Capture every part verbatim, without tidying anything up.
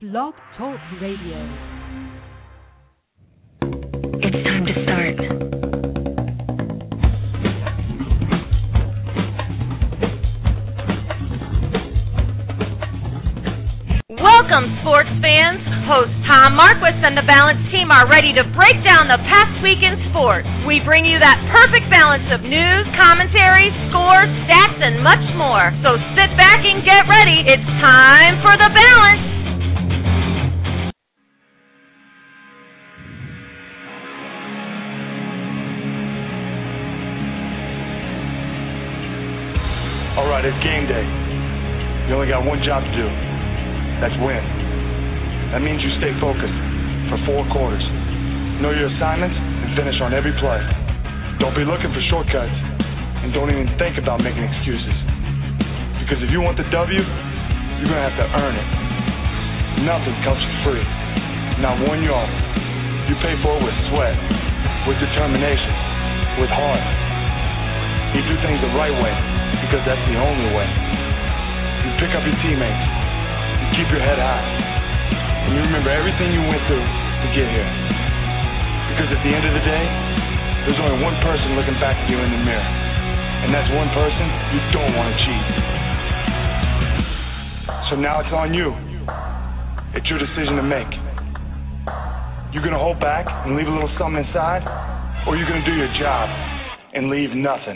Blog Talk Radio. It's time to start. Welcome, sports fans. Host Tom Marquis and the Balance team are ready to break down the past week in sports. We bring you that perfect balance of news, commentary, scores, stats, and much more. So sit back and get ready. It's time for the Balance. All right, it's game day. You only got one job to do. That's win. That means you stay focused for four quarters. Know your assignments and finish on every play. Don't be looking for shortcuts, and don't even think about making excuses. Because if you want the W, you're going to have to earn it. Nothing comes for free. Not one yard. You pay for it with sweat, with determination, with heart. You do things the right way, because that's the only way. You pick up your teammates. You keep your head high. And you remember everything you went through to get here. Because at the end of the day, there's only one person looking back at you in the mirror. And that's one person you don't want to cheat. So now it's on you. It's your decision to make. You gonna hold back and leave a little something inside? Or you gonna do your job and leave nothing?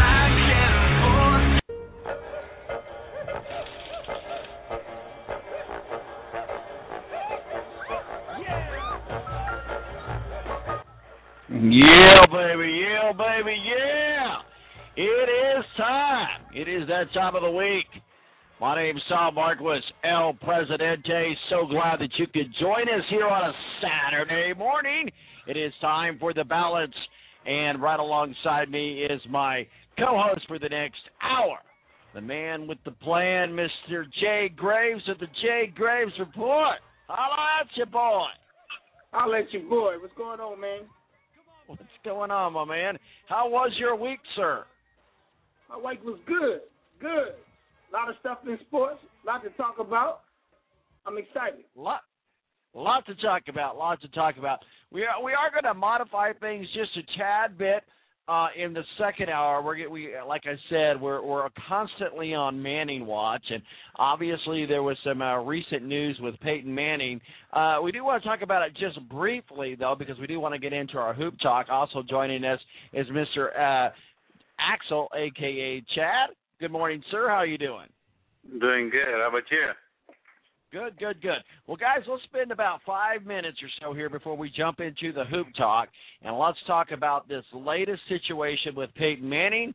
Yeah, baby, yeah, baby, yeah. It is time. It is that time of the week. My name is Tom Marquis, El Presidente. So glad that you could join us here on a Saturday morning. It is time for the Balance, and right alongside me is my co-host for the next hour, the man with the plan, Mister Jay Graves of the Jay Graves Report. Holla at you, boy. I'll let you, boy. What's going on, man? What's going on, my man? How was your week, sir? My week was good, good. A lot of stuff in sports, a lot to talk about. I'm excited. Lot, lot to talk about, lot to talk about. We are we are going to modify things just a tad bit uh, in the second hour. We're we like I said, we're we're constantly on Manning watch, and obviously there was some uh, recent news with Peyton Manning. Uh, we do want to talk about it just briefly, though, because we do want to get into our hoop talk. Also joining us is Mister Uh, Axel, a k a. Chad. Good morning, sir. How are you doing? Doing good. How about you? Good, good, good. Well, guys, let's spend about five minutes or so here before we jump into the hoop talk, and let's talk about this latest situation with Peyton Manning,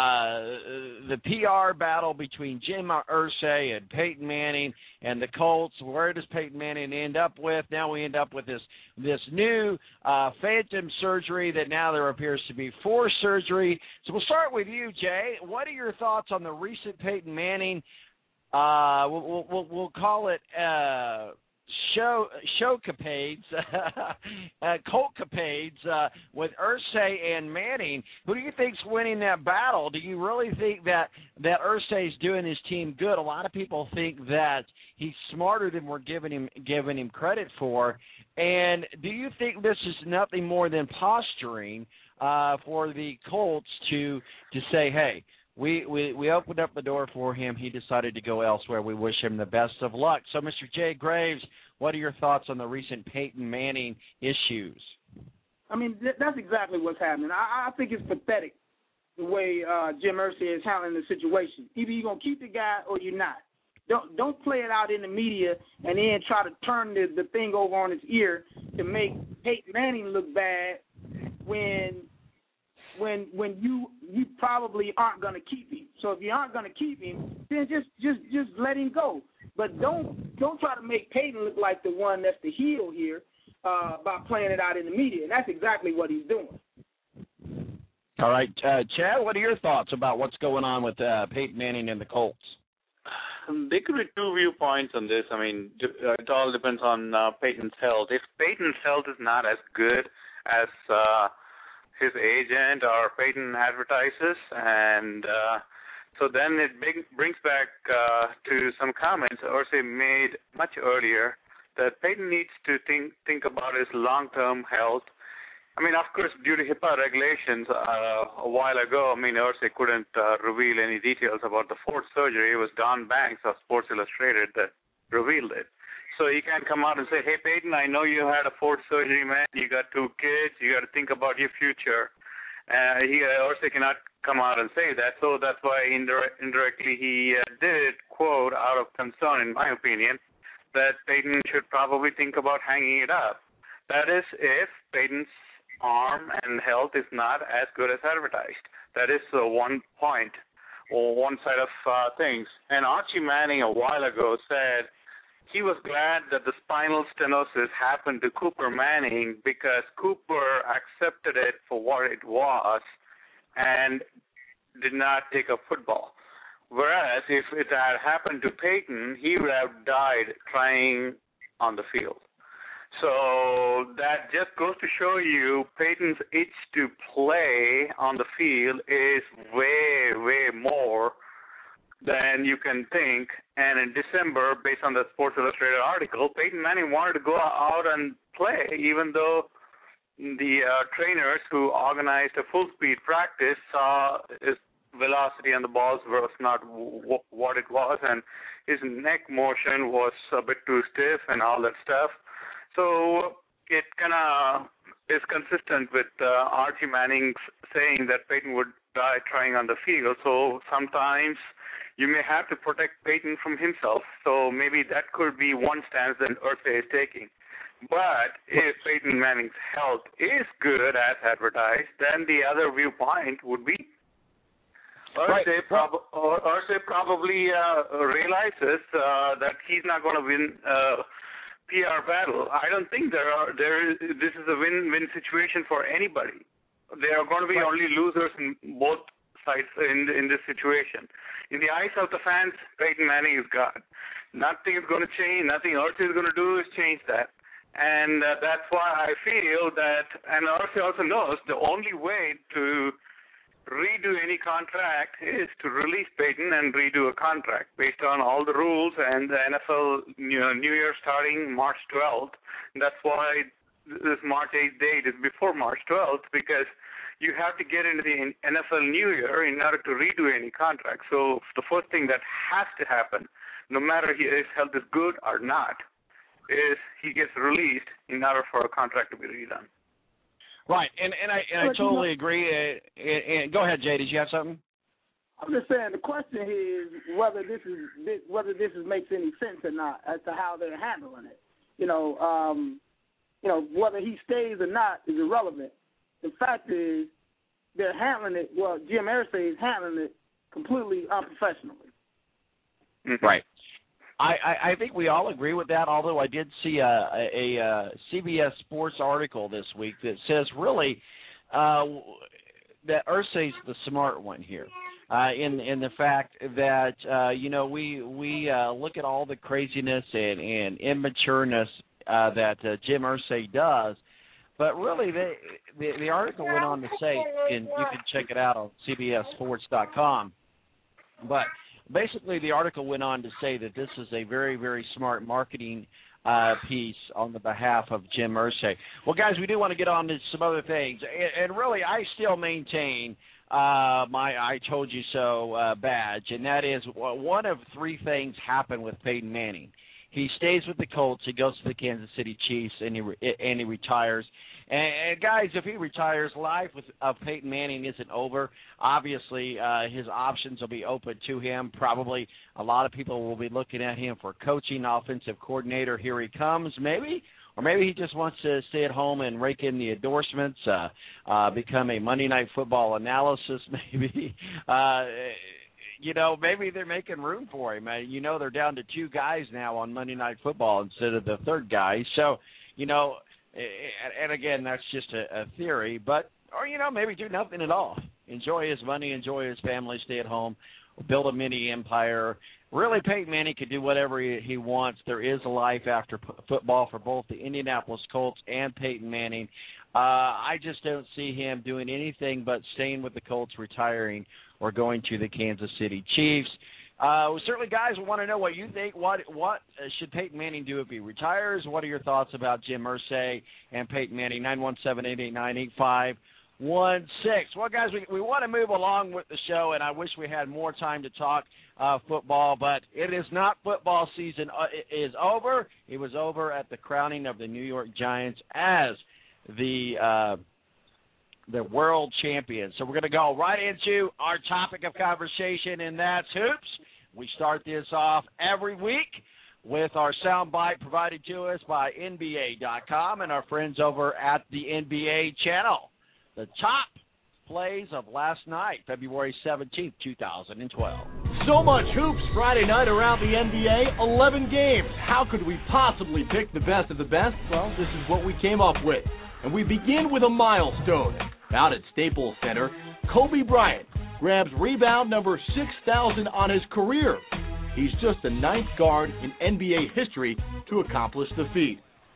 uh, the P R battle between Jim Irsay and Peyton Manning and the Colts. Where does Peyton Manning end up with? Now we end up with this this new uh, phantom surgery that now there appears to be forced surgery. So we'll start with you, Jay. What are your thoughts on the recent Peyton Manning Uh, we'll, we'll we'll call it uh, show showcapades, uh, coltcapades uh, with Irsay and Manning. Who do you think's winning that battle? Do you really think that that Irsay's doing his team good? A lot of people think that he's smarter than we're giving him giving him credit for. And do you think this is nothing more than posturing uh, for the Colts to to say, hey? We, we we opened up the door for him. He decided to go elsewhere. We wish him the best of luck. So, Mister Jay Graves, what are your thoughts on the recent Peyton Manning issues? I mean, th- that's exactly what's happening. I, I think it's pathetic the way uh, Jim Irsay is handling the situation. Either you're going to keep the guy or you're not. Don't don't play it out in the media and then try to turn the, the thing over on its ear to make Peyton Manning look bad when – when when you you probably aren't going to keep him. So if you aren't going to keep him, then just just just let him go. But don't don't try to make Peyton look like the one that's the heel here uh, by playing it out in the media. And that's exactly what he's doing. All right, uh, Chad, what are your thoughts about what's going on with uh, Peyton Manning and the Colts? Um, there could be two viewpoints on this. I mean, it all depends on uh, Peyton's health. If Peyton's health is not as good as uh, his agent or Peyton advertises, and uh, so then it big, brings back uh, to some comments Irsay made much earlier that Peyton needs to think think about his long-term health. I mean, of course, due to HIPAA regulations, uh, a while ago, I mean, Irsay couldn't uh, reveal any details about the fourth surgery. It was Don Banks of Sports Illustrated that revealed it. So he can't come out and say, hey, Peyton, I know you had a fourth surgery, man. You got two kids. You got to think about your future. Uh, he uh, Irsay cannot come out and say that. So that's why indir- indirectly he uh, did quote out of concern, in my opinion, that Peyton should probably think about hanging it up. That is if Peyton's arm and health is not as good as advertised. That is uh, one point or one side of uh, things. And Archie Manning a while ago said he was glad that the spinal stenosis happened to Cooper Manning because Cooper accepted it for what it was and did not take up football. Whereas if it had happened to Peyton, he would have died trying on the field. So that just goes to show you Peyton's itch to play on the field is way, way more than you can think. And in December, based on the Sports Illustrated article, Peyton Manning wanted to go out and play, even though the uh, trainers who organized a full-speed practice saw his velocity on the balls was not w- what it was, and his neck motion was a bit too stiff and all that stuff. So it kind of is consistent with uh, Archie Manning saying that Peyton would die trying on the field. So sometimes you may have to protect Peyton from himself. So maybe that could be one stance that Irsay is taking. But if Peyton Manning's health is good as advertised, then the other viewpoint would be Irsay right. prob- Irsay probably uh, realizes uh, that he's not going to win uh, P R battle. I don't think there are there is this is a win-win situation for anybody. There are going to be right. only losers in both sides in in this situation. In the eyes of the fans, Peyton Manning is God. Nothing is going to change. Nothing Irsay is going to do is change that. And uh, that's why I feel that, and Irsay also knows the only way to redo any contract is to release Peyton and redo a contract based on all the rules and the N F L you know, New Year starting March twelfth. And that's why this March eighth date is before March twelfth, because you have to get into the N F L New Year in order to redo any contract. So the first thing that has to happen, no matter if his health is good or not, is he gets released in order for a contract to be redone. Right, and and I and I totally agree. Uh, and, and go ahead, Jay. Did you have something? I'm just saying the question is whether this is this, whether this is, makes any sense or not as to how they're handling it. You know, um, you know whether he stays or not is irrelevant. The fact is they're handling it. Well, Jim Irsay is handling it completely unprofessionally. Mm-hmm. Right. I, I, I think we all agree with that, although I did see a, a, a C B S Sports article this week that says really uh, that Irsay's the smart one here uh, in in the fact that, uh, you know, we we uh, look at all the craziness and, and immatureness uh, that uh, Jim Irsay does, but really they, the, the article went on to say, and you can check it out on C B S sports dot com, but basically, the article went on to say that this is a very, very smart marketing uh, piece on the behalf of Jim Irsay. Well, guys, we do want to get on to some other things. And, and really, I still maintain uh, my I told you so uh, badge, and that is one of three things happen with Peyton Manning. He stays with the Colts, he goes to the Kansas City Chiefs, and he, and he retires. And, and, guys, if he retires, life with of Peyton Manning isn't over. Obviously, uh, his options will be open to him. Probably a lot of people will be looking at him for coaching, offensive coordinator. Here he comes, maybe. Or maybe he just wants to stay at home and rake in the endorsements, uh, uh, become a Monday Night Football analysis, maybe. Uh, you know, maybe they're making room for him. Uh, you know, they're down to two guys now on Monday Night Football instead of the third guy. So, you know, and again, that's just a, a theory, but, or, you know, maybe do nothing at all. Enjoy his money, enjoy his family, stay at home, build a mini empire. Really, Peyton Manning could do whatever he, he wants. There is a life after p- football for both the Indianapolis Colts and Peyton Manning. Uh, I just don't see him doing anything but staying with the Colts, retiring, or going to the Kansas City Chiefs. Uh, certainly, guys, we want to know what you think. What what uh, should Peyton Manning do if he retires? What are your thoughts about Jim Irsay and Peyton Manning? nine one seven, eight eight nine, eight five one six. Well, guys, we, we want to move along with the show, and I wish we had more time to talk uh, football, but it is not football season. Uh, it is over. It was over at the crowning of the New York Giants as the uh, the world champion. So we're going to go right into our topic of conversation, and that's hoops. We start this off every week with our soundbite provided to us by N B A dot com and our friends over at the N B A channel. The top plays of last night, February seventeenth, two thousand twelve. So much hoops Friday night around the N B A, eleven games. How could we possibly pick the best of the best? Well, this is what we came up with. And we begin with a milestone. Out at Staples Center, Kobe Bryant grabs rebound number six thousand on his career. He's just the ninth guard in N B A history to accomplish the feat.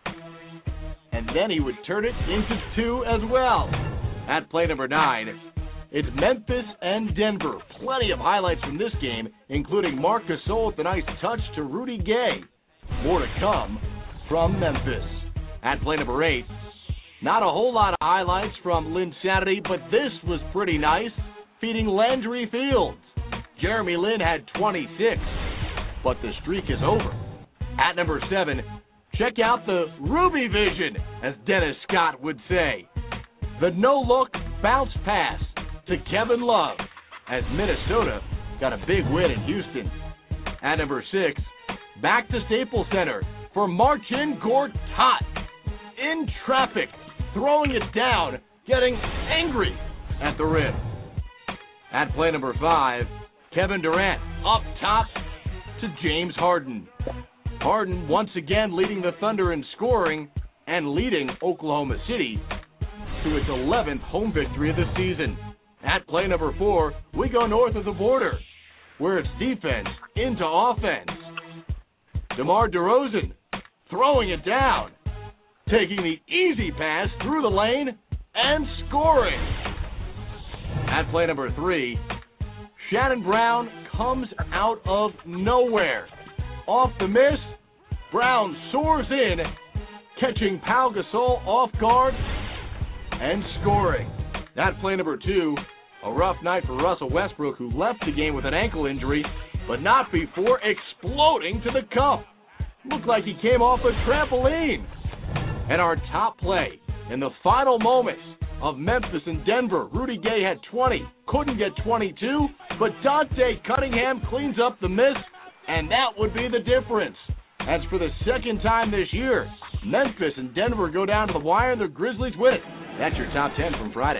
And then he would turn it into two as well. At play number nine, it's Memphis and Denver. Plenty of highlights from this game, including Marc Gasol with a nice touch to Rudy Gay. More to come from Memphis. At play number eight, not a whole lot of highlights from Linsanity, but this was pretty nice, feeding Landry Fields. Jeremy Lin had twenty-six, but the streak is over. At number seven, check out the Ruby Vision, as Dennis Scott would say. The no-look bounce pass to Kevin Love, as Minnesota got a big win in Houston. At number six, back to Staples Center for Marcin Gortat. In traffic, throwing it down, getting angry at the rim. At play number five, Kevin Durant up top to James Harden. Harden once again leading the Thunder in scoring and leading Oklahoma City to its eleventh home victory of the season. At play number four, we go north of the border, where it's defense into offense. DeMar DeRozan throwing it down, taking the easy pass through the lane and scoring. At play number three, Shannon Brown comes out of nowhere. Off the miss, Brown soars in, catching Pau Gasol off guard and scoring. At play number two, a rough night for Russell Westbrook, who left the game with an ankle injury, but not before exploding to the cup. Looked like he came off a trampoline. And our top play in the final moments of Memphis and Denver, Rudy Gay had twenty, couldn't get twenty-two, but Dante Cunningham cleans up the miss, and that would be the difference. As for the second time this year, Memphis and Denver go down to the wire and the Grizzlies win it. That's your top ten from Friday.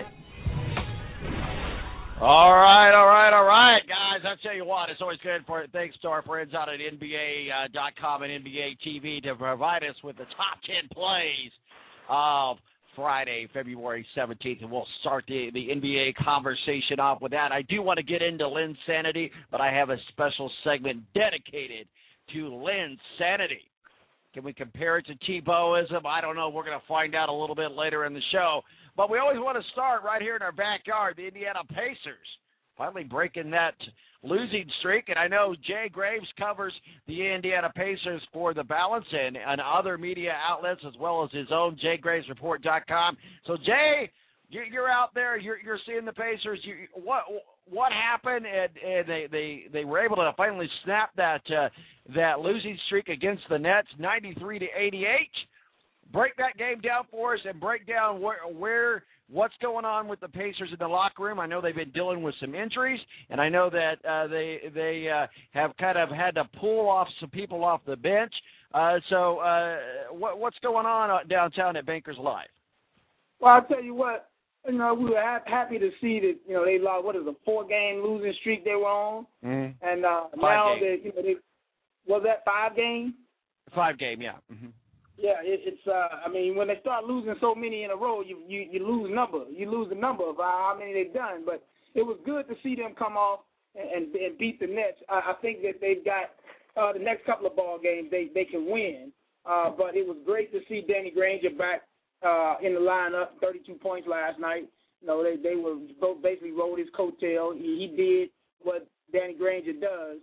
All right, all right, all right, guys. I'll tell you what, it's always good for thanks to our friends out at N B A dot com and N B A T V to provide us with the top ten plays of Friday, February seventeenth, and we'll start the, the N B A conversation off with that. I do want to get into Linsanity, but I have a special segment dedicated to Linsanity. Can we compare it to Tebowism? I don't know. We're going to find out a little bit later in the show. But we always want to start right here in our backyard, the Indiana Pacers, finally breaking that losing streak. And I know Jay Graves covers the Indiana Pacers for The Balance and, and other media outlets, as well as his own Jay Graves Report dot com. So, Jay, you're out there. You're, you're seeing the Pacers. You, what what happened? And, and they, they, they were able to finally snap that uh, that losing streak against the Nets, ninety-three to eighty-eight. Break that game down for us and break down where, where what's going on with the Pacers in the locker room. I know they've been dealing with some injuries, and I know that uh, they they uh, have kind of had to pull off some people off the bench. Uh, so uh, what, what's going on downtown at Bankers Life? Well, I'll tell you what, you know, we were ha- happy to see that, you know, they lost, what is a four-game losing streak they were on. Mm-hmm. And uh, now they, you know, they, was that five game? Five game, yeah. Mm-hmm. Yeah, it, it's. Uh, I mean, when they start losing so many in a row, you you, you lose number. You lose the number of how many they've done. But it was good to see them come off and, and, and beat the Nets. I, I think that they've got uh, the next couple of ball games they they can win. Uh, but it was great to see Danny Granger back uh, in the lineup, thirty-two points last night. You know, they they were both basically rode his coattail. He, he did what Danny Granger does.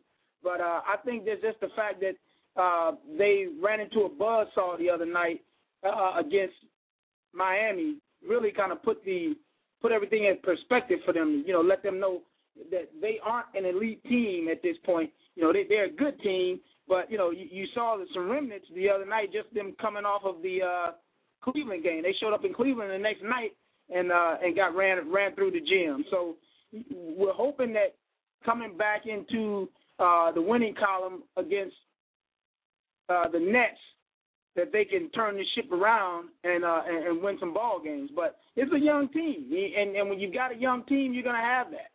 But uh, I think there's just the fact that uh, they ran into a buzzsaw the other night uh, against Miami. Really kind of put the put everything in perspective for them. You know, let them know that they aren't an elite team at this point. You know, they, they're a good team, but you know, you, you saw some remnants the other night, just them coming off of the uh, Cleveland game. They showed up in Cleveland the next night and uh, and got ran ran through the gym. So we're hoping that coming back into uh, the winning column against uh, the Nets, that they can turn this ship around and, uh, and and win some ball games. But it's a young team, and and when you've got a young team, you're going to have that.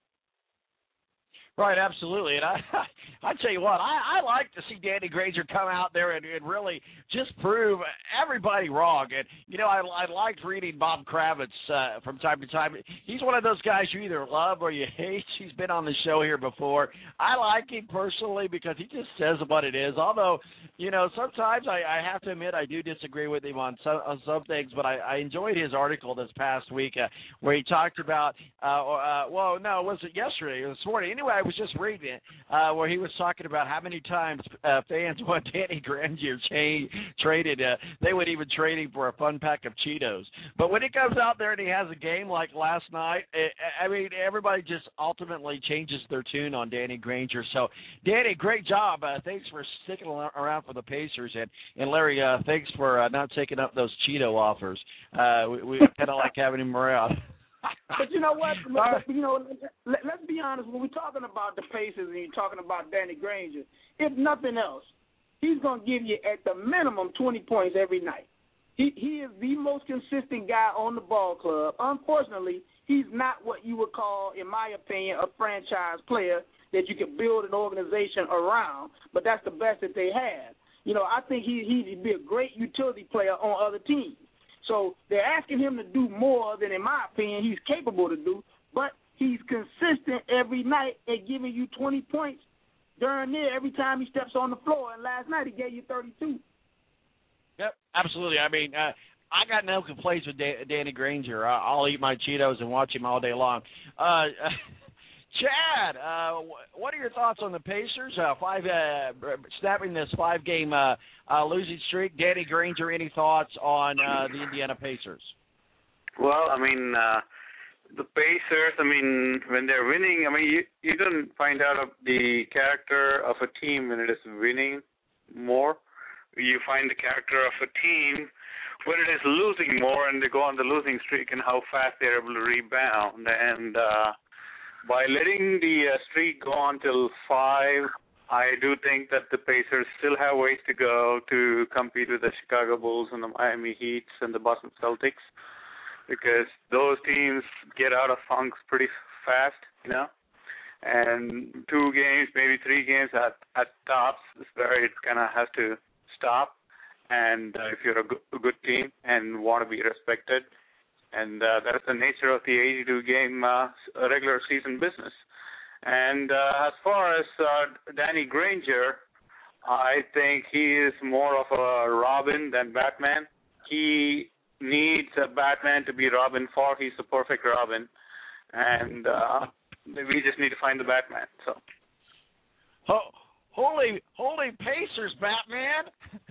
Right, absolutely. And I I tell you what, I, I like to see Danny Granger come out there and, and really just prove everybody wrong. And, you know, I, I liked reading Bob Kravitz uh, from time to time. He's one of those guys you either love or you hate. He's been on the show here before. I like him personally because he just says what it is. Although, you know, sometimes I, I have to admit I do disagree with him on some, on some things, but I, I enjoyed his article this past week uh, where he talked about, uh, uh, well, no, was it yesterday or this morning? Anyway, I was just reading it uh, where he was talking about how many times uh, fans want Danny Granger cha- traded. Uh, they would even trade him for a fun pack of Cheetos. But when he comes out there and he has a game like last night, it, I mean, everybody just ultimately changes their tune on Danny Granger. So, Danny, great job. Uh, thanks for sticking around for the Pacers. And, and Larry, uh, thanks for uh, not taking up those Cheeto offers. Uh, we we kind of like having him around. But you know what? But, you know, let, let's be honest. When we're talking about the Pacers and you're talking about Danny Granger, if nothing else, he's going to give you at the minimum twenty points every night. He he is the most consistent guy on the ball club. Unfortunately, he's not what you would call, in my opinion, a franchise player that you can build an organization around. But that's the best that they have. You know, I think he he'd be a great utility player on other teams. So they're asking him to do more than, in my opinion, he's capable to do, but he's consistent every night at giving you twenty points during there every time he steps on the floor. And last night he gave you thirty-two. Yep, absolutely. I mean, uh, I got no complaints with da- Danny Granger. Uh, I'll eat my Cheetos and watch him all day long. Uh, Chad, uh, what are your thoughts on the Pacers? Uh, five uh, snapping this five-game uh, uh, losing streak. Danny Granger, any thoughts on uh, the Indiana Pacers? Well, I mean, uh, the Pacers, I mean, when they're winning, I mean, you, you don't find out of the character of a team when it is winning more. You find the character of a team when it is losing more and they go on the losing streak and how fast they're able to rebound. And uh, by letting the uh, streak go on till five, I do think that the Pacers still have ways to go to compete with the Chicago Bulls and the Miami Heats and the Boston Celtics, because those teams get out of funks pretty fast, you know. And two games, maybe three games at, at tops is where it kind of has to stop. And uh, if you're a good, a good team and want to be respected, and uh, that's the nature of the eighty-two game uh, regular season business. And uh, as far as uh, Danny Granger, I think he is more of a Robin than Batman. He needs a Batman to be Robin for. He's the perfect Robin. And uh, we just need to find the Batman. So, oh, holy, holy Pacers, Batman!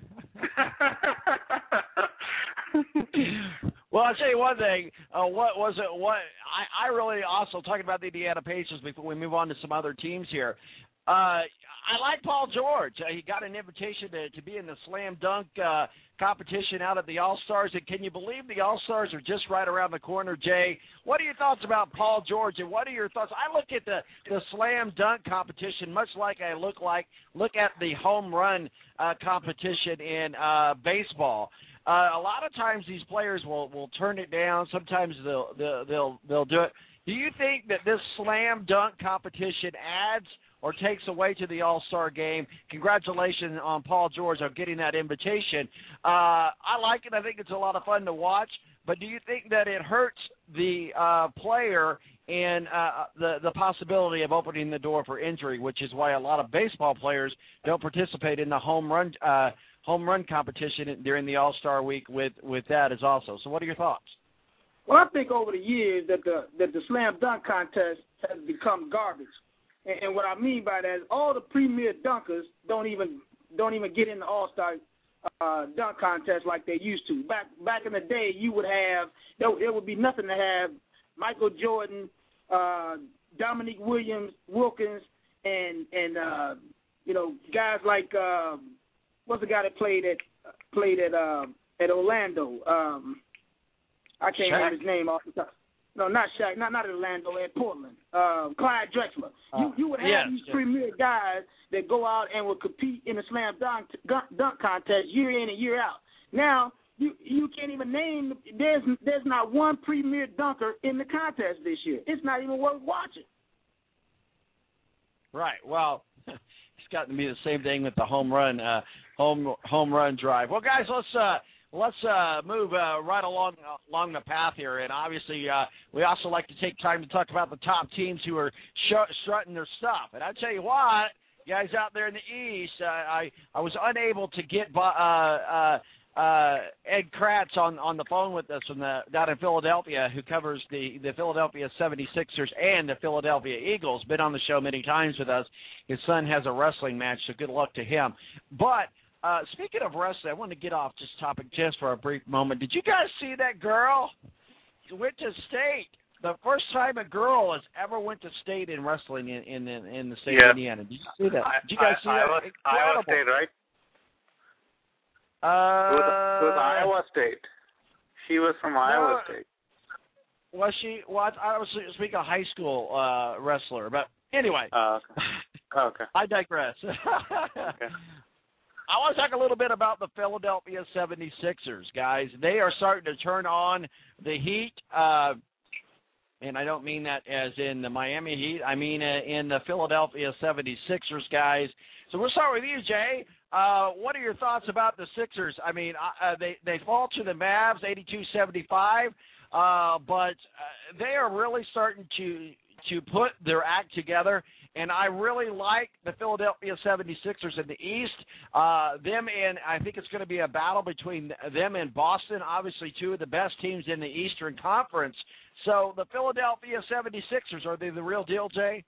Well, I'll tell you one thing. Uh, what was it? What I, I really also talking about the Indiana Pacers before we move on to some other teams here. Uh, I like Paul George. Uh, he got an invitation to, to be in the slam dunk uh, competition out at the All-Stars. And can you believe the All-Stars are just right around the corner, Jay? What are your thoughts about Paul George, and what are your thoughts? I look at the, the slam dunk competition much like I look like look at the home run uh, competition in uh, baseball. Uh, a lot of times these players will, will turn it down. Sometimes they'll, they'll they'll they'll do it. Do you think that this slam dunk competition adds or takes away to the All-Star game? Congratulations on Paul George on getting that invitation. Uh, I like it. I think it's a lot of fun to watch. But do you think that it hurts the uh, player and uh, the the possibility of opening the door for injury, which is why a lot of baseball players don't participate in the home run uh, home run competition during the All-Star week with, with that as also. So what are your thoughts? Well, I think over the years that the that the slam dunk contest has become garbage. And, and what I mean by that is all the premier dunkers don't even don't even get in the All-Star uh, dunk contest like they used to. Back back in the day, you would have there, there would be nothing to have Michael Jordan, uh, Dominique Williams, Wilkins, and and uh, you know guys like uh, what's the guy that played at played at uh, at Orlando? Um, I can't Shaq. remember his name off the top. No, not Shaq, not not Orlando, at Portland. Uh, Clyde Drexler. Uh, you you would have yes, these yes. premier guys that go out and will compete in the slam dunk dunk contest year in and year out. Now you you can't even name. There's there's not one premier dunker in the contest this year. It's not even worth watching. Right. Well, it's gotten to be the same thing with the home run uh, home home run drive. Well, guys, let's uh, let's uh, move uh, right along uh, along the path here, and obviously uh, we also like to take time to talk about the top teams who are sh- strutting their stuff. And I tell you what, guys out there in the East, uh, I I was unable to get uh, uh, uh, Ed Kratz on, on the phone with us from the down in Philadelphia, who covers the, the Philadelphia seventy-sixers and the Philadelphia Eagles. Been on the show many times with us. His son has a wrestling match, so good luck to him. But uh, speaking of wrestling, I want to get off this topic just for a brief moment. Did you guys see that girl who went to state? The first time a girl has ever went to state in wrestling in in, in the state yeah. of Indiana. Did you see that? Did you guys I, see I, that? Iowa, Incredible. Iowa State, right? Uh, it, was, it was Iowa State. She was from Iowa no, State. Was she? Well, I was speaking of high school uh, wrestler, but anyway. Uh, okay. okay. I digress. okay. I want to talk a little bit about the Philadelphia seventy-sixers, guys. They are starting to turn on the heat, uh, and I don't mean that as in the Miami Heat. I mean uh, in the Philadelphia seventy-sixers, guys. So we'll start with you, Jay. Uh, what are your thoughts about the Sixers? I mean, uh, they, they fall to the Mavs eighty-two seventy-five, uh, but uh, they are really starting to to put their act together, and I really like the Philadelphia seventy-sixers in the East. Uh, them and I think it's going to be a battle between them and Boston, obviously two of the best teams in the Eastern Conference. So the Philadelphia seventy-sixers, are they the real deal, Jay?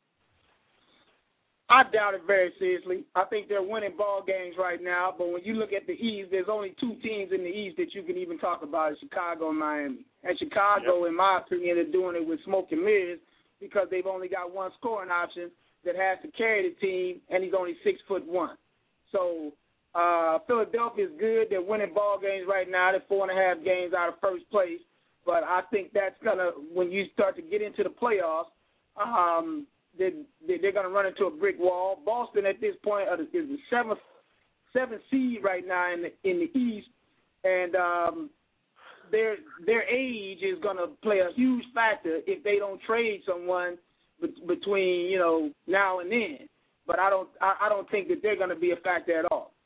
I doubt it very seriously. I think they're winning ball games right now, but when you look at the East, there's only two teams in the East that you can even talk about, Chicago and Miami. And Chicago, yep. in my opinion, is doing it with smoke and mirrors because they've only got one scoring option that has to carry the team, and he's only six foot one. So uh, Philadelphia is good. They're winning ball games right now. They're four and a half games out of first place. But I think that's going to, when you start to get into the playoffs, um, they're, they're going to run into a brick wall. Boston at this point is the seventh, seventh seed right now in the, in the East, and um, their their age is going to play a huge factor if they don't trade someone be- between you know now and then. But I don't I, I don't think that they're going to be a factor at all.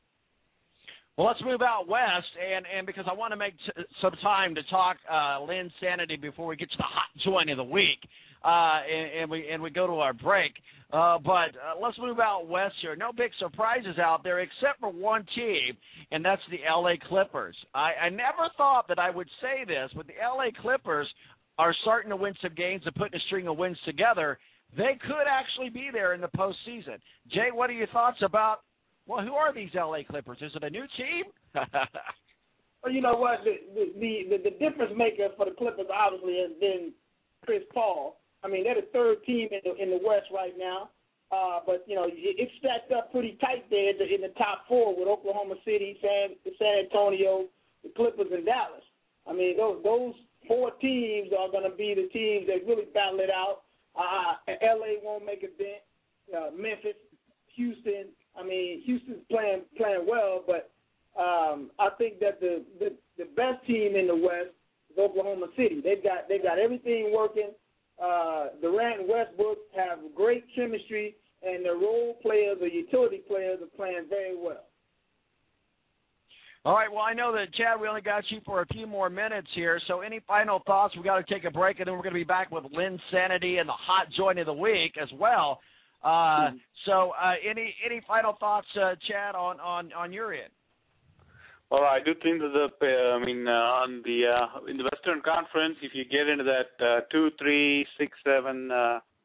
Well, let's move out west, and, and because I want to make t- some time to talk uh, Lynn Sanity before we get to the hot joint of the week, uh, and, and we and we go to our break. Uh, but uh, let's move out west here. No big surprises out there except for one team, and that's the L A Clippers. I, I never thought that I would say this, but the L A Clippers are starting to win some games and putting a string of wins together. They could actually be there in the postseason. Jay, what are your thoughts about? Well, who are these L A Clippers? Is it a new team? Well, you know what? The, the, the, the difference maker for the Clippers obviously has been Chris Paul. I mean, they're the third team in the, in the West right now. Uh, but, you know, it, it's stacked up pretty tight there in the, in the top four with Oklahoma City, San, San Antonio, the Clippers, and Dallas. I mean, those, those four teams are going to be the teams that really battle it out. Uh, L A won't make a dent. Uh, Memphis, Houston. I mean, Houston's playing playing well, but um, I think that the, the the best team in the West is Oklahoma City. They've got they've got everything working. Uh, Durant and Westbrook have great chemistry, and the role players, the utility players, are playing very well. All right, well, I know that, Chad, we only got you for a few more minutes here, so any final thoughts? We've got to take a break, and then we're going to be back with Lynn Sanity and the hot joint of the week as well. Uh, mm-hmm. So uh, any any final thoughts, uh, Chad, on, on, on your end? Well, I do think that the uh, I mean uh, on the uh, in the Western Conference, if you get into that uh, two, three, six, seven uh,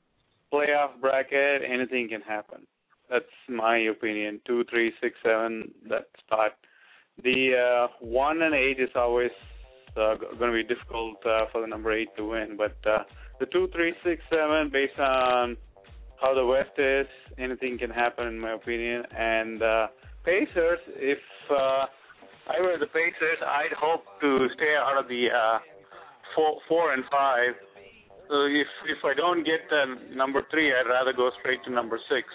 playoff bracket, anything can happen. That's my opinion. Two, three, six, seven, that spot. The uh, one and eight is always uh, going to be difficult uh, for the number eight to win. But uh, the two, three, six, seven, based on how the West is, anything can happen in my opinion. And uh, Pacers, if uh, I were the Pacers, I'd hope to stay out of the uh, four, four and five. So if if I don't get uh, number three, I'd rather go straight to number six.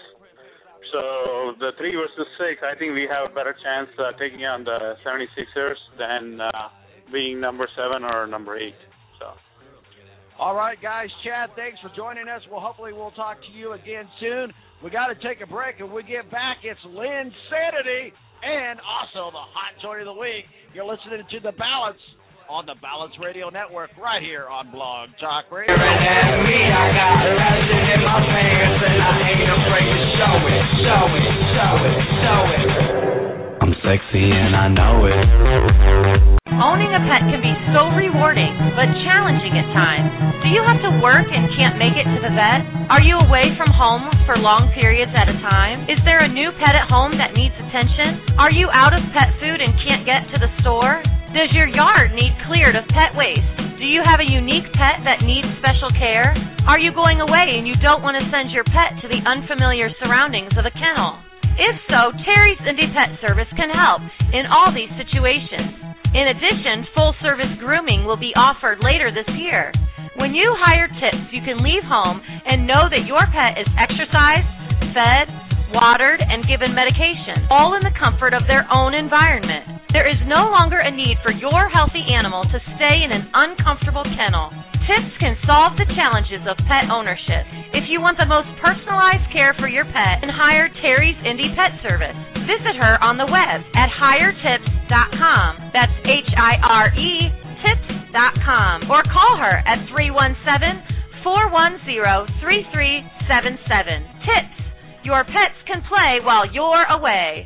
So the three versus six, I think we have a better chance uh, taking on the seventy-sixers than uh, being number seven or number eight. So. All right, guys. Chad, thanks for joining us. Well, hopefully we'll talk to you again soon. We got to take a break, and when we get back, it's Lynn Sanity and also the Hot Toy of the Week. You're listening to The Balance on the Balance Radio Network right here on Blog Talk Radio. I got legend in my pants and I ain't afraid to show it, show it, show it, show it. I'm sexy and I know it. Owning a pet can be so rewarding, but challenging at times. Do you have to work and can't make it to the vet? Are you away from home for long periods at a time? Is there a new pet at home that needs attention? Are you out of pet food and can't get to the store? Does your yard need cleared of pet waste? Do you have a unique pet that needs special care? Are you going away and you don't want to send your pet to the unfamiliar surroundings of a kennel? If so, Terry's Indie Pet Service can help in all these situations. In addition, full-service grooming will be offered later this year. When you hire Tips, you can leave home and know that your pet is exercised, fed, watered, and given medication, all in the comfort of their own environment. There is no longer a need for your healthy animal to stay in an uncomfortable kennel. Tips can solve the challenges of pet ownership. If you want the most personalized care for your pet, then hire Terry's Indie Pet Service. Visit her on the web at hire tips dot com. That's H I R E tips dot com. Or call her at three one seven, four one zero, three three seven seven. Tips. Your pets can play while you're away.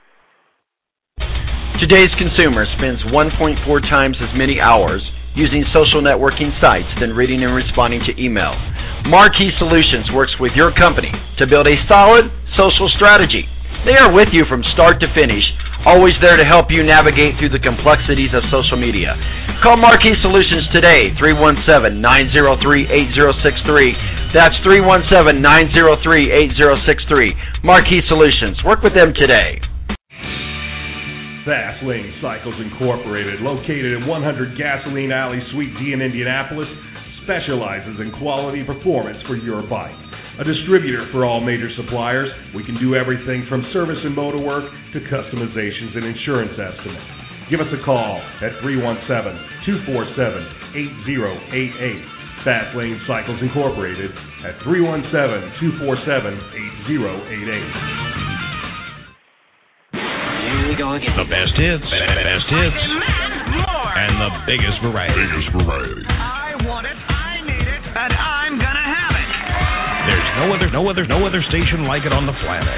Today's consumer spends one point four times as many hours using social networking sites than reading and responding to email. Marquee Solutions works with your company to build a solid social strategy. They are with you from start to finish, always there to help you navigate through the complexities of social media. Call Marquee Solutions today, three one seven, nine zero three, eight zero six three. That's three one seven, nine zero three, eight zero six three. Marquee Solutions. Work with them today. Fast Lane Cycles Incorporated, located at one hundred Gasoline Alley, Suite D in Indianapolis, specializes in quality performance for your bike. A distributor for all major suppliers, we can do everything from service and motor work to customizations and insurance estimates. Give us a call at three one seven, two four seven, eight zero eight eight. Fast Lane Cycles Incorporated at three one seven, two four seven, eight zero eight eight. The best hits, best hits, and the biggest variety. Biggest variety. I want it, I need it, and I'm gonna have it. There's no other, no other, no other station like it on the planet.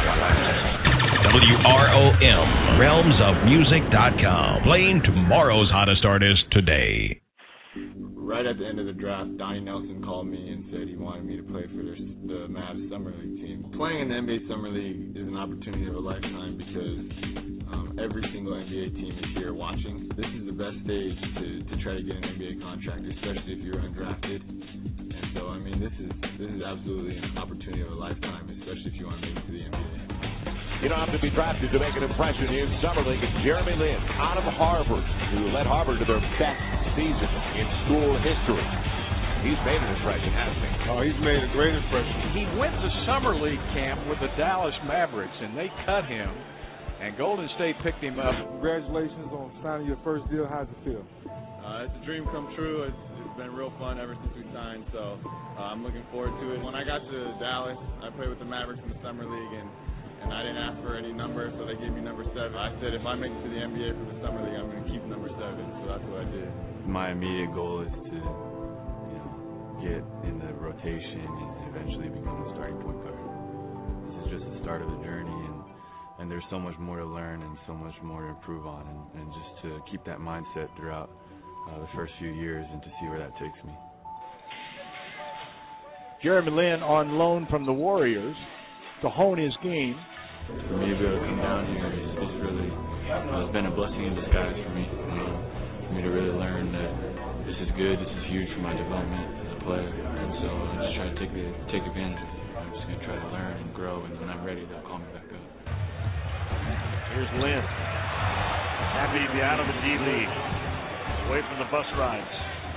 W R O M, realms of music dot com, playing tomorrow's hottest artist today. Right at the end of the draft, Donnie Nelson called me and said he wanted me to play for the, the Mavs Summer League team. Playing in the N B A Summer League is an opportunity of a lifetime because um, every single N B A team is here watching. This is the best stage to, to try to get an N B A contract, especially if you're undrafted. And so, I mean, this is this is absolutely an opportunity of a lifetime, especially if you want to make it to the N B A. You don't have to be drafted to make an impression in Summer League. It's Jeremy Lin out of Harvard, who led Harvard to their best season in school history. He's made an impression, hasn't he? Oh, he's made a great impression. He went to Summer League camp with the Dallas Mavericks, and they cut him, and Golden State picked him up. Congratulations on signing your first deal. How's it feel? Uh, it's a dream come true. It's, it's been real fun ever since we signed, so uh, I'm looking forward to it. When I got to Dallas, I played with the Mavericks in the Summer League, and And I didn't ask for any number, so they gave me number seven. I said, if I make it to the N B A for the Summer League, I'm going to keep number seven. So that's what I did. My immediate goal is to, you know, get in the rotation and eventually become a starting point guard. This is just the start of the journey, and, and there's so much more to learn and so much more to improve on, and, and just to keep that mindset throughout uh, the first few years and to see where that takes me. Jeremy Lin on loan from the Warriors to hone his game. For me to be able to come down here is, is really, uh, it's been a blessing in disguise for me. Um, for me to really learn that this is good, this is huge for my development as a player. And so I just try to take the, take advantage of it. I'm just going to try to learn and grow, and when I'm ready, they'll call me back up. Here's Lin. Happy to be out of the D League, away from the bus rides.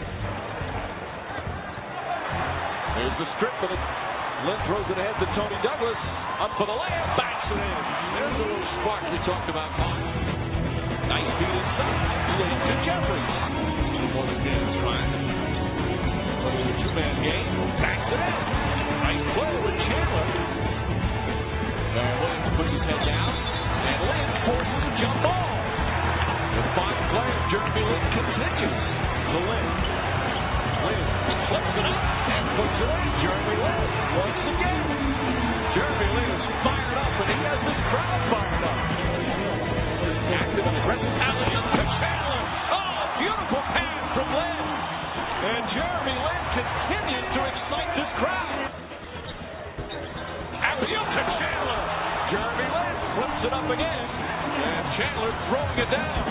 Here's the strip, but it, Lin throws it ahead to Tony Douglas. Up for the layup, backs it in. There's a little spark we talked about, Con. Nice feed inside. Lin to Jeffries. More than Dan's trying. But it's a two-man game. Backs it in. Nice play with Chandler. Darren Williams puts his head down, and Lin forces a jump ball. The fine player, Jeremy Lin, continues to Lin. Lin flips it up and puts it in. Jeremy Lin once again. Jeremy Lin is fired up, and he has this crowd fired up. Active and aggressive alley up to Chandler. Oh, beautiful pass from Lin. And Jeremy Lin continues to excite this crowd. Alley up to Chandler. Jeremy Lin flips it up again. And Chandler throwing it down.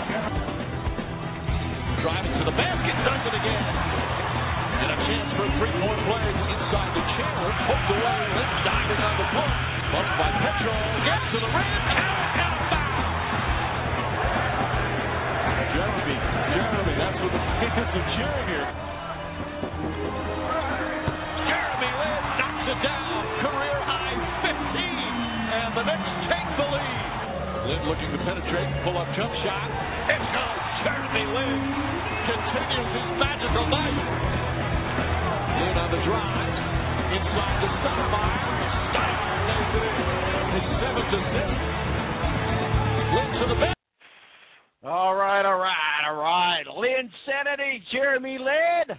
Driving to the basket, does it again. And a chance for a three-point play inside to Chandler. Poked away, Lin diving on the floor. Bumped by Petro, gets to the rim, and out of bounds. Jeremy, Jeremy, that's what the fans are cheering here. Jeremy Lin knocks it down. Career high fifteen. And the Knicks take the lead. Lin looking to penetrate, pull-up jump shot. It goes. Jeremy Lin continues his magical night. Lin on the drive, inside the Stoudemire. Stoudemire lays it in. It's seven to six. Lin to the bench. All right, all right, all right. Linsanity, Jeremy Lin.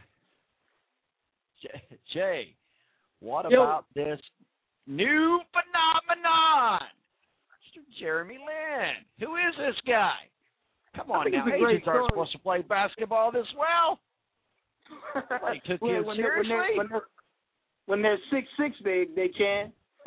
J- Jay, what Yo. about this new phenomenon? Mister Jeremy Lin. Who is this guy? Come on now, agents aren't supposed to play basketball this well. They took well, you when seriously? They're, when, they're, when, they're, when they're six six, they they can. I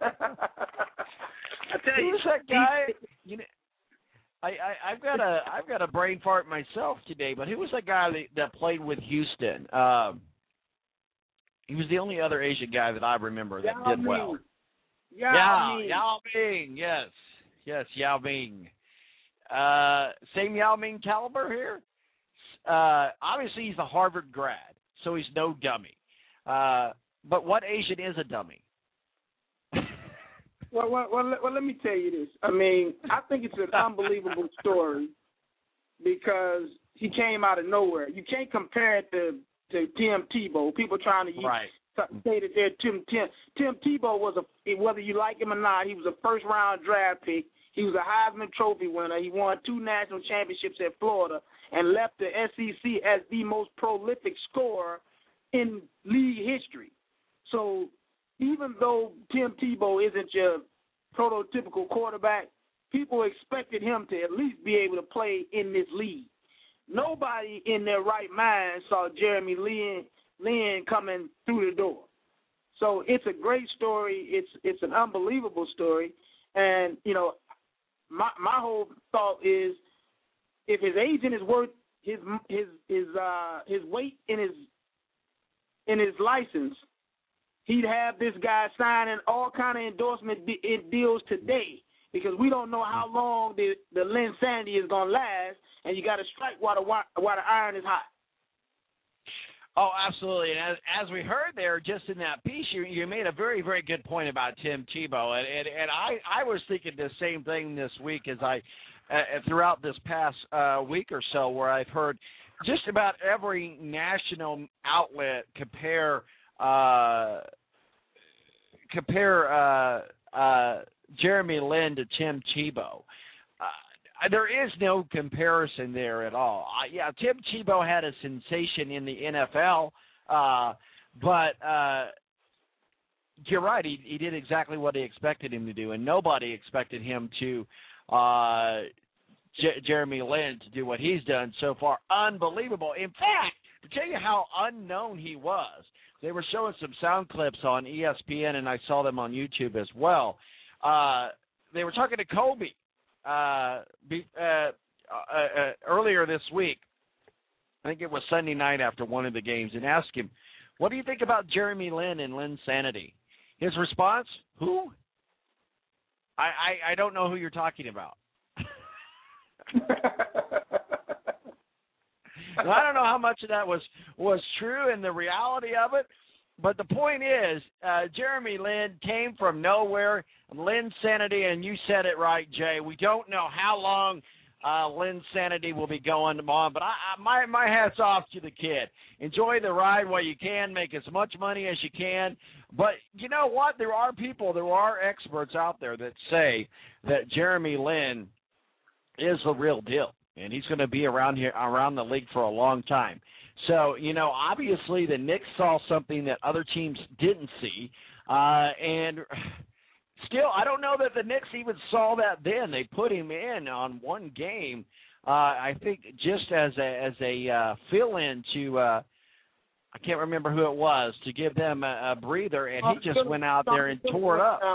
tell you, who's that guy? You know, I, I I've got a I've got a brain fart myself today. But who was that guy that, that played with Houston? Um, he was the only other Asian guy that I remember that Yao did well. Ming. Yao Yeah, Ming. Yao Ming. Yes, yes, Yao Ming. Uh, same Yao Ming caliber here. Uh, obviously, he's a Harvard grad, so he's no dummy. Uh, but what Asian is a dummy? Well, well, well, let, well, let me tell you this. I mean, I think it's an unbelievable story because he came out of nowhere. You can't compare it to, to Tim Tebow. People trying to use, right. say that they're Tim, Tim. Tim Tebow was a, whether you like him or not, he was a first-round draft pick. He was a Heisman Trophy winner. He won two national championships at Florida and left the S E C as the most prolific scorer in league history. So even though Tim Tebow isn't your prototypical quarterback, people expected him to at least be able to play in this league. Nobody in their right mind saw Jeremy Lin, Lin coming through the door. So it's a great story. It's it's an unbelievable story. And, you know, my my whole thought is if his agent is worth his his his uh his weight in his in his license, he'd have this guy signing all kind of endorsement de- deals today because we don't know how long the the Linsanity is gonna last, and you got to strike while the while the iron is hot. Oh, absolutely. And as, as we heard there, just in that piece, you, you made a very, very good point about Tim Tebow. And, and, and I, I was thinking the same thing this week as I, uh, throughout this past uh, week or so, where I've heard just about every national outlet compare uh, compare uh, uh, Jeremy Lin to Tim Tebow. There is no comparison there at all. Uh, yeah, Tim Tebow had a sensation in the N F L, uh, but uh, you're right. He, he did exactly what he expected him to do, and nobody expected him to, uh, J- Jeremy Lin, to do what he's done so far. Unbelievable. In fact, to tell you how unknown he was, They were showing some sound clips on E S P N, and I saw them on YouTube as well. Uh, they were talking to Kobe uh, be, uh, uh, uh, earlier this week. I think it was Sunday night after one of the games, and asked him, what do you think about Jeremy Lin and Linsanity? His response, who? I, I, I don't know who you're talking about. Now, I don't know how much of that was, was true in the reality of it, but the point is, uh, Jeremy Lin came from nowhere. Linsanity, and you said it right, Jay. We don't know how long uh, Linsanity will be going on, but I, I, my, my hat's off to the kid. Enjoy the ride while you can, make as much money as you can. But you know what? There are people, there are experts out there that say that Jeremy Lin is the real deal, and he's going to be around here, around the league for a long time. So, you know, obviously the Knicks saw something that other teams didn't see, uh, and still, I don't know that the Knicks even saw that then. They put him in on one game, uh, I think just as a, as a uh, fill-in to, uh, I can't remember who it was, to give them a, a breather, and he just went out there and tore it up.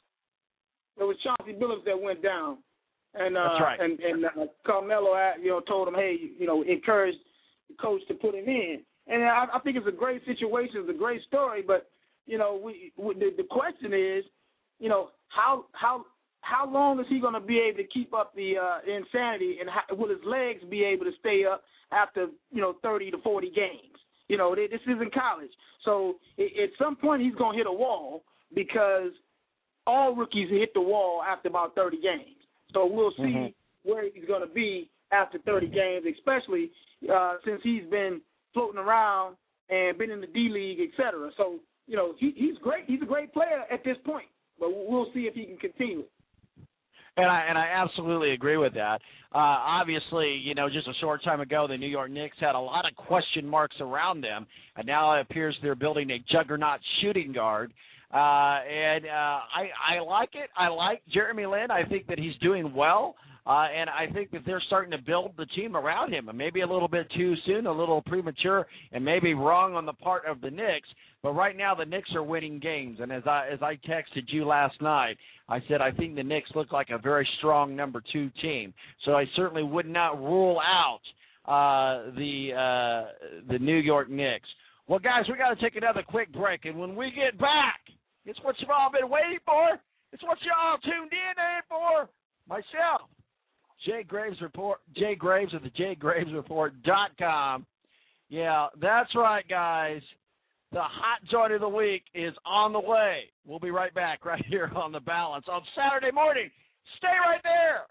It was Chauncey Billups that went down. And uh, That's right. and, and uh, Carmelo, you know, told him, hey, you know, encouraged the coach to put him in. And I, I think it's a great situation. It's a great story. But, you know, we, we the, the question is, you know, how how how long is he going to be able to keep up the uh, insanity, and how, will his legs be able to stay up after, you know, thirty to forty games? You know, this isn't college. So at some point he's going to hit a wall, because all rookies hit the wall after about thirty games. So we'll see mm-hmm. where he's going to be after thirty games, especially uh, since he's been floating around and been in the D League, et cetera. So, you know, he, he's great. He's a great player at this point, but we'll see if he can continue it. And I and I absolutely agree with that. Uh, obviously, you know, just a short time ago, the New York Knicks had a lot of question marks around them, and now it appears they're building a juggernaut shooting guard. Uh, and uh, I, I like it. I like Jeremy Lin. I think that he's doing well, uh, and I think that they're starting to build the team around him. And maybe a little bit too soon, a little premature, and maybe wrong on the part of the Knicks. But right now, the Knicks are winning games. And as I as I texted you last night, I said I think the Knicks look like a very strong number two team. So I certainly would not rule out uh, the uh, the New York Knicks. Well, guys, we got to take another quick break, and when we get back, it's what you've all been waiting for. It's what you all tuned in for. Myself, Jay Graves Report, Jay Graves of the Jay Graves Report dot com. Yeah, that's right, guys. The hot joint of the week is on the way. We'll be right back right here on The Balance on Saturday morning. Stay right there.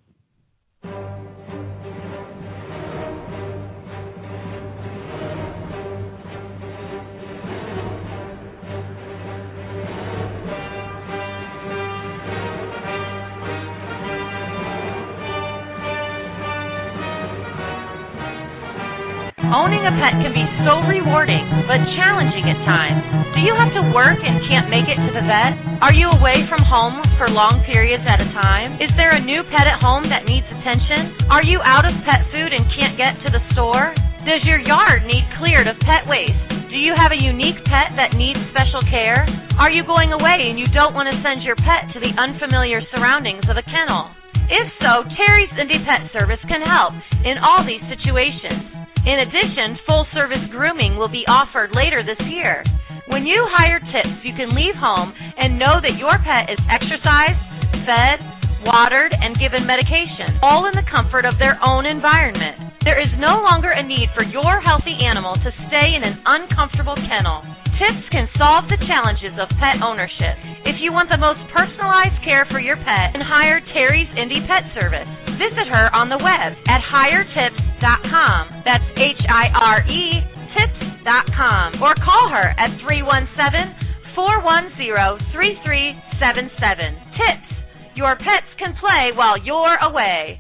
Owning a pet can be so rewarding, but challenging at times. Do you have to work and can't make it to the vet? Are you away from home for long periods at a time? Is there a new pet at home that needs attention? Are you out of pet food and can't get to the store? Does your yard need cleared of pet waste? Do you have a unique pet that needs special care? Are you going away and you don't want to send your pet to the unfamiliar surroundings of a kennel? If so, Terry's Indie Pet Service can help in all these situations. In addition, full-service grooming will be offered later this year. When you hire Tips, you can leave home and know that your pet is exercised, fed, watered, and given medication, all in the comfort of their own environment. There is no longer a need for your healthy animal to stay in an uncomfortable kennel. Tips can solve the challenges of pet ownership. If you want the most personalized care for your pet, then hire Terry's Indie Pet Service. Visit her on the web at hire tips dot com. That's H I R E tips dot com. Or call her at three one seven, four one zero, three three seven seven. Tips. Your pets can play while you're away.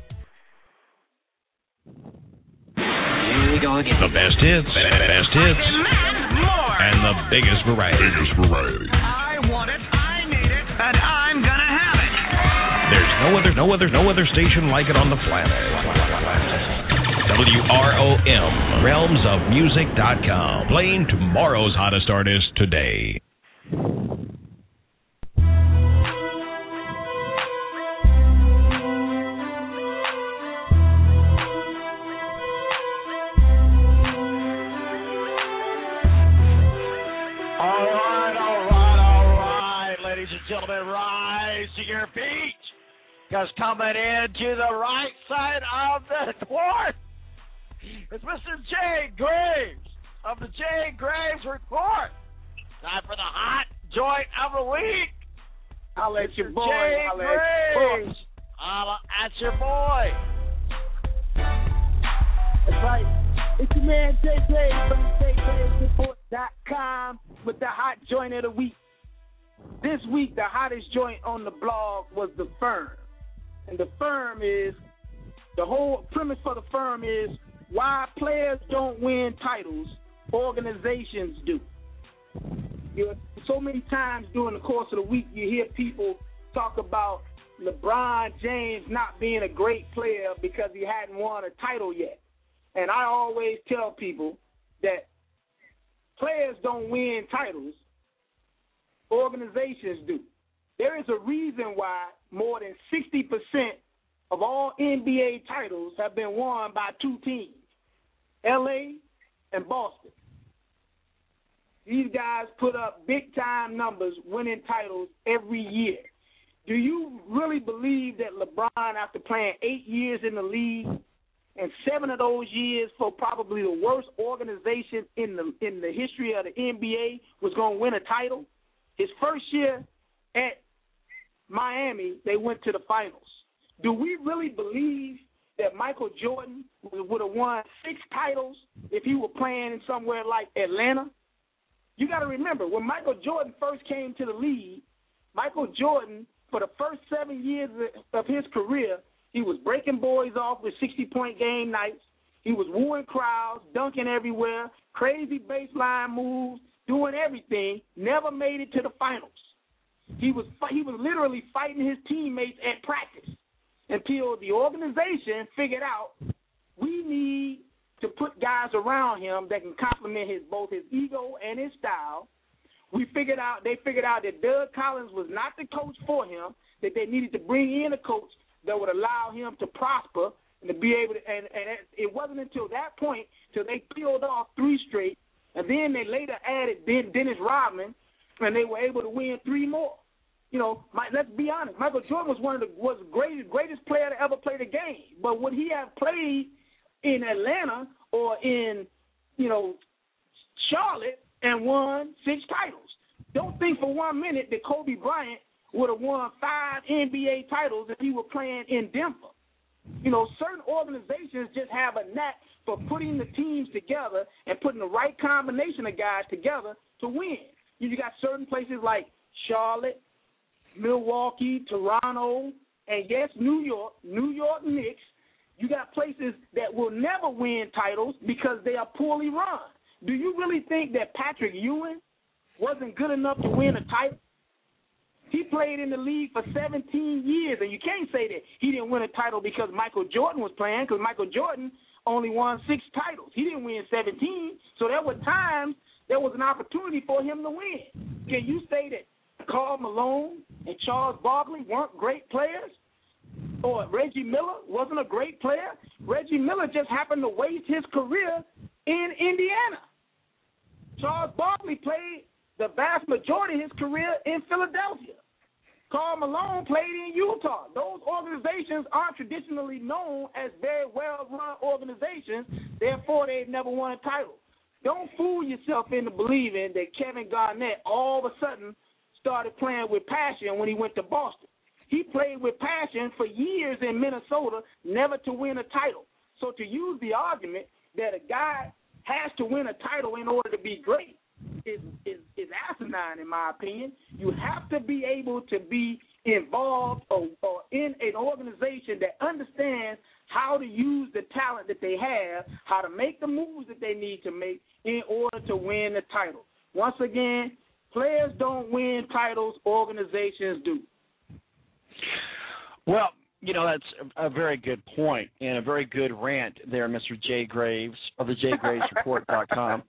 Here we go again. The best hits, best hits, and the biggest variety. Biggest variety. I want it, I need it, and I'm gonna have it. There's no other, no other, no other station like it on the planet. W R O M, realms of music dot com. Playing tomorrow's hottest artists today. Gentlemen, rise to your feet, because coming in to the right side of the court is Mister Jay Graves of the Jay Graves Report. Time for the hot joint of the week. I'll let your boy. Jay I'll Graves. Holla at your boy. That's right. It's your man Jay Graves from the Jay Graves Report dot com with the hot joint of the week. This week, the hottest joint on the blog was The Firm. And The Firm is, the whole premise for The Firm is why players don't win titles, organizations do. You know, so many times during the course of the week, you hear people talk about LeBron James not being a great player because he hadn't won a title yet. And I always tell people that players don't win titles, organizations do. There is a reason why more than sixty percent of all N B A titles have been won by two teams, L A and Boston. These guys put up big-time numbers winning titles every year. Do you really believe that LeBron, after playing eight years in the league, and seven of those years for probably the worst organization in the in the history of the N B A, was going to win a title? His first year at Miami, they went to the finals. Do we really believe that Michael Jordan would have won six titles if he were playing in somewhere like Atlanta? You got to remember, when Michael Jordan first came to the league, Michael Jordan, for the first seven years of his career, he was breaking boys off with sixty-point game nights. He was wooing crowds, dunking everywhere, crazy baseline moves, doing everything, never made it to the finals. He was he was literally fighting his teammates at practice until the organization figured out we need to put guys around him that can complement his both his ego and his style. We figured out they figured out that Doug Collins was not the coach for him, that they needed to bring in a coach that would allow him to prosper and to be able to, and, and it wasn't until that point till they peeled off three straight. And then they later added Dennis Rodman, and they were able to win three more. You know, my, let's be honest. Michael Jordan was one of the was the greatest greatest player to ever play the game. But would he have played in Atlanta or in, you know, Charlotte and won six titles? Don't think for one minute that Kobe Bryant would have won five N B A titles if he were playing in Denver. You know, certain organizations just have a knack for putting the teams together and putting the right combination of guys together to win. You got certain places like Charlotte, Milwaukee, Toronto, and yes, New York, New York Knicks. You got places that will never win titles because they are poorly run. Do you really think that Patrick Ewing wasn't good enough to win a title? He played in the league for seventeen years, and you can't say that he didn't win a title because Michael Jordan was playing, because Michael Jordan only won six titles. He didn't win seventeen, so there were times there was an opportunity for him to win. Can you say that Karl Malone and Charles Barkley weren't great players? Or Reggie Miller wasn't a great player? Reggie Miller just happened to waste his career in Indiana. Charles Barkley played the vast majority of his career in Philadelphia. Karl Malone played in Utah. Those organizations aren't traditionally known as very well-run organizations. Therefore, they've never won a title. Don't fool yourself into believing that Kevin Garnett all of a sudden started playing with passion when he went to Boston. He played with passion for years in Minnesota, never to win a title. So to use the argument that a guy has to win a title in order to be great is, is, is asinine, in my opinion. You have to be able to be involved or, or in an organization that understands how to use the talent that they have, how to make the moves that they need to make in order to win the title. Once again, players don't win titles, organizations do. Well, You know, that's a, a very good point and a very good rant there, Mister Jay Graves of the jay graves report dot com.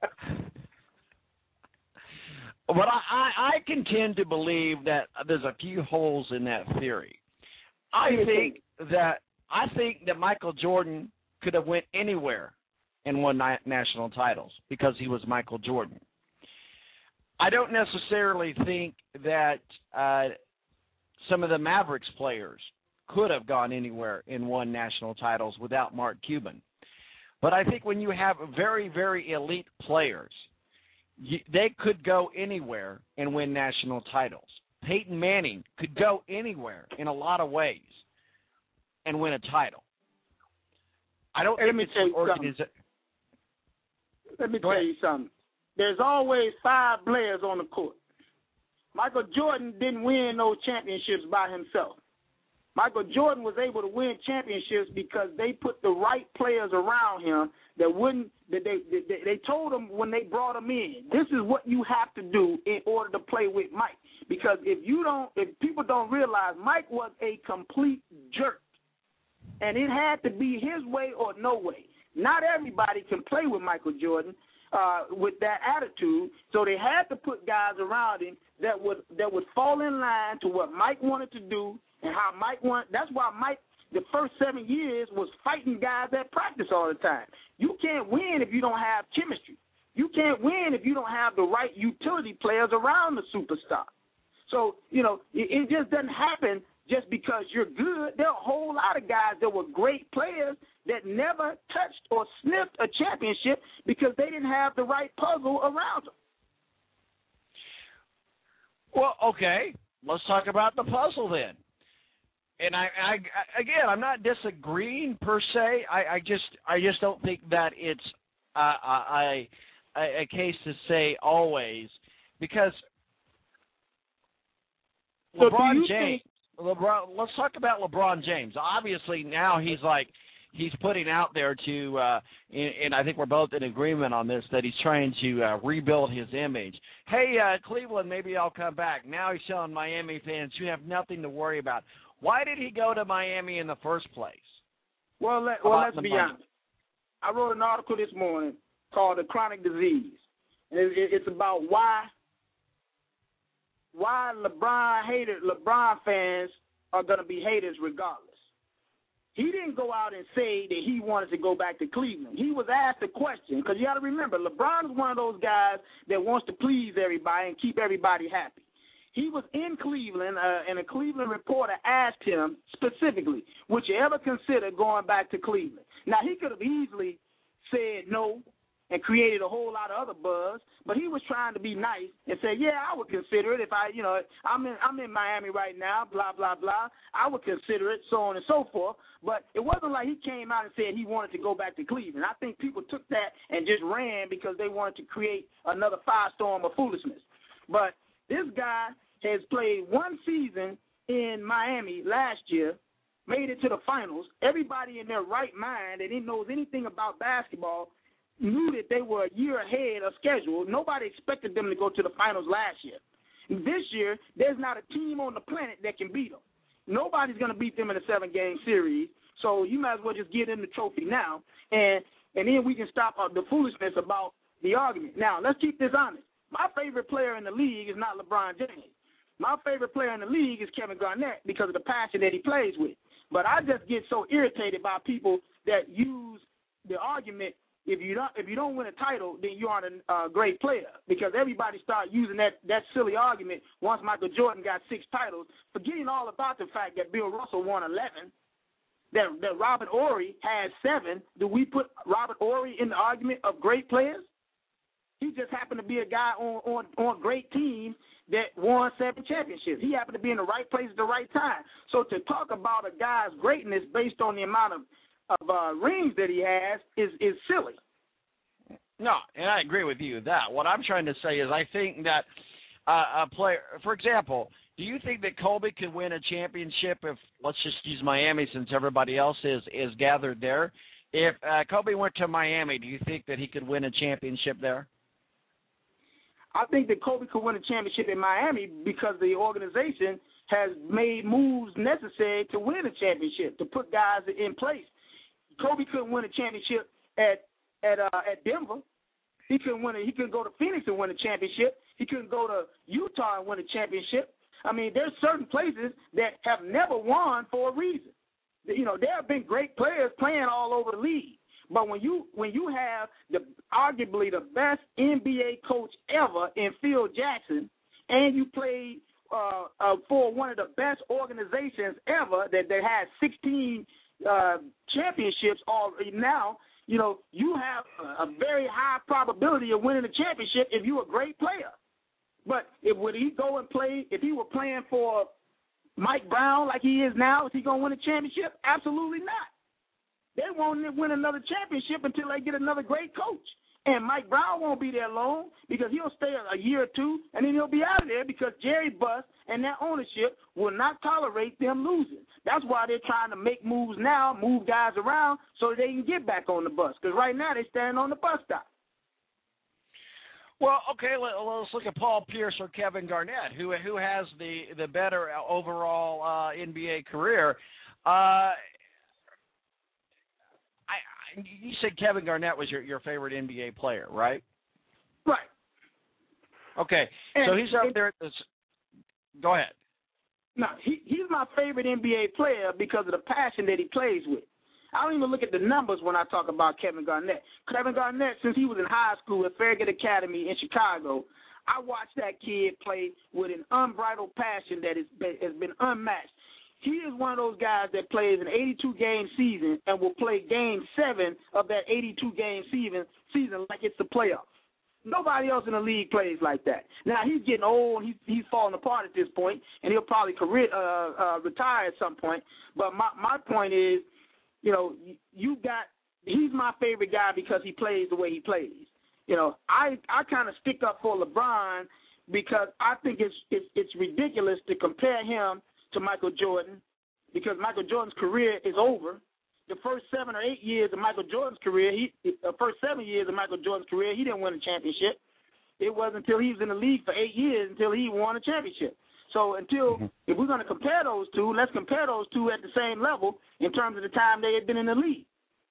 But I, I, I contend to believe that there's a few holes in that theory. I think that I think that Michael Jordan could have went anywhere and won ni- national titles because he was Michael Jordan. I don't necessarily think that uh, some of the Mavericks players could have gone anywhere and won national titles without Mark Cuban. But I think when you have very, very elite players, you, they could go anywhere and win national titles. Peyton Manning could go anywhere in a lot of ways and win a title. I don't hey, think it's an organization. Let me tell you something. There's always five players on the court. Michael Jordan didn't win no championships by himself. Michael Jordan was able to win championships because they put the right players around him that wouldn't. That they, they they told him when they brought him in, this is what you have to do in order to play with Mike. Because if you don't, if people don't realize, Mike was a complete jerk, and it had to be his way or no way. Not everybody can play with Michael Jordan uh, with that attitude, so they had to put guys around him that would that would fall in line to what Mike wanted to do and how Mike wanted. That's why Mike, the first seven years, was fighting guys at practice all the time. You can't win if you don't have chemistry. You can't win if you don't have the right utility players around the superstar. So, you know, it, it just doesn't happen just because you're good. There are a whole lot of guys that were great players that never touched or sniffed a championship because they didn't have the right puzzle around them. Well, okay, let's talk about the puzzle then. And I, I, again, I'm not disagreeing per se. I, I just, I just don't think that it's uh, a, a, a case to say always, because so LeBron James. Think- LeBron. Let's talk about LeBron James. Obviously, now he's like he's putting out there to, uh, and, and I think we're both in agreement on this, that he's trying to uh, rebuild his image. Hey, uh, Cleveland, maybe I'll come back. Now he's telling Miami fans, you have nothing to worry about. Why did he go to Miami in the first place? Well, let, well let's be money? honest. I wrote an article this morning called "The Chronic Disease," and it, it, it's about why why LeBron hated LeBron fans are going to be haters regardless. He didn't go out and say that he wanted to go back to Cleveland. He was asked a question, because you got to remember, LeBron is one of those guys that wants to please everybody and keep everybody happy. He was in Cleveland, uh, and a Cleveland reporter asked him specifically, would you ever consider going back to Cleveland? Now, he could have easily said no and created a whole lot of other buzz, but he was trying to be nice and say, yeah, I would consider it if I, you know, I'm in I'm in Miami right now, blah, blah, blah. I would consider it, so on and so forth. But it wasn't like he came out and said he wanted to go back to Cleveland. I think people took that and just ran because they wanted to create another firestorm of foolishness. But this guy has played one season in Miami last year, made it to the finals. Everybody in their right mind that knows anything about basketball knew that they were a year ahead of schedule. Nobody expected them to go to the finals last year. This year, there's not a team on the planet that can beat them. Nobody's going to beat them in a seven-game series, so you might as well just get them the trophy now, and and then we can stop uh, the foolishness about the argument. Now, let's keep this honest. My favorite player in the league is not LeBron James. My favorite player in the league is Kevin Garnett because of the passion that he plays with. But I just get so irritated by people that use the argument, if you don't if you don't win a title, then you aren't a uh, great player, because everybody started using that, that silly argument once Michael Jordan got six titles, forgetting all about the fact that Bill Russell won eleven, that, that Robert Horry had seven. Do we put Robert Horry in the argument of great players? He just happened to be a guy on, on, on great teams that won seven championships. He happened to be in the right place at the right time. So to talk about a guy's greatness based on the amount of, of uh, rings that he has is, is silly. No, and I agree with you with that. What I'm trying to say is I think that uh, a player, for example, do you think that Kobe could win a championship if, let's just use Miami since everybody else is, is gathered there? If uh, Kobe went to Miami, do you think that he could win a championship there? I think that Kobe could win a championship in Miami because the organization has made moves necessary to win a championship, to put guys in place. Kobe couldn't win a championship at at uh, at Denver. He couldn't win it. He couldn't go to Phoenix and win a championship. He couldn't go to Utah and win a championship. I mean, there's certain places that have never won for a reason. You know, there have been great players playing all over the league, but when you when you have the arguably the best N B A coach ever in Phil Jackson, and you play uh, uh, for one of the best organizations ever that that has sixteen uh, championships already now, you know, you have a, a very high probability of winning a championship if you're a great player. But if would he go and play, if he were playing for Mike Brown like he is now, is he going to win a championship? Absolutely not. They won't win another championship until they get another great coach. And Mike Brown won't be there long because he'll stay a year or two, and then he'll be out of there because Jerry Buss and that ownership will not tolerate them losing. That's why they're trying to make moves now, move guys around so that they can get back on the bus, because right now they're standing on the bus stop. Well, okay, let, let's look at Paul Pierce or Kevin Garnett, who who has the, the better overall uh, N B A career. Uh, I, I, you said Kevin Garnett was your, your favorite N B A player, right? Right. Okay, and, so he's up and, there at this. Go ahead. No, he, he's my favorite N B A player because of the passion that he plays with. I don't even look at the numbers when I talk about Kevin Garnett. Kevin Garnett, since he was in high school at Farragut Academy in Chicago, I watched that kid play with an unbridled passion that is, has been unmatched. He is one of those guys that plays an eighty-two game season and will play game seven of that eighty-two game season, season like it's the playoffs. Nobody else in the league plays like that. Now, he's getting old. He's, he's falling apart at this point, and he'll probably career, uh, uh, retire at some point. But my, my point is, you know, you got – he's my favorite guy because he plays the way he plays. You know, I, I kind of stick up for LeBron because I think it's, it's it's ridiculous to compare him to Michael Jordan because Michael Jordan's career is over. The first seven or eight years of Michael Jordan's career, he the first seven years of Michael Jordan's career, he didn't win a championship. It wasn't until he was in the league for eight years until he won a championship. So until mm-hmm. if we're going to compare those two, let's compare those two at the same level in terms of the time they had been in the league.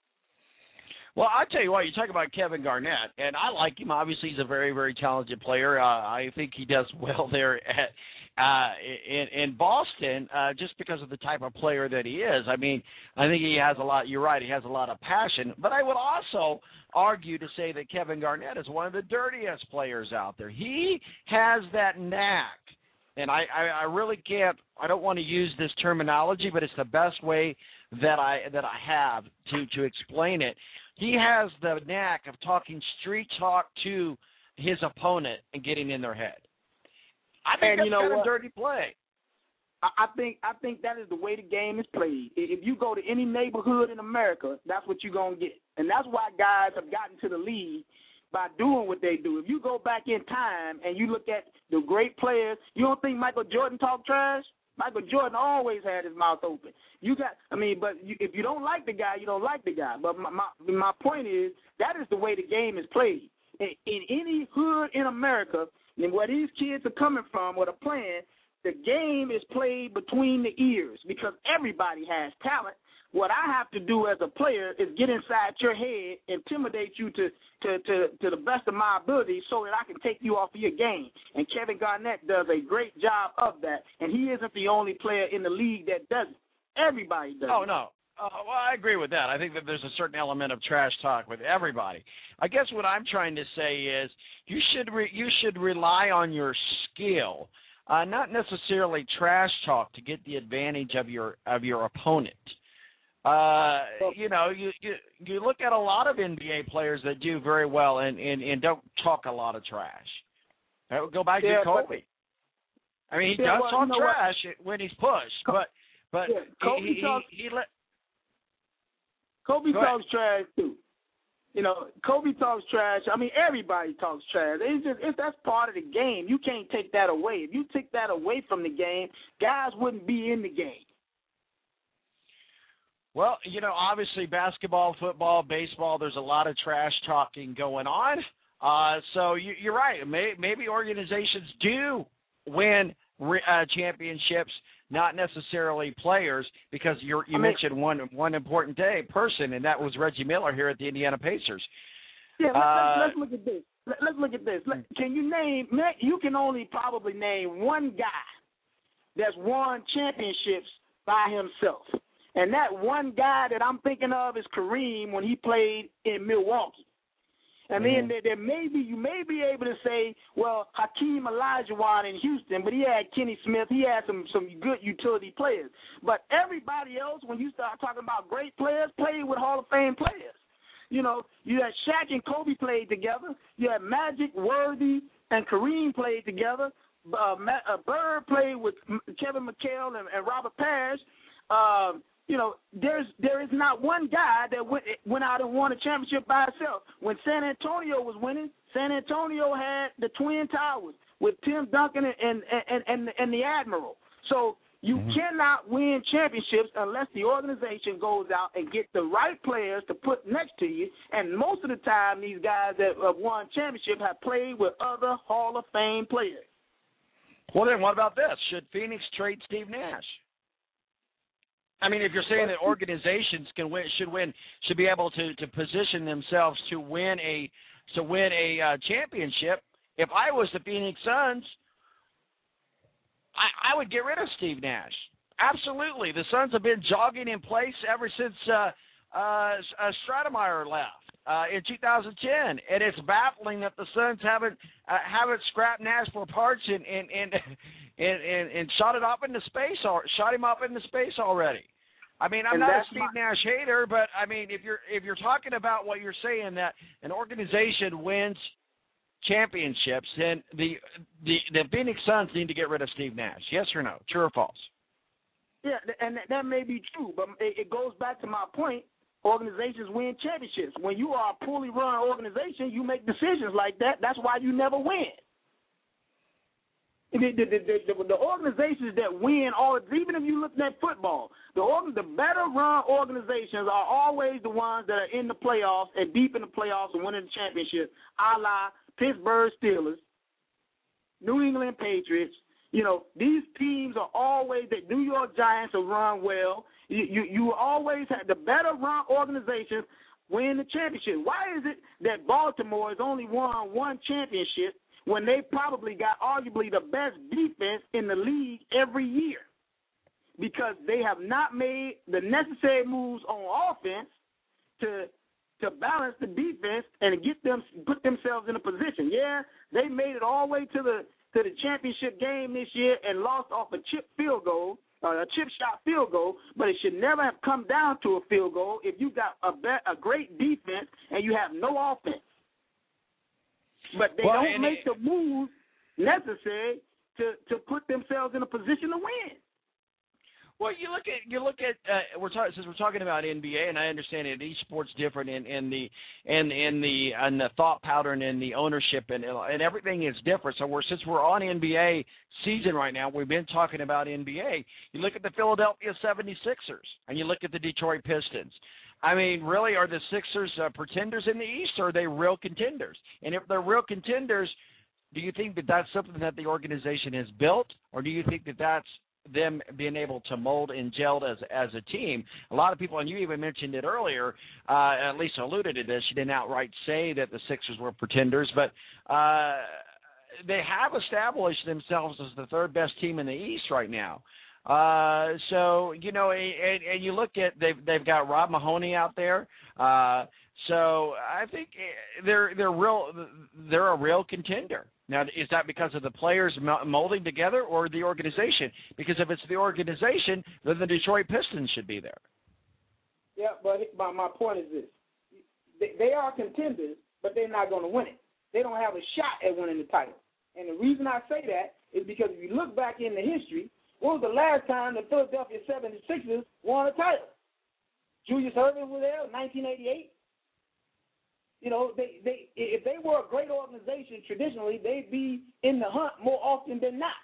Well, I'll tell you what, you talk about Kevin Garnett, and I like him. Obviously, he's a very, very talented player. Uh, I think he does well there at uh, in, in Boston uh, just because of the type of player that he is. I mean, I think he has a lot – you're right, he has a lot of passion. But I would also argue to say that Kevin Garnett is one of the dirtiest players out there. He has that knack. And I, I, I really can't – I don't want to use this terminology, but it's the best way that I that I have to, to explain it. He has the knack of talking street talk to his opponent and getting in their head. I think and that's you know kind what? of dirty play. I, I think I think that is the way the game is played. If you go to any neighborhood in America, that's what you're going to get. And that's why guys have gotten to the league by doing what they do. If you go back in time and you look at the great players, you don't think Michael Jordan talked trash? Michael Jordan always had his mouth open. You got, I mean, but you, if you don't like the guy, you don't like the guy. But my my, my point is that is the way the game is played. In, in any hood in America, and where these kids are coming from, where they're playing, the game is played between the ears because everybody has talent. What I have to do as a player is get inside your head, intimidate you to, to, to, to the best of my ability so that I can take you off of your game. And Kevin Garnett does a great job of that, and he isn't the only player in the league that does it. Everybody does Oh, it. no. Uh, well, I agree with that. I think that there's a certain element of trash talk with everybody. I guess what I'm trying to say is you should re- you should rely on your skill, uh, not necessarily trash talk to get the advantage of your of your opponent. Uh, you know, you, you you look at a lot of N B A players that do very well and, and, and don't talk a lot of trash. Uh, go back yeah, to Kobe. But, I mean, he yeah, does well, talk you know trash what? when he's pushed, but but yeah, Kobe he, he, talks, he, he let. Kobe Go talks trash too. You know, Kobe talks trash. I mean, everybody talks trash. It's just it's that's part of the game. You can't take that away. If you take that away from the game, guys wouldn't be in the game. Well, you know, obviously basketball, football, baseball, there's a lot of trash talking going on. Uh, so you, you're right. May, maybe organizations do win uh, championships, not necessarily players, because you're, you I mean, mentioned one one important day person, and that was Reggie Miller here at the Indiana Pacers. Yeah, let's, uh, let's look at this. Let's look at this. Can you name? You can only probably name one guy that's won championships by himself, and that one guy that I'm thinking of is Kareem when he played in Milwaukee. And then there, there may be, you may be able to say, well, Hakeem Olajuwon in Houston, but he had Kenny Smith. He had some, some good utility players. But everybody else, when you start talking about great players, played with Hall of Fame players. You know, you had Shaq and Kobe played together. You had Magic, Worthy, and Kareem played together. Uh, Matt, uh, Bird played with Kevin McHale and, and Robert Parrish. Uh, You know, there's there is not one guy that went went out and won a championship by himself. When San Antonio was winning, San Antonio had the Twin Towers with Tim Duncan and and and, and the Admiral. So you mm-hmm. cannot win championships unless the organization goes out and get the right players to put next to you. And most of the time, these guys that have won championships have played with other Hall of Fame players. Well, then what about this? Should Phoenix trade Steve Nash? I mean, if you're saying that organizations can win, should win, should be able to, to position themselves to win a to win a uh, championship. If I was the Phoenix Suns, I, I would get rid of Steve Nash. Absolutely, the Suns have been jogging in place ever since uh, uh, uh, Stoudemire left uh, in two thousand ten, and it's baffling that the Suns haven't uh, haven't scrapped Nash for parts and and and, and, and, and shot it off into space or shot him off into space already. I mean, I'm and not a Steve my, Nash hater, but I mean, if you're if you're talking about what you're saying, that an organization wins championships, then the the the Phoenix Suns need to get rid of Steve Nash. Yes or no? True or false? Yeah, and that may be true, but it goes back to my point. Organizations win championships. When you are a poorly run organization, you make decisions like that. That's why you never win. The, the, the, the, the organizations that win, all even if you look at football, the the better run organizations are always the ones that are in the playoffs and deep in the playoffs and winning the championship, a la Pittsburgh Steelers, New England Patriots. You know, these teams are always, the New York Giants are run well. You, you, you always have the better run organizations win the championship. Why is it that Baltimore has only won one championship when they probably got arguably the best defense in the league every year? Because they have not made the necessary moves on offense to to balance the defense and get them put themselves in a position. Yeah, they made it all the way to the to the championship game this year and lost off a chip field goal, uh, a chip shot field goal, but it should never have come down to a field goal if you got a be- a great defense and you have no offense. But they well, don't make the moves necessary to, to put themselves in a position to win. Well, you look at you look at uh, we're talking since we're talking about N B A, and I understand that each sport's different in, in the in in the and the thought pattern and the ownership and and everything is different. So we're since we're on N B A season right now, we've been talking about N B A. You look at the Philadelphia seventy-sixers and you look at the Detroit Pistons. I mean, really, are the Sixers uh, pretenders in the East, or are they real contenders? And if they're real contenders, do you think that that's something that the organization has built, or do you think that that's them being able to mold and gel as as a team? A lot of people, and you even mentioned it earlier, uh, at least alluded to this, you didn't outright say that the Sixers were pretenders, but uh, they have established themselves as the third best team in the East right now. Uh, so, you know, and, and you look at, they've, they've got Rob Mahoney out there. Uh, so I think they're, they're real, they're a real contender. Now, is that because of the players molding together or the organization? Because if it's the organization, then the Detroit Pistons should be there. Yeah, but my, my point is this. They, they are contenders, but they're not going to win it. They don't have a shot at winning the title. And the reason I say that is because if you look back in the history, when was the last time the Philadelphia seventy-sixers won a title? Julius Erving was there in nineteen eighty-eight. You know, they, they if they were a great organization traditionally, they'd be in the hunt more often than not.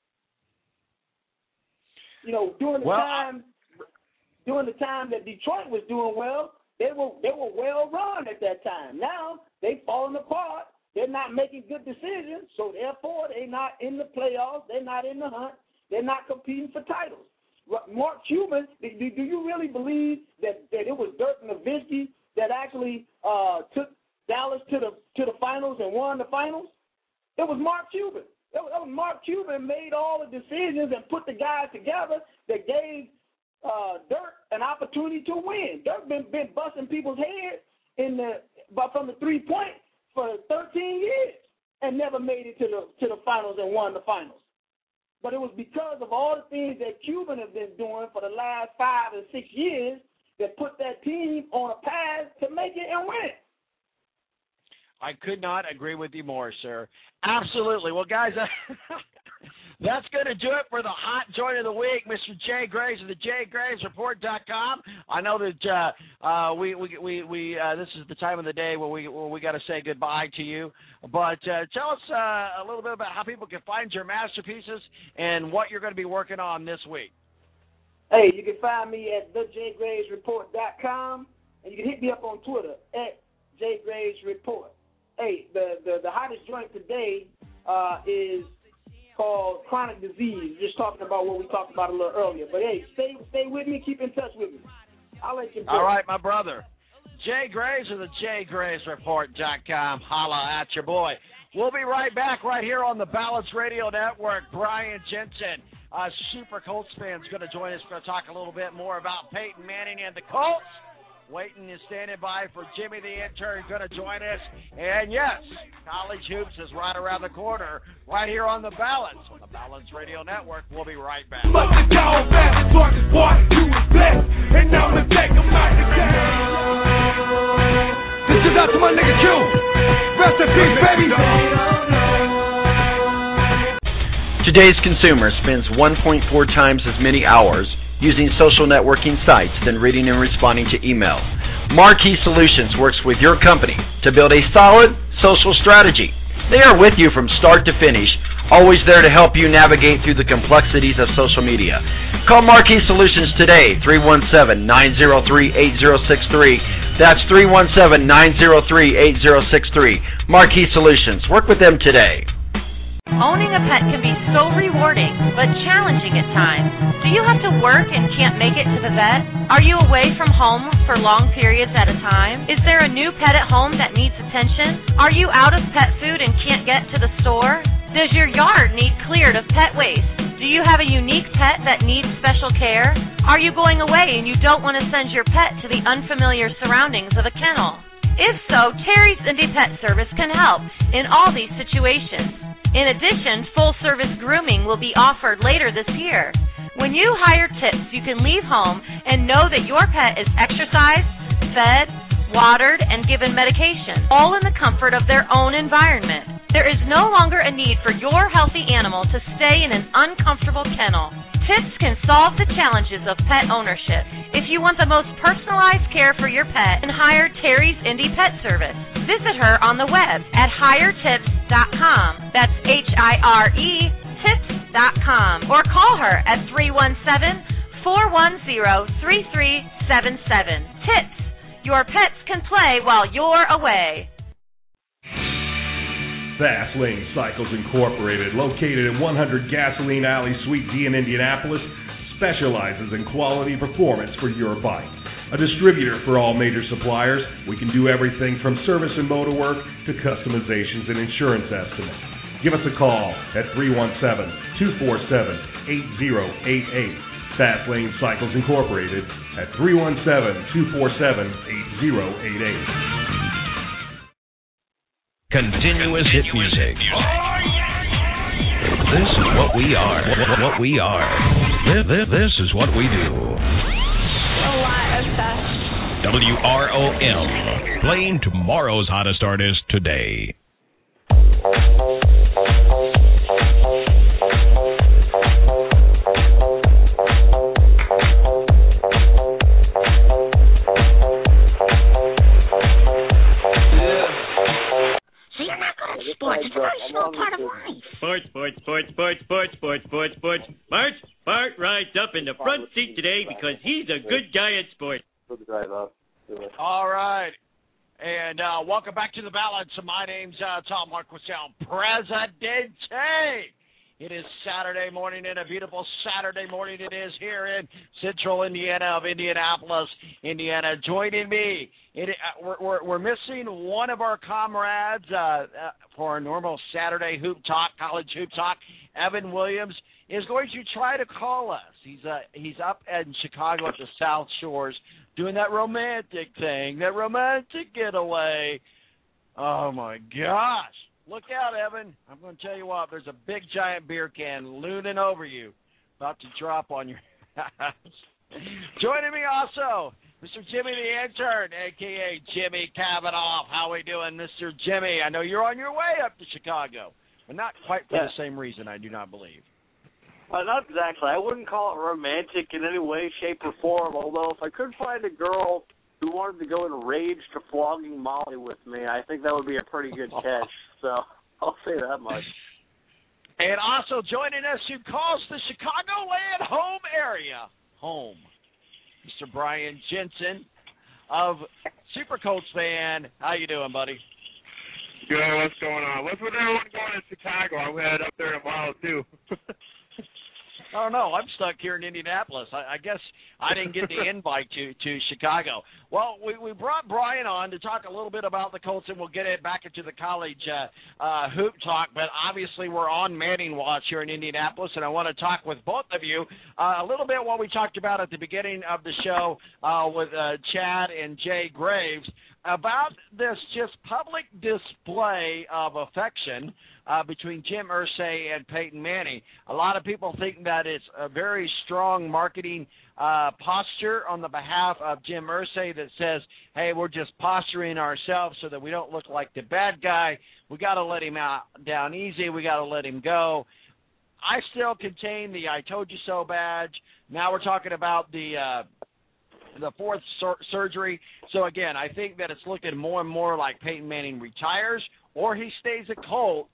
You know, during the well, time during the time that Detroit was doing well, they were they were well run at that time. Now they've fallen apart they're not making good decisions, so therefore they're not in the playoffs, they're not in the hunt, they're not competing for titles. Mark Cuban, do, do you really believe that, that it was Dirk Nowitzki that actually uh, took Dallas to the to the finals and won the finals? It was Mark Cuban. It was, it was Mark Cuban made all the decisions and put the guys together that gave uh, Dirk an opportunity to win. Dirk been been busting people's heads in the but from the three point for thirteen years and never made it to the to the finals and won the finals. But it was because of all the things that Cuban has been doing for the last five and six years that put that team on a path to make it and win. I could not agree with you more, sir. Absolutely. Well, guys, that's going to do it for the hot joint of the week, Mister Jay Graves of the jay graves report dot com. I know that uh, uh, we we we, we uh, this is the time of the day where we where we got to say goodbye to you. But uh, tell us uh, a little bit about how people can find your masterpieces and what you're going to be working on this week. Hey, you can find me at the jay graves report dot com, and you can hit me up on Twitter at jay graves report. Hey, the, the, the hottest joint today uh, is called Chronic Disease, just talking about what we talked about a little earlier. But, hey, stay stay with me. Keep in touch with me. I'll let you go. All right, my brother. Jay Graves of the jay graves report dot com. Holla at your boy. We'll be right back right here on the Balance Radio Network. Brian Jensen, a super Colts fan, is going to join us. We're going to talk a little bit more about Peyton Manning and the Colts. Waiting and standing by for Jimmy the intern, going to join us. And yes, College Hoops is right around the corner, right here on the Balance, on the Balance Radio Network. We'll be right back. This is out to my nigga Q. Rest in peace, baby. Today's consumer spends one point four times as many hours using social networking sites than reading and responding to email. Marquee Solutions works with your company to build a solid social strategy. They are with you from start to finish, always there to help you navigate through the complexities of social media. Call Marquee Solutions today, three one seven, nine zero three, eight zero six three. That's three one seven, nine zero three, eight zero six three. Marquee Solutions. Work with them today. Owning a pet can be so rewarding, but challenging at times. Do you have to work and can't make it to the vet? Are you away from home for long periods at a time? Is there a new pet at home that needs attention? Are you out of pet food and can't get to the store? Does your yard need cleared of pet waste? Do you have a unique pet that needs special care? Are you going away and you don't want to send your pet to the unfamiliar surroundings of a kennel? If so, Terry's Indie Pet Service can help in all these situations. In addition, full-service grooming will be offered later this year. When you hire Tips, you can leave home and know that your pet is exercised, fed, watered, and given medication, all in the comfort of their own environment. There is no longer a need for your healthy animal to stay in an uncomfortable kennel. Tips can solve the challenges of pet ownership. If you want the most personalized care for your pet, then hire Terry's Indie Pet Service. Visit her on the web at hire tips dot com. That's H I R E tips dot com. Or call her at three one seven, four one zero, three three seven seven. Tips. Your pets can play while you're away. Fast Lane Cycles Incorporated, located at one hundred Gasoline Alley, Suite D in Indianapolis, specializes in quality performance for your bike. A distributor for all major suppliers, we can do everything from service and motor work to customizations and insurance estimates. Give us a call at three one seven, two four seven, eight zero eight eight. Fast Lane Cycles Incorporated at three one seven, two four seven, eight zero eight eight. Continuous hit music. This is what we are. What we are. This is what we do. W R O M, playing tomorrow's hottest artist today. Sports, it's a very small part of life. Sports, sports, sports, sports, sports, sports, sports, sports. Bart, Bart rides up in the front seat today because he's a good guy at sports. All right. And uh, welcome back to the Balance. My name's uh, Tom Marquis, Presidente. It is Saturday morning, and a beautiful Saturday morning it is here in central Indiana of Indianapolis, Indiana. Joining me, it, uh, we're, we're, we're missing one of our comrades uh, uh, for our normal Saturday Hoop Talk, College Hoop Talk. Evan Williams is going to try to call us. He's uh, he's up in Chicago at the South Shores doing that romantic thing, that romantic getaway. Oh, my gosh. Look out, Evan. I'm going to tell you what, there's a big giant beer can looming over you, about to drop on your house. Joining me also, Mister Jimmy the Intern, a k a. Jimmy Kavanaugh. How we doing, Mister Jimmy? I know you're on your way up to Chicago, but not quite for yeah. the same reason, I do not believe. Uh, not exactly. I wouldn't call it romantic in any way, shape, or form, although if I could find a girl who wanted to go and rage to flogging Molly with me, I think that would be a pretty good catch. So I'll say that much. And also joining us, who calls the Chicagoland home area home, Mister Brian Jensen of Super Colts fan. How you doing, buddy? Good. What's going on? What's with everyone going to Chicago? I'm headed up there tomorrow too. I don't know. I'm stuck here in Indianapolis. I, I guess I didn't get the invite to, to Chicago. Well, we, we brought Brian on to talk a little bit about the Colts, and we'll get it back into the college uh, uh, hoop talk. But obviously we're on Manning watch here in Indianapolis, and I want to talk with both of you uh, a little bit what we talked about at the beginning of the show uh, with uh, Chad and Jay Graves about this just public display of affection uh, between Jim Irsay and Peyton Manning. A lot of people think that it's a very strong marketing uh, posture on the behalf of Jim Irsay that says, hey, we're just posturing ourselves so that we don't look like the bad guy. We got to let him out down easy. We got to let him go. I still contain the I told you so badge. Now we're talking about the uh, the fourth sur- surgery. So, again, I think that it's looking more and more like Peyton Manning retires or he stays at Colts,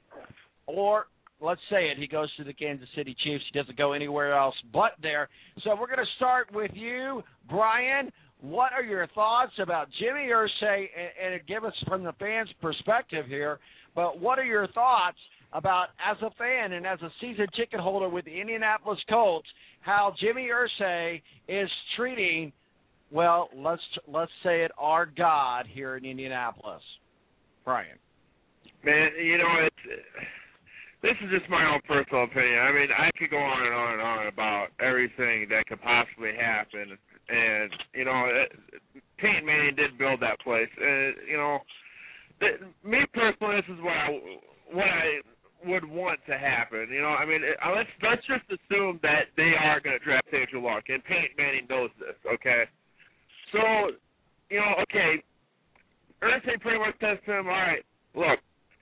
or let's say it, he goes to the Kansas City Chiefs. He doesn't go anywhere else but there. So we're going to start with you, Brian. What are your thoughts about Jimmy Irsay, and, and give us from the fans' perspective here, but what are your thoughts about, as a fan and as a season ticket holder with the Indianapolis Colts, how Jimmy Irsay is treating, well, let's let's say it, our God here in Indianapolis? Brian. Man, you know, it's, this is just my own personal opinion. I mean, I could go on and on and on about everything that could possibly happen. And, you know, Peyton Manning did build that place. And, you know, th- me personally, this is what I, what I would want to happen. You know, I mean, it, let's let's just assume that they are going to draft Andrew Luck, and Peyton Manning knows this, okay? So, you know, okay, Irsay pretty much says to him, all right, look,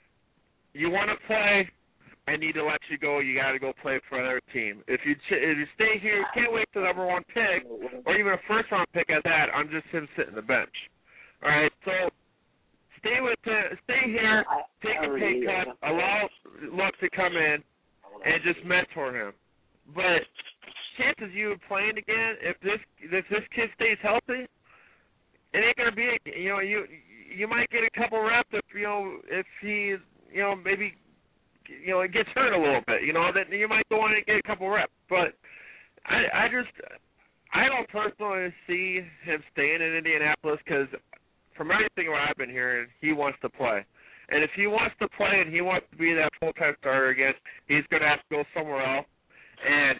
you want to play, I need to let you go. You got to go play for another team. If you ch- if you stay here, you can't wait for the number one pick, or even a first-round pick at that. I'm just him sitting the bench. All right, so stay with the, stay here, take a pay cut, allow Luck to come in, and just mentor him. But chances you playing again, if this if this kid stays healthy, it ain't gonna be. You know, you you might get a couple reps if you know if he you know maybe you know it gets hurt a little bit. You know, then you might go in and get a couple reps. But I I just I don't personally see him staying in Indianapolis because, from everything what I've been hearing, he wants to play. And if he wants to play and he wants to be that full-time starter again, he's going to have to go somewhere else. And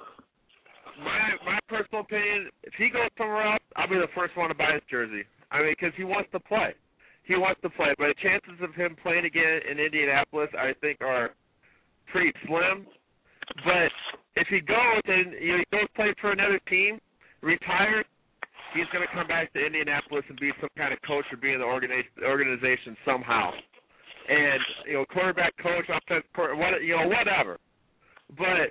my my personal opinion, if he goes somewhere else, I'll be the first one to buy his jersey. I mean, because he wants to play. He wants to play. But the chances of him playing again in Indianapolis, I think, are pretty slim. But if he goes and you know, he goes play for another team, retires, he's going to come back to Indianapolis and be some kind of coach or be in the organization somehow. And, you know, quarterback coach, offensive coach, what, you know, whatever. But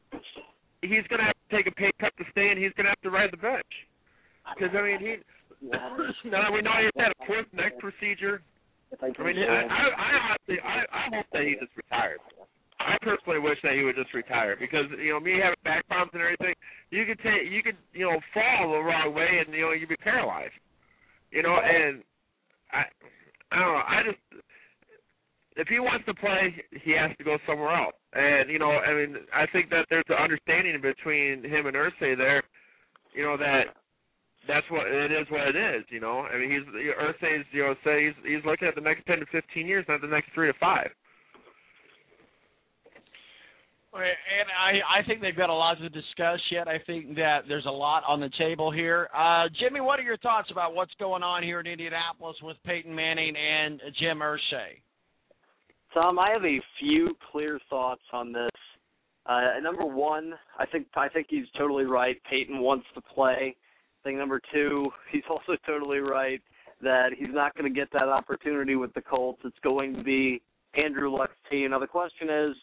he's going to have to take a pay cut to stay, and he's going to have to ride the bench. Because, I mean, he now we know he's had a fourth neck procedure. I mean, I, I, I honestly, I, I hope that he just retires. I personally wish that he would just retire because, you know, me having back problems and everything, you could take, you could, you know, fall the wrong way and, you know, you'd be paralyzed. You know, and I, I don't know. I just if he wants to play, he has to go somewhere else. And you know, I mean, I think that there's an understanding between him and Irsay there. You know that that's what it is. What it is. You know, I mean, he's Irsay's. You know, say he's he's looking at the next ten to fifteen years, not the next three to five. And I, I think they've got a lot to discuss yet. I think that there's a lot on the table here. Uh, Jimmy, what are your thoughts about what's going on here in Indianapolis with Peyton Manning and Jim Irsay? Tom, I have a few clear thoughts on this. Uh, number one, I think I think he's totally right. Peyton wants to play. I think number two, he's also totally right that he's not going to get that opportunity with the Colts. It's going to be Andrew Luck's team. Now the question is,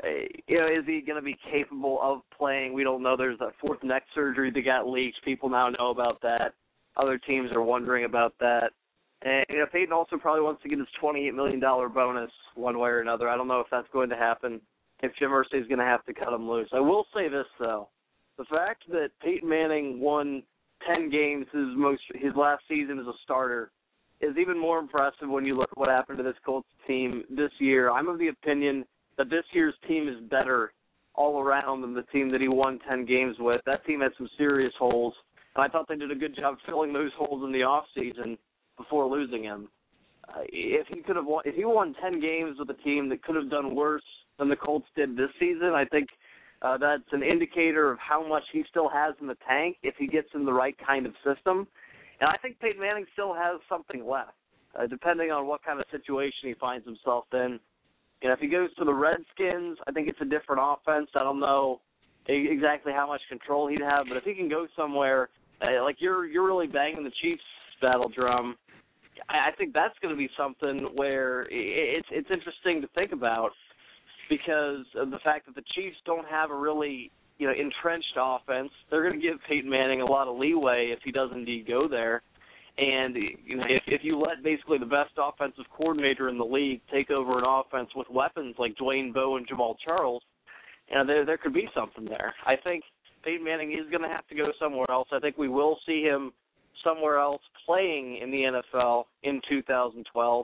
you know, is he going to be capable of playing? We don't know. There's that fourth neck surgery that got leaked. People now know about that. Other teams are wondering about that. And, you know, Peyton also probably wants to get his twenty-eight million dollars bonus one way or another. I don't know if that's going to happen, if Jim Irsay is going to have to cut him loose. I will say this, though. The fact that Peyton Manning won ten games his most his last season as a starter is even more impressive when you look at what happened to this Colts team this year. I'm of the opinion that this year's team is better all around than the team that he won ten games with. That team had some serious holes, and I thought they did a good job filling those holes in the offseason before losing him. Uh, if he could have won, if he won ten games with a team that could have done worse than the Colts did this season, I think uh, that's an indicator of how much he still has in the tank if he gets in the right kind of system. And I think Peyton Manning still has something left, uh, depending on what kind of situation he finds himself in. You know, if he goes to the Redskins, I think it's a different offense. I don't know exactly how much control he'd have, but if he can go somewhere, uh, like you're you're really banging the Chiefs' battle drum, I, I think that's going to be something where it's it's interesting to think about because of the fact that the Chiefs don't have a really, you know, entrenched offense. They're going to give Peyton Manning a lot of leeway if he does indeed go there. And you know, if, if you let basically the best offensive coordinator in the league take over an offense with weapons like Dwayne Bowe and Jamal Charles, you know, there there could be something there. I think Peyton Manning is going to have to go somewhere else. I think we will see him somewhere else playing in the N F L in two thousand twelve.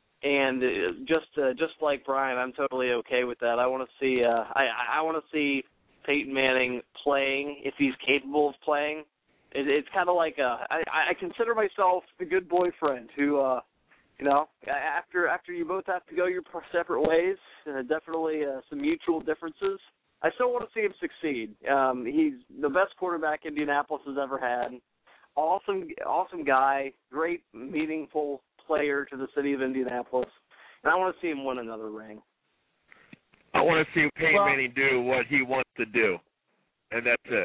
And just uh, just like Brian, I'm totally okay with that. I want to see uh, I I want to see Peyton Manning playing if he's capable of playing. It, it's kind of like a, I, I consider myself the good boyfriend who, uh, you know, after after you both have to go your separate ways, uh, definitely uh, some mutual differences. I still want to see him succeed. Um, he's the best quarterback Indianapolis has ever had. Awesome, awesome guy, great, meaningful player to the city of Indianapolis, and I want to see him win another ring. I want to see Peyton well, Manning do what he wants to do, and that's it.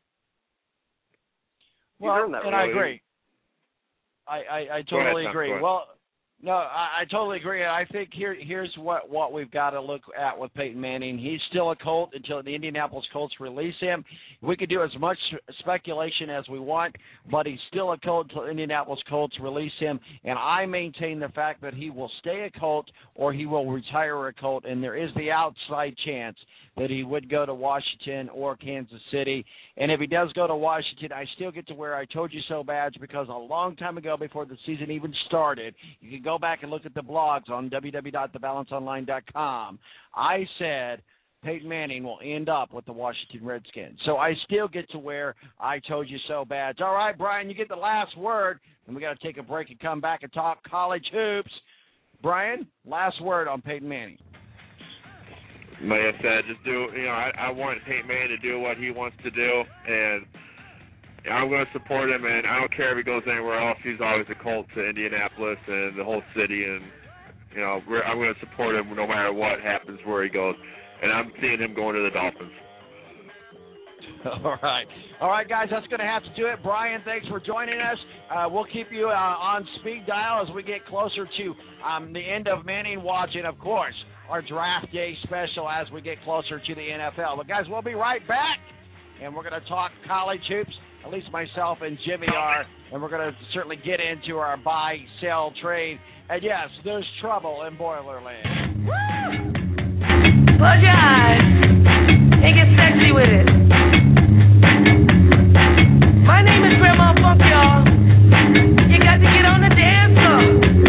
Well, and really. I agree. I, I, I totally ahead, agree. Well, no, I, I totally agree. I think here here's what, what we've got to look at with Peyton Manning. He's still a Colt until the Indianapolis Colts release him. We could do as much speculation as we want, but he's still a Colt until Indianapolis Colts release him. And I maintain the fact that he will stay a Colt or he will retire a Colt, and there is the outside chance that he would go to Washington or Kansas City. And if he does go to Washington, I still get to wear I told you so badge because a long time ago before the season even started, you can go back and look at the blogs on w w w dot the balance online dot com. I said Peyton Manning will end up with the Washington Redskins. So I still get to wear I told you so badge. All right, Brian, you get the last word, and we got to take a break and come back and talk college hoops. Brian, last word on Peyton Manning. Like I said, just do, you know, I, I want Peyton Manning to do what he wants to do, and I'm going to support him, and I don't care if he goes anywhere else. He's always a Colt to Indianapolis and the whole city, and, you know, we're, I'm going to support him no matter what happens where he goes, and I'm seeing him going to the Dolphins. All right. All right, guys, that's going to have to do it. Brian, thanks for joining us. Uh, we'll keep you uh, on speed dial as we get closer to um, the end of Manning Watch, and, of course, our draft day special as we get closer to the N F L. But, guys, we'll be right back, and we're going to talk college hoops. At least myself and Jimmy are, and we're going to certainly get into our buy, sell, trade. And, yes, there's trouble in Boilerland. Woo! Close your eyes and get sexy with it. My name is Grandma Funk, y'all. You got to get on the dance floor.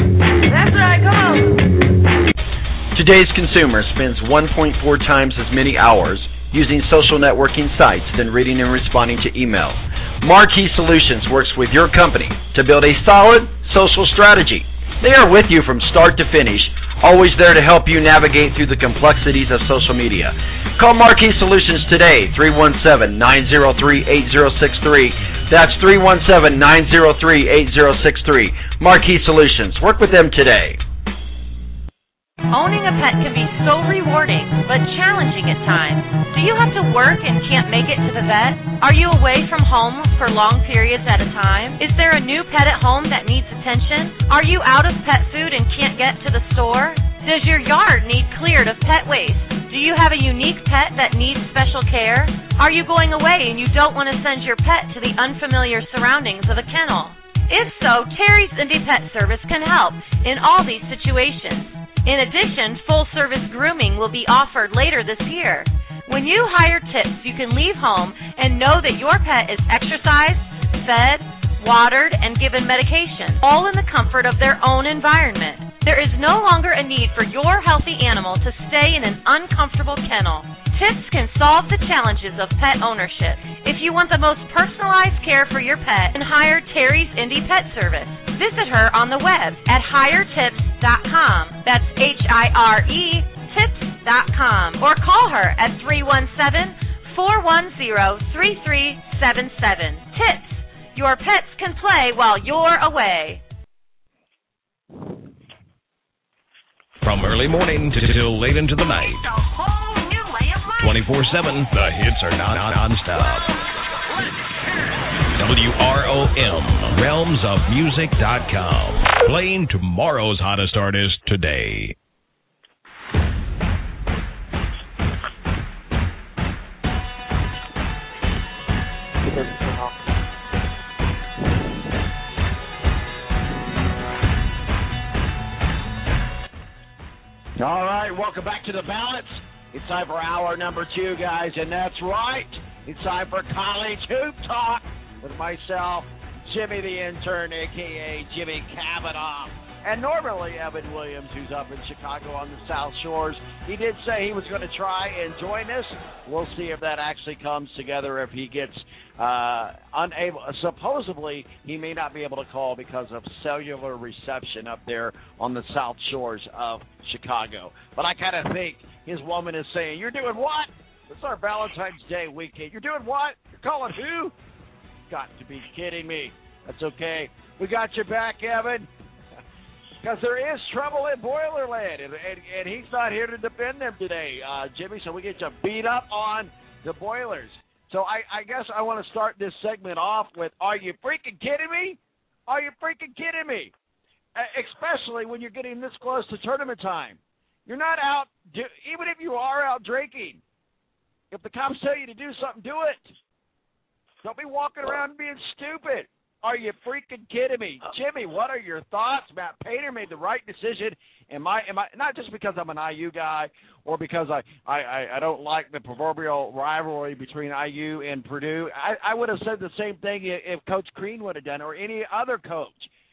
Today's consumer spends one point four times as many hours using social networking sites than reading and responding to email. Marquee Solutions works with your company to build a solid social strategy. They are with you from start to finish, always there to help you navigate through the complexities of social media. Call Marquee Solutions today, three one seven, nine zero three, eight zero six three. That's three one seven, nine zero three, eight zero six three. Marquee Solutions. Work with them today. Owning a pet can be so rewarding, but challenging at times. Do you have to work and can't make it to the vet? Are you away from home for long periods at a time? Is there a new pet at home that needs attention? Are you out of pet food and can't get to the store? Does your yard need cleared of pet waste? Do you have a unique pet that needs special care? Are you going away and you don't want to send your pet to the unfamiliar surroundings of a kennel? If so, Terry's Indie Pet Service can help in all these situations. In addition, full-service grooming will be offered later this year. When you hire Tips, you can leave home and know that your pet is exercised, fed, watered, and given medication, all in the comfort of their own environment. There is no longer a need for your healthy animal to stay in an uncomfortable kennel. Tips can solve the challenges of pet ownership. If you want the most personalized care for your pet, then hire Terry's Indie Pet Service. Visit her on the web at hire tips dot com. That's H I R E tips dot com. Or call her at three one seven, four one zero, three three seven seven. Tips. Your pets can play while you're away. From early morning till late into the night. twenty-four seven, the hits are non non-stop. W R O M, realms of music dot com. Playing tomorrow's hottest artist today. All right, welcome back to the Balance. It's time for hour number two, guys, and that's right. It's time for College Hoop Talk with myself, Jimmy the Intern, a k a. Jimmy Kavanaugh, and normally Evan Williams, who's up in Chicago on the South Shores. He did say he was going to try and join us. We'll see if that actually comes together, if he gets uh, unable. Supposedly, he may not be able to call because of cellular reception up there on the South Shores of Chicago. But I kind of think his woman is saying, "You're doing what? It's our Valentine's Day weekend. You're doing what? You're calling who? Got to be kidding me." That's okay. We got your back, Evan, because there is trouble in Boilerland, and, and, and he's not here to defend them today, uh, Jimmy, so we get to beat up on the Boilers. So I, I guess I want to start this segment off with, are you freaking kidding me? Are you freaking kidding me? Uh, especially when you're getting this close to tournament time. You're not out, do, even if you are out drinking. If the cops tell you to do something, do it. Don't be walking around being stupid. Are you freaking kidding me? Jimmy, what are your thoughts? Matt Painter made the right decision. Am I, am I not just because I'm an I U guy or because I, I, I don't like the proverbial rivalry between I U and Purdue. I, I would have said the same thing if Coach Crean would have done, or any other coach.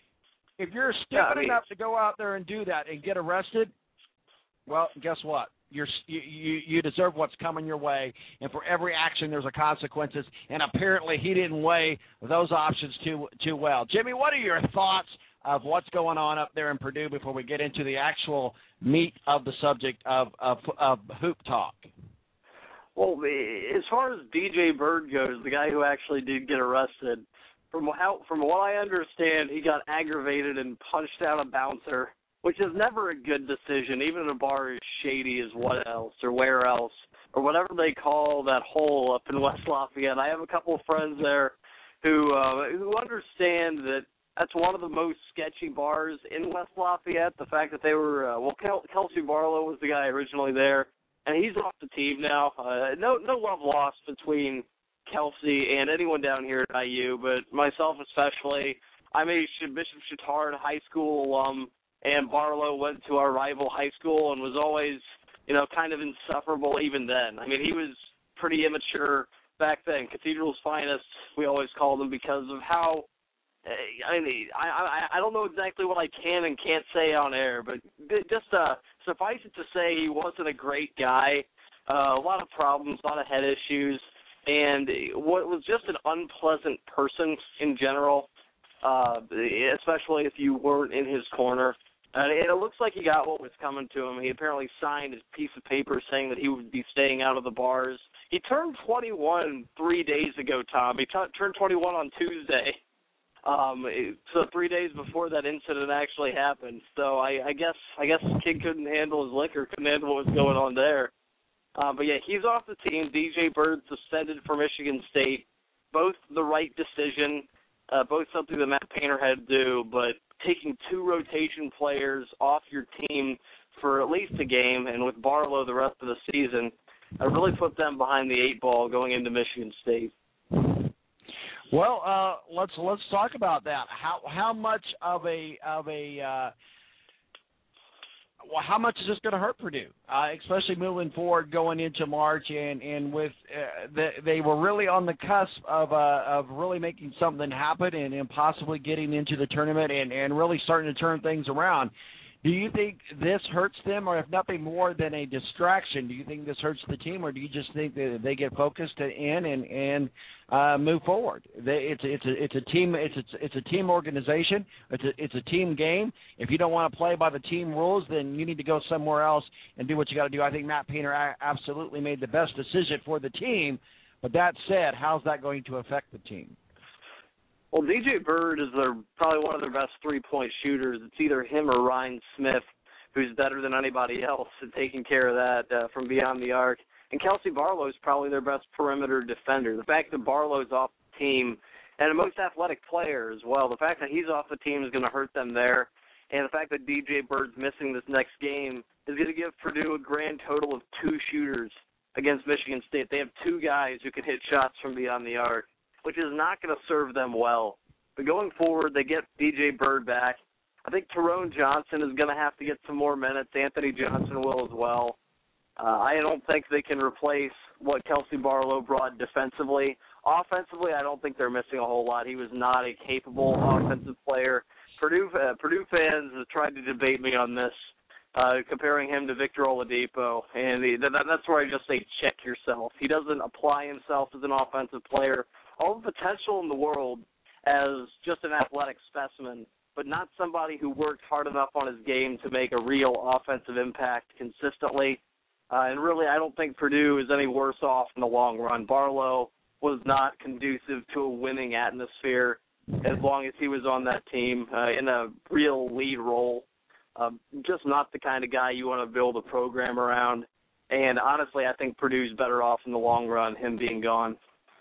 If you're stupid yeah, I mean, enough to go out there and do that and get arrested, well, guess what? You're, you you deserve what's coming your way, and for every action there's a consequences, and apparently he didn't weigh those options too too well. Jimmy, what are your thoughts of what's going on up there in Purdue before we get into the actual meat of the subject of, of, of Hoop Talk? Well, as far as D J Bird goes, the guy who actually did get arrested, from how from what I understand, he got aggravated and punched out a bouncer, which is never a good decision, even at a bar as shady as what else or where else or whatever they call that hole up in West Lafayette. I have a couple of friends there who uh, who understand that that's one of the most sketchy bars in West Lafayette. The fact that they were uh, well, Kel- Kelsey Barlow was the guy originally there, and he's off the team now. Uh, no no love lost between Kelsey and anyone down here at I U, but myself especially. I'm a Bishop Chatard high school alum. And Barlow went to our rival high school and was always, you know, kind of insufferable even then. I mean, he was pretty immature back then. Cathedral's finest, we always called him because of how, I mean, I, I, I don't know exactly what I can and can't say on air, but just uh, suffice it to say, he wasn't a great guy. Uh, a lot of problems, a lot of head issues, and what was just an unpleasant person in general, uh, especially if you weren't in his corner. And it looks like he got what was coming to him. He apparently signed his piece of paper saying that he would be staying out of the bars. He turned twenty-one three days ago, Tom. He t- turned twenty-one on Tuesday. Um, so three days before that incident actually happened. So I, I guess I guess the kid couldn't handle his liquor, couldn't handle what was going on there. Uh, but yeah, he's off the team. D J Bird suspended for Michigan State. Both the right decision, uh, both something that Matt Painter had to do, but taking two rotation players off your team for at least a game, and with Barlow the rest of the season, I really put them behind the eight ball going into Michigan State. Well, uh, let's let's talk about that. How how much of a of a uh, well, how much is this going to hurt Purdue, uh, especially moving forward, going into March, and and with uh, the, they were really on the cusp of uh, of really making something happen, and, and possibly getting into the tournament, and, and really starting to turn things around. Do you think this hurts them, or if nothing more than a distraction, do you think this hurts the team, or do you just think that they get focused in and and uh, move forward? They, it's it's a it's a team it's a, it's a team organization. It's a it's a team game. If you don't want to play by the team rules, then you need to go somewhere else and do what you got to do. I think Matt Painter absolutely made the best decision for the team. But that said, how's that going to affect the team? Well, D J Bird is their, probably one of their best three-point shooters. It's either him or Ryan Smith, who's better than anybody else at taking care of that uh, from beyond the arc. And Kelsey Barlow is probably their best perimeter defender. The fact that Barlow's off the team, and the most athletic player as well, the fact that he's off the team is going to hurt them there. And the fact that D J Bird's missing this next game is going to give Purdue a grand total of two shooters against Michigan State. They have two guys who can hit shots from beyond the arc, which is not going to serve them well. But going forward, they get D J Bird back. I think Tyrone Johnson is going to have to get some more minutes. Anthony Johnson will as well. Uh, I don't think they can replace what Kelsey Barlow brought defensively. Offensively, I don't think they're missing a whole lot. He was not a capable offensive player. Purdue uh, Purdue fans have tried to debate me on this, uh, comparing him to Victor Oladipo, and he, that, that's where I just say check yourself. He doesn't apply himself as an offensive player. All the potential in the world as just an athletic specimen, but not somebody who worked hard enough on his game to make a real offensive impact consistently. Uh, and really, I don't think Purdue is any worse off in the long run. Barlow was not conducive to a winning atmosphere as long as he was on that team uh, in a real lead role. Uh, just not the kind of guy you want to build a program around. And honestly, I think Purdue's better off in the long run, him being gone.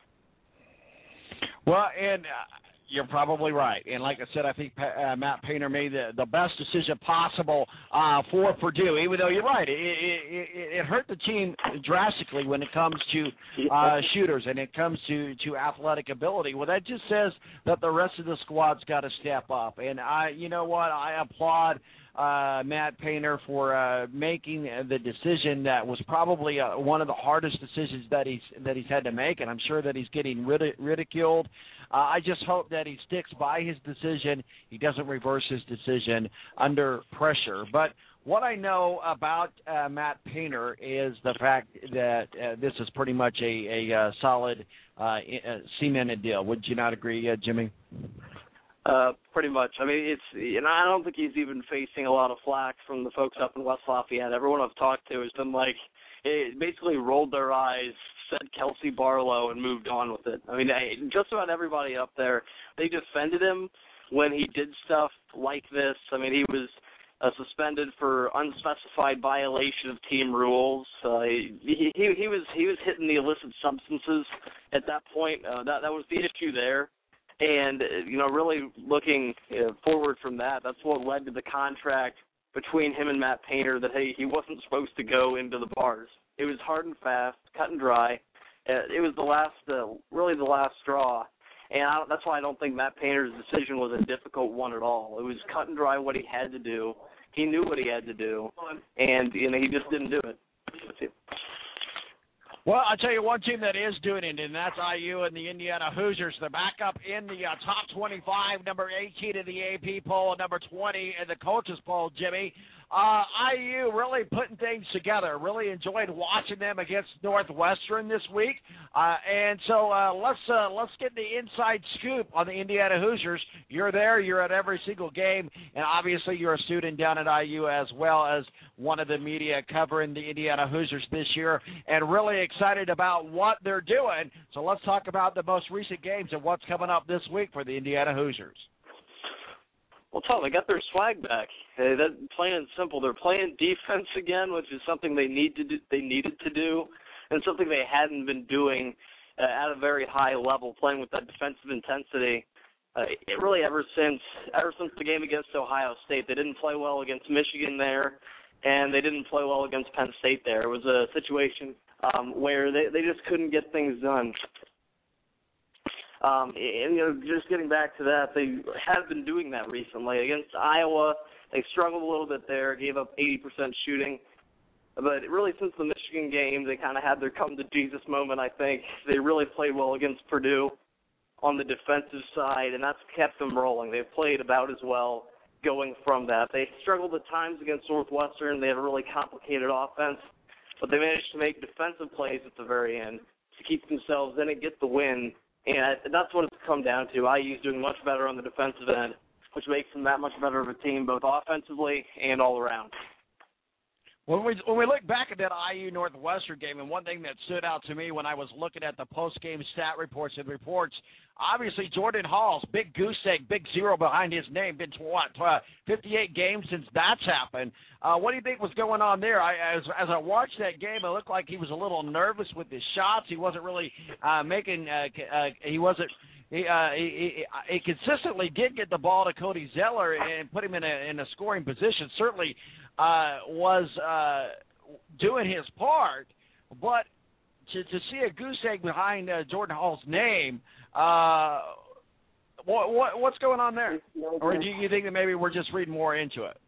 Well, and uh, you're probably right. And like I said, I think uh, Matt Painter made the, the best decision possible uh, for Purdue, even though you're right. It, it, it, it hurt the team drastically when it comes to uh, shooters and it comes to, to athletic ability. Well, that just says that the rest of the squad's got to step up. And, I, you know what, I applaud Uh, Matt Painter for uh, making the decision that was probably uh, one of the hardest decisions that he's that he's had to make, and I'm sure that he's getting rid- ridiculed. Uh, I just hope that he sticks by his decision. He doesn't reverse his decision under pressure. But what I know about uh, Matt Painter is the fact that uh, this is pretty much a, a uh, solid uh, cemented deal. Would you not agree, uh, Jimmy? Uh, pretty much. I mean, it's, and I don't think he's even facing a lot of flack from the folks up in West Lafayette. Everyone I've talked to has been like, it basically rolled their eyes, said Kelsey Barlow, and moved on with it. I mean, just about everybody up there, they defended him when he did stuff like this. I mean, he was uh, suspended for unspecified violation of team rules. Uh, he, he he was he was hitting the illicit substances at that point. Uh, that that was the issue there. And, you know, really looking you know, forward from that, that's what led to the contract between him and Matt Painter that, hey, he wasn't supposed to go into the bars. It was hard and fast, cut and dry. Uh, it was the last, uh, really the last straw. And I don't, that's why I don't think Matt Painter's decision was a difficult one at all. It was cut and dry what he had to do. He knew what he had to do, and, you know, he just didn't do it. Well, I'll tell you one team that is doing it, and that's I U and the Indiana Hoosiers. They're back up in the uh, top twenty-five, number eighteen in the A P poll, and number twenty in the coaches poll, Jimmy. Uh, I U really putting things together. Really enjoyed watching them against Northwestern this week. Uh, and so uh, let's uh, let's get the inside scoop on the Indiana Hoosiers. You're there. You're at every single game, and obviously you're a student down at I U as well as one of the media covering the Indiana Hoosiers this year, and really excited about what they're doing. So let's talk about the most recent games and what's coming up this week for the Indiana Hoosiers. Well, Tom, they got their swag back. Hey, that plain and simple. They're playing defense again, which is something they need to do, they needed to do, and something they hadn't been doing uh, at a very high level, playing with that defensive intensity. Uh, it really ever since ever since the game against Ohio State, they didn't play well against Michigan there, and they didn't play well against Penn State there. It was a situation um, where they they just couldn't get things done. Um, and, you know, just getting back to that, they have been doing that recently. Against Iowa, they struggled a little bit there, gave up eighty percent shooting. But really, since the Michigan game, they kind of had their come-to-Jesus moment, I think. They really played well against Purdue on the defensive side, and that's kept them rolling. They've played about as well going from that. They struggled at times against Northwestern. They have a really complicated offense, but they managed to make defensive plays at the very end to keep themselves in and get the win. And that's what it's come down to. I U's doing much better on the defensive end, which makes them that much better of a team, both offensively and all around. When we when we look back at that I U Northwestern game, and one thing that stood out to me when I was looking at the post-game stat reports and reports, obviously Jordan Hall's big goose egg, big zero behind his name, been what, fifty-eight games since that's happened. Uh, what do you think was going on there? I, as as I watched that game, it looked like he was a little nervous with his shots. He wasn't really uh, making. Uh, uh, he wasn't. He, uh, he, he, he consistently did get the ball to Cody Zeller and put him in a in a scoring position. Certainly. Uh, was uh, doing his part, but to, to see a goose egg behind uh, Jordan Hall's name, uh, what, what what's going on there? Or do you think that maybe we're just reading more into it?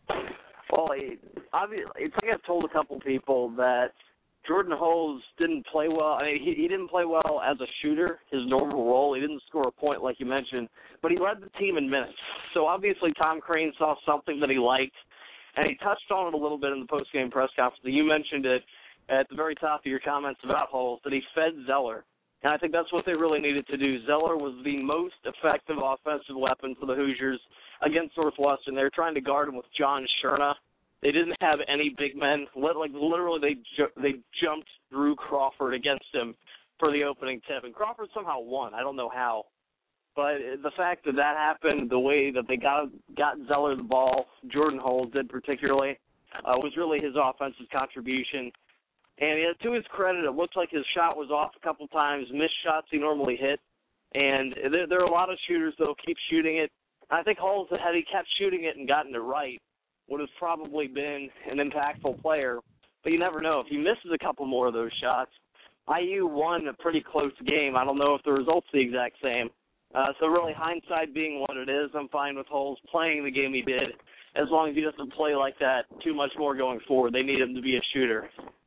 Well, obviously, it's like I've told a couple people that Jordan Hall didn't play well. I mean, he, he didn't play well as a shooter, his normal role. He didn't score a point like you mentioned, but he led the team in minutes. So obviously Tom Crane saw something that he liked. And he touched on it a little bit in the post-game press conference. You mentioned it at the very top of your comments about Holes, that he fed Zeller. And I think that's what they really needed to do. Zeller was the most effective offensive weapon for the Hoosiers against Northwestern. They were trying to guard him with John Sherna. They didn't have any big men. Like, literally, they ju- they jumped Drew Crawford against him for the opening tip. And Crawford somehow won. I don't know how. But the fact that that happened, the way that they got got Zeller the ball, Jordan Hall did particularly, uh, was really his offensive contribution. And you know, to his credit, it looks like his shot was off a couple times, missed shots he normally hit. And there, there are a lot of shooters that will keep shooting it. I think Hall, had he kept shooting it and gotten it right, would have probably been an impactful player. But you never know. If he misses a couple more of those shots, I U won a pretty close game. I don't know if the result's the exact same. Uh, so really, hindsight being what it is, I'm fine with Holes playing the game he did, as long as he doesn't play like that too much more going forward. They need him to be a shooter.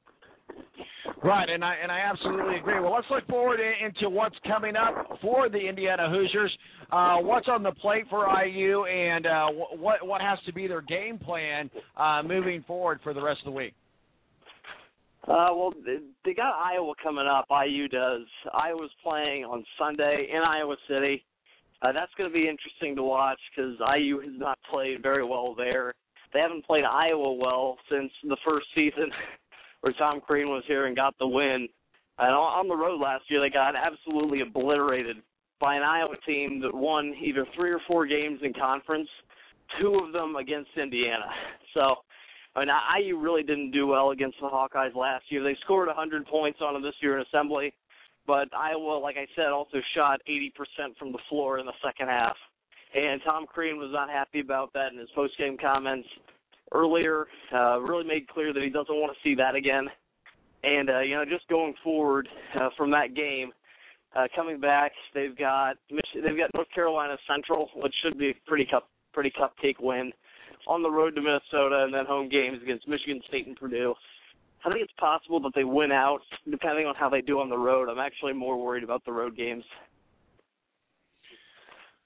Right, and I and I absolutely agree. Well, let's look forward into what's coming up for the Indiana Hoosiers. Uh, what's on the plate for I U, and uh, what what has to be their game plan uh, moving forward for the rest of the week? Uh, well, they got Iowa coming up. I U does. Iowa's playing on Sunday in Iowa City. Uh, that's going to be interesting to watch because I U has not played very well there. They haven't played Iowa well since the first season where Tom Crean was here and got the win. And on the road last year, they got absolutely obliterated by an Iowa team that won either three or four games in conference, two of them against Indiana. So, I mean, I U really didn't do well against the Hawkeyes last year. They scored one hundred points on them this year in Assembly, but Iowa, like I said, also shot eighty percent from the floor in the second half. And Tom Crean was not happy about that in his post-game comments earlier. Uh, really made clear that he doesn't want to see that again. And, uh, you know, just going forward uh, from that game, uh, coming back, they've got they've got North Carolina Central, which should be a pretty cup, pretty cupcake win, on the road to Minnesota, and then home games against Michigan State and Purdue. I think it's possible that they win out, depending on how they do on the road. I'm actually more worried about the road games.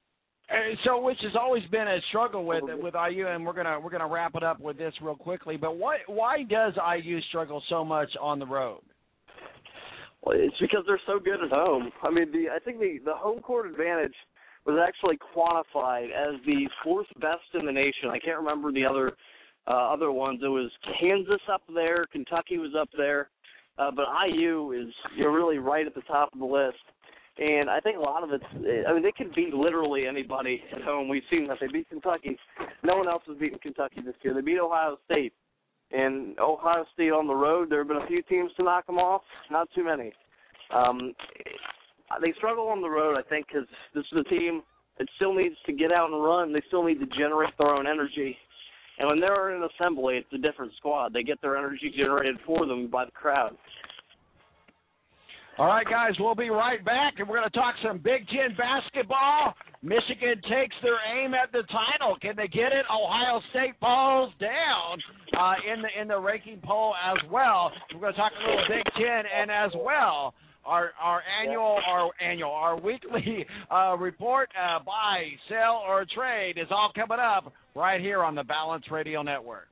Uh, so, which has always been a struggle with with I U, and we're gonna we're gonna wrap it up with this real quickly. But why why does I U struggle so much on the road? Well, it's because they're so good at home. I mean, the I think the the home court advantage was actually quantified as the fourth best in the nation. I can't remember the other uh, other ones. It was Kansas up there, Kentucky was up there, uh, but I U is you're really right at the top of the list. And I think a lot of it's, I mean, they can beat literally anybody at home. We've seen that. They beat Kentucky. No one else has beaten Kentucky this year. They beat Ohio State. And Ohio State on the road, there have been a few teams to knock them off, not too many. Um, they struggle on the road, I think, because this is a team that still needs to get out and run. They still need to generate their own energy. And when they're in an assembly, it's a different squad. They get their energy generated for them by the crowd. All right, guys, we'll be right back, and we're going to talk some Big Ten basketball. Michigan takes their aim at the title. Can they get it? Ohio State falls down uh, in the in the ranking poll as well. We're going to talk a little Big Ten, and as well, our our annual our annual our weekly uh, report, uh, buy, sell, or trade is all coming up right here on the Balance Radio Network.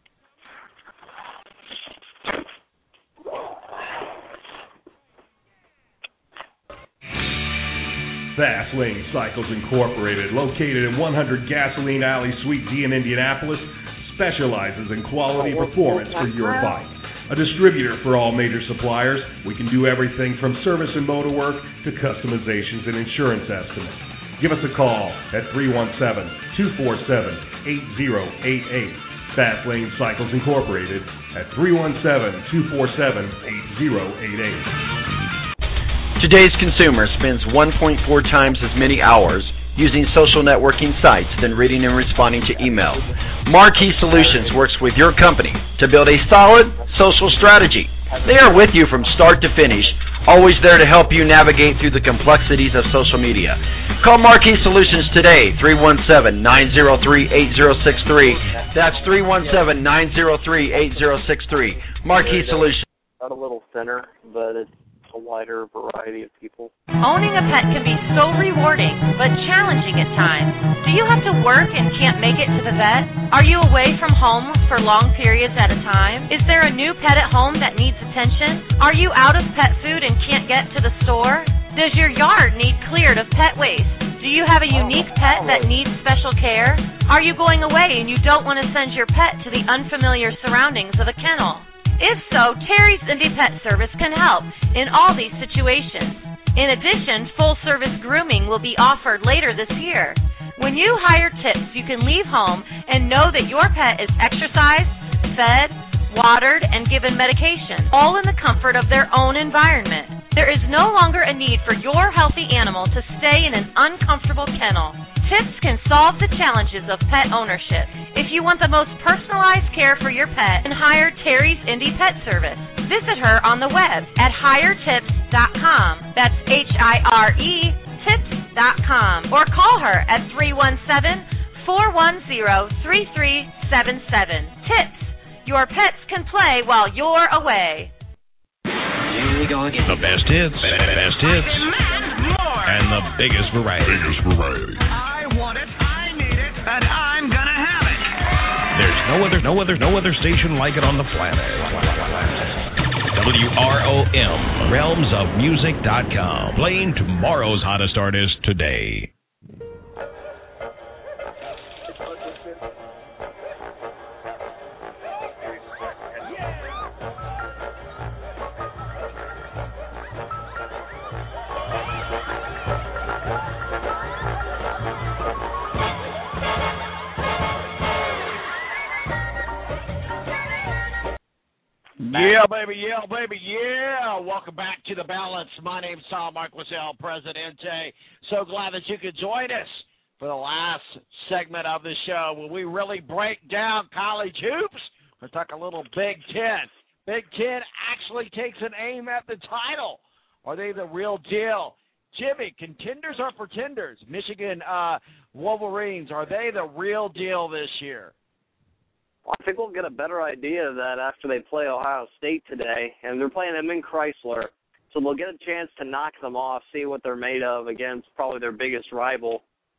Fast Lane Cycles Incorporated, located in one hundred Gasoline Alley, Suite D in Indianapolis, specializes in quality performance for your bike. A distributor for all major suppliers, we can do everything from service and motor work to customizations and insurance estimates. Give us a call at three one seven, two four seven, eight zero eight eight. Fast Lane Cycles Incorporated at three one seven, two four seven, eight zero eight eight. Today's consumer spends one point four times as many hours using social networking sites than reading and responding to email. Marquee Solutions works with your company to build a solid social strategy. They are with you from start to finish, always there to help you navigate through the complexities of social media. Call Marquee Solutions today, three one seven, nine zero three, eight zero six three. That's three one seven, nine zero three, eight zero six three. Marquee Solutions. Not a little thinner, but it's a wider variety of people. Owning a pet can be so rewarding, but challenging at times. Do you have to work and can't make it to the vet? Are you away from home for long periods at a time? Is there a new pet at home that needs attention? Are you out of pet food and can't get to the store? Does your yard need cleared of pet waste? Do you have a unique pet that needs special care? Are you going away and you don't want to send your pet to the unfamiliar surroundings of a kennel? If so, Terry's Indy Pet Service can help in all these situations. In addition, full-service grooming will be offered later this year. When you hire Tips, you can leave home and know that your pet is exercised, fed, watered, and given medication, all in the comfort of their own environment. There is no longer a need for your healthy animal to stay in an uncomfortable kennel. Tips can solve the challenges of pet ownership. If you want the most personalized care for your pet, then hire Terry's Indy Pet Service. Visit her on the web at hire tips dot com. That's H I R E tips dot com. Or call her at three one seven, four one zero, three three seven seven. Tips. Your pets can play while you're away. The best hits, best hits, and the biggest variety. Biggest variety. I want it, I need it, and I'm gonna have it. There's no other, no other, no other station like it on the planet. W R O M, realms of music dot com, playing tomorrow's hottest artist today. Yeah, baby, yeah, baby, yeah. Welcome back to The Balance. My name's Tom Marquis, El Presidente. So glad that you could join us for the last segment of the show where we really break down college hoops. We'll talk a little Big Ten. Big Ten actually takes an aim at the title. Are they the real deal? Jimmy, contenders or pretenders? Michigan uh, Wolverines, are they the real deal this year? I think we'll get a better idea of that after they play Ohio State today, and they're playing them in Chrysler, so they'll get a chance to knock them off, see what they're made of against probably their biggest rival.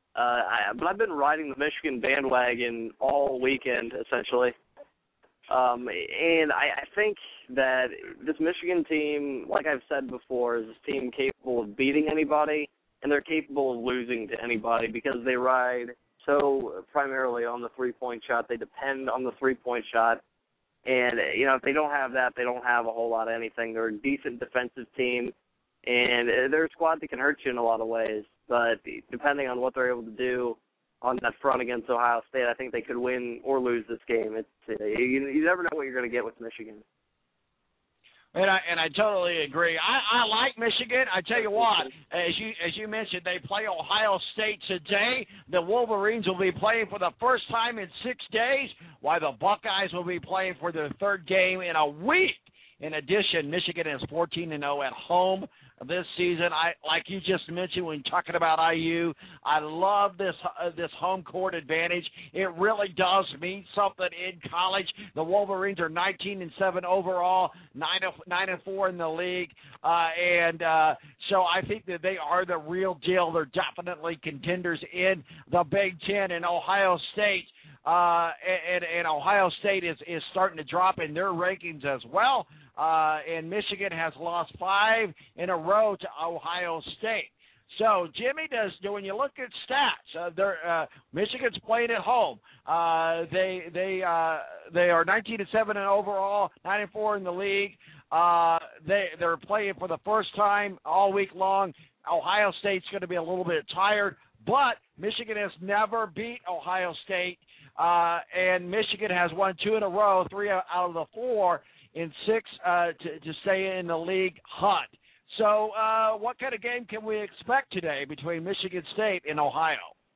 Uh, I, but I've been riding the Michigan bandwagon all weekend, essentially. Um, and I, I think that this Michigan team, like I've said before, is a team capable of beating anybody, and they're capable of losing to anybody because they ride so primarily on the three-point shot. They depend on the three-point shot. And, you know, if they don't have that, they don't have a whole lot of anything. They're a decent defensive team, and they're a squad that can hurt you in a lot of ways. But depending on what they're able to do on that front against Ohio State, I think they could win or lose this game. It's uh, you, you never know what you're going to get with Michigan. And I and I totally agree. I, I like Michigan. I tell you what, as you as you mentioned, they play Ohio State today. The Wolverines will be playing for the first time in six days, while the Buckeyes will be playing for their third game in a week. In addition, Michigan is fourteen and oh at home this season. I like you just mentioned when talking about I U. I love this uh, this home court advantage. It really does mean something in college. The Wolverines are nineteen and seven overall, nine and four in the league, uh, and uh, so I think that they are the real deal. They're definitely contenders in the Big Ten. And Ohio State. Uh, and, and Ohio State is, is starting to drop in their rankings as well. Uh, and Michigan has lost five in a row to Ohio State. So, Jimmy, does when you look at stats, uh, they're, uh, Michigan's playing at home. Uh, they they uh, they are nineteen and seven in overall, nine and four in the league. Uh, they they're playing for the first time all week long. Ohio State's going to be a little bit tired, but Michigan has never beat Ohio State. Uh, and Michigan has won two in a row, three out of the four in six uh, to, to stay in the league hunt. So uh, what kind of game can we expect today between Michigan State and Ohio?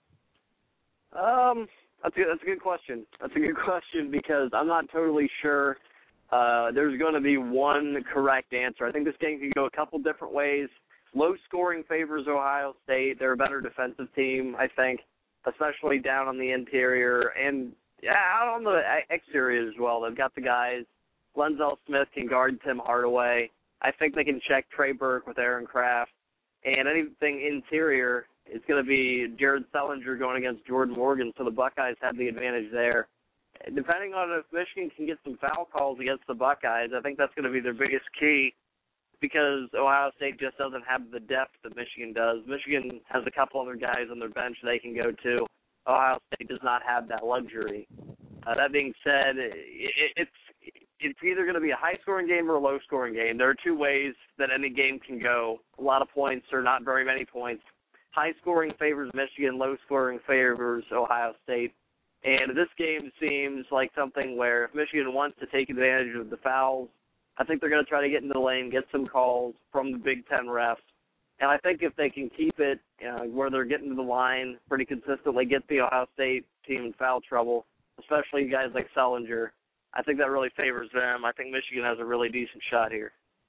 Um, that's a, that's a good question. That's a good question because I'm not totally sure uh, there's going to be one correct answer. I think this game can go a couple different ways. Low scoring favors Ohio State. They're a better defensive team, I think, especially down on the interior and yeah, out on the exterior as well. They've got the guys. Lenzel Smith can guard Tim Hardaway. I think they can check Trey Burke with Aaron Kraft. And anything interior, it's going to be Jared Sullinger going against Jordan Morgan, so the Buckeyes have the advantage there. Depending on if Michigan can get some foul calls against the Buckeyes, I think that's going to be their biggest key because Ohio State just doesn't have the depth that Michigan does. Michigan has a couple other guys on their bench they can go to. Ohio State does not have that luxury. Uh, that being said, it, it's it's either going to be a high-scoring game or a low-scoring game. There are two ways that any game can go. A lot of points or not very many points. High-scoring favors Michigan, low-scoring favors Ohio State. And this game seems like something where if Michigan wants to take advantage of the fouls, I think they're going to try to get into the lane, get some calls from the Big Ten refs. And I think if they can keep it uh, where they're getting to the line pretty consistently, get the Ohio State team in foul trouble, especially guys like Sullinger, I think that really favors them. I think Michigan has a really decent shot here.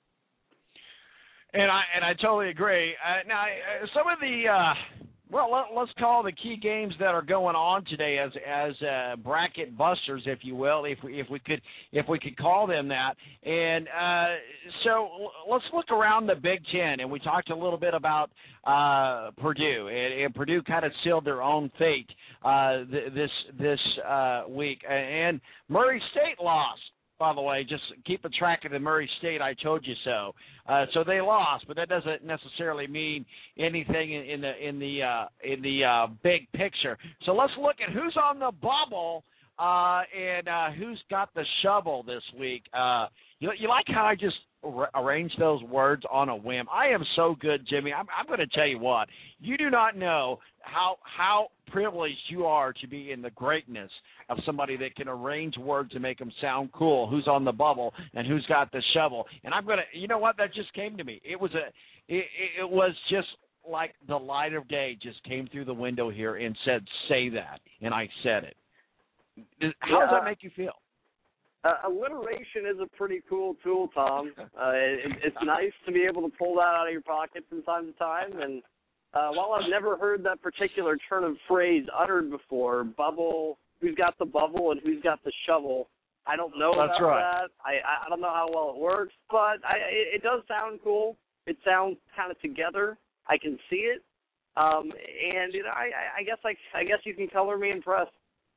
And I and I totally agree. Uh, now, uh, some of the uh, well, let, let's call the key games that are going on today as as uh, bracket busters, if you will, if we if we could if we could call them that. And uh, so let's look around the Big Ten, and we talked a little bit about uh, Purdue, and, and Purdue kind of sealed their own fate uh, th- this this uh, week, and Murray State lost. By the way, just keep a track of the Murray State I told you so. Uh, so they lost, but that doesn't necessarily mean anything in, in the in the uh, in the uh, big picture. So let's look at who's on the bubble uh, and uh, who's got the shovel this week. Uh, you you like how I just ar- arranged those words on a whim? I am so good, Jimmy. I'm, I'm going to tell you what. You do not know how how privileged you are to be in the greatness of somebody that can arrange words to make them sound cool, who's on the bubble and who's got the shovel. And I'm going to, you know what, that just came to me. It was a, it, it was just like the light of day just came through the window here and said, say that. And I said it. How does that make you feel? Uh, alliteration is a pretty cool tool, Tom. Uh, it, it's nice to be able to pull that out of your pocket from time to time. And uh, while I've never heard that particular turn of phrase uttered before, bubble, who's got the bubble and who's got the shovel, I don't know That's about right. that. I I don't know how well it works, but I, it, it does sound cool. It sounds kind of together. I can see it. Um, and you know, I, I guess I, I guess you can color me impressed.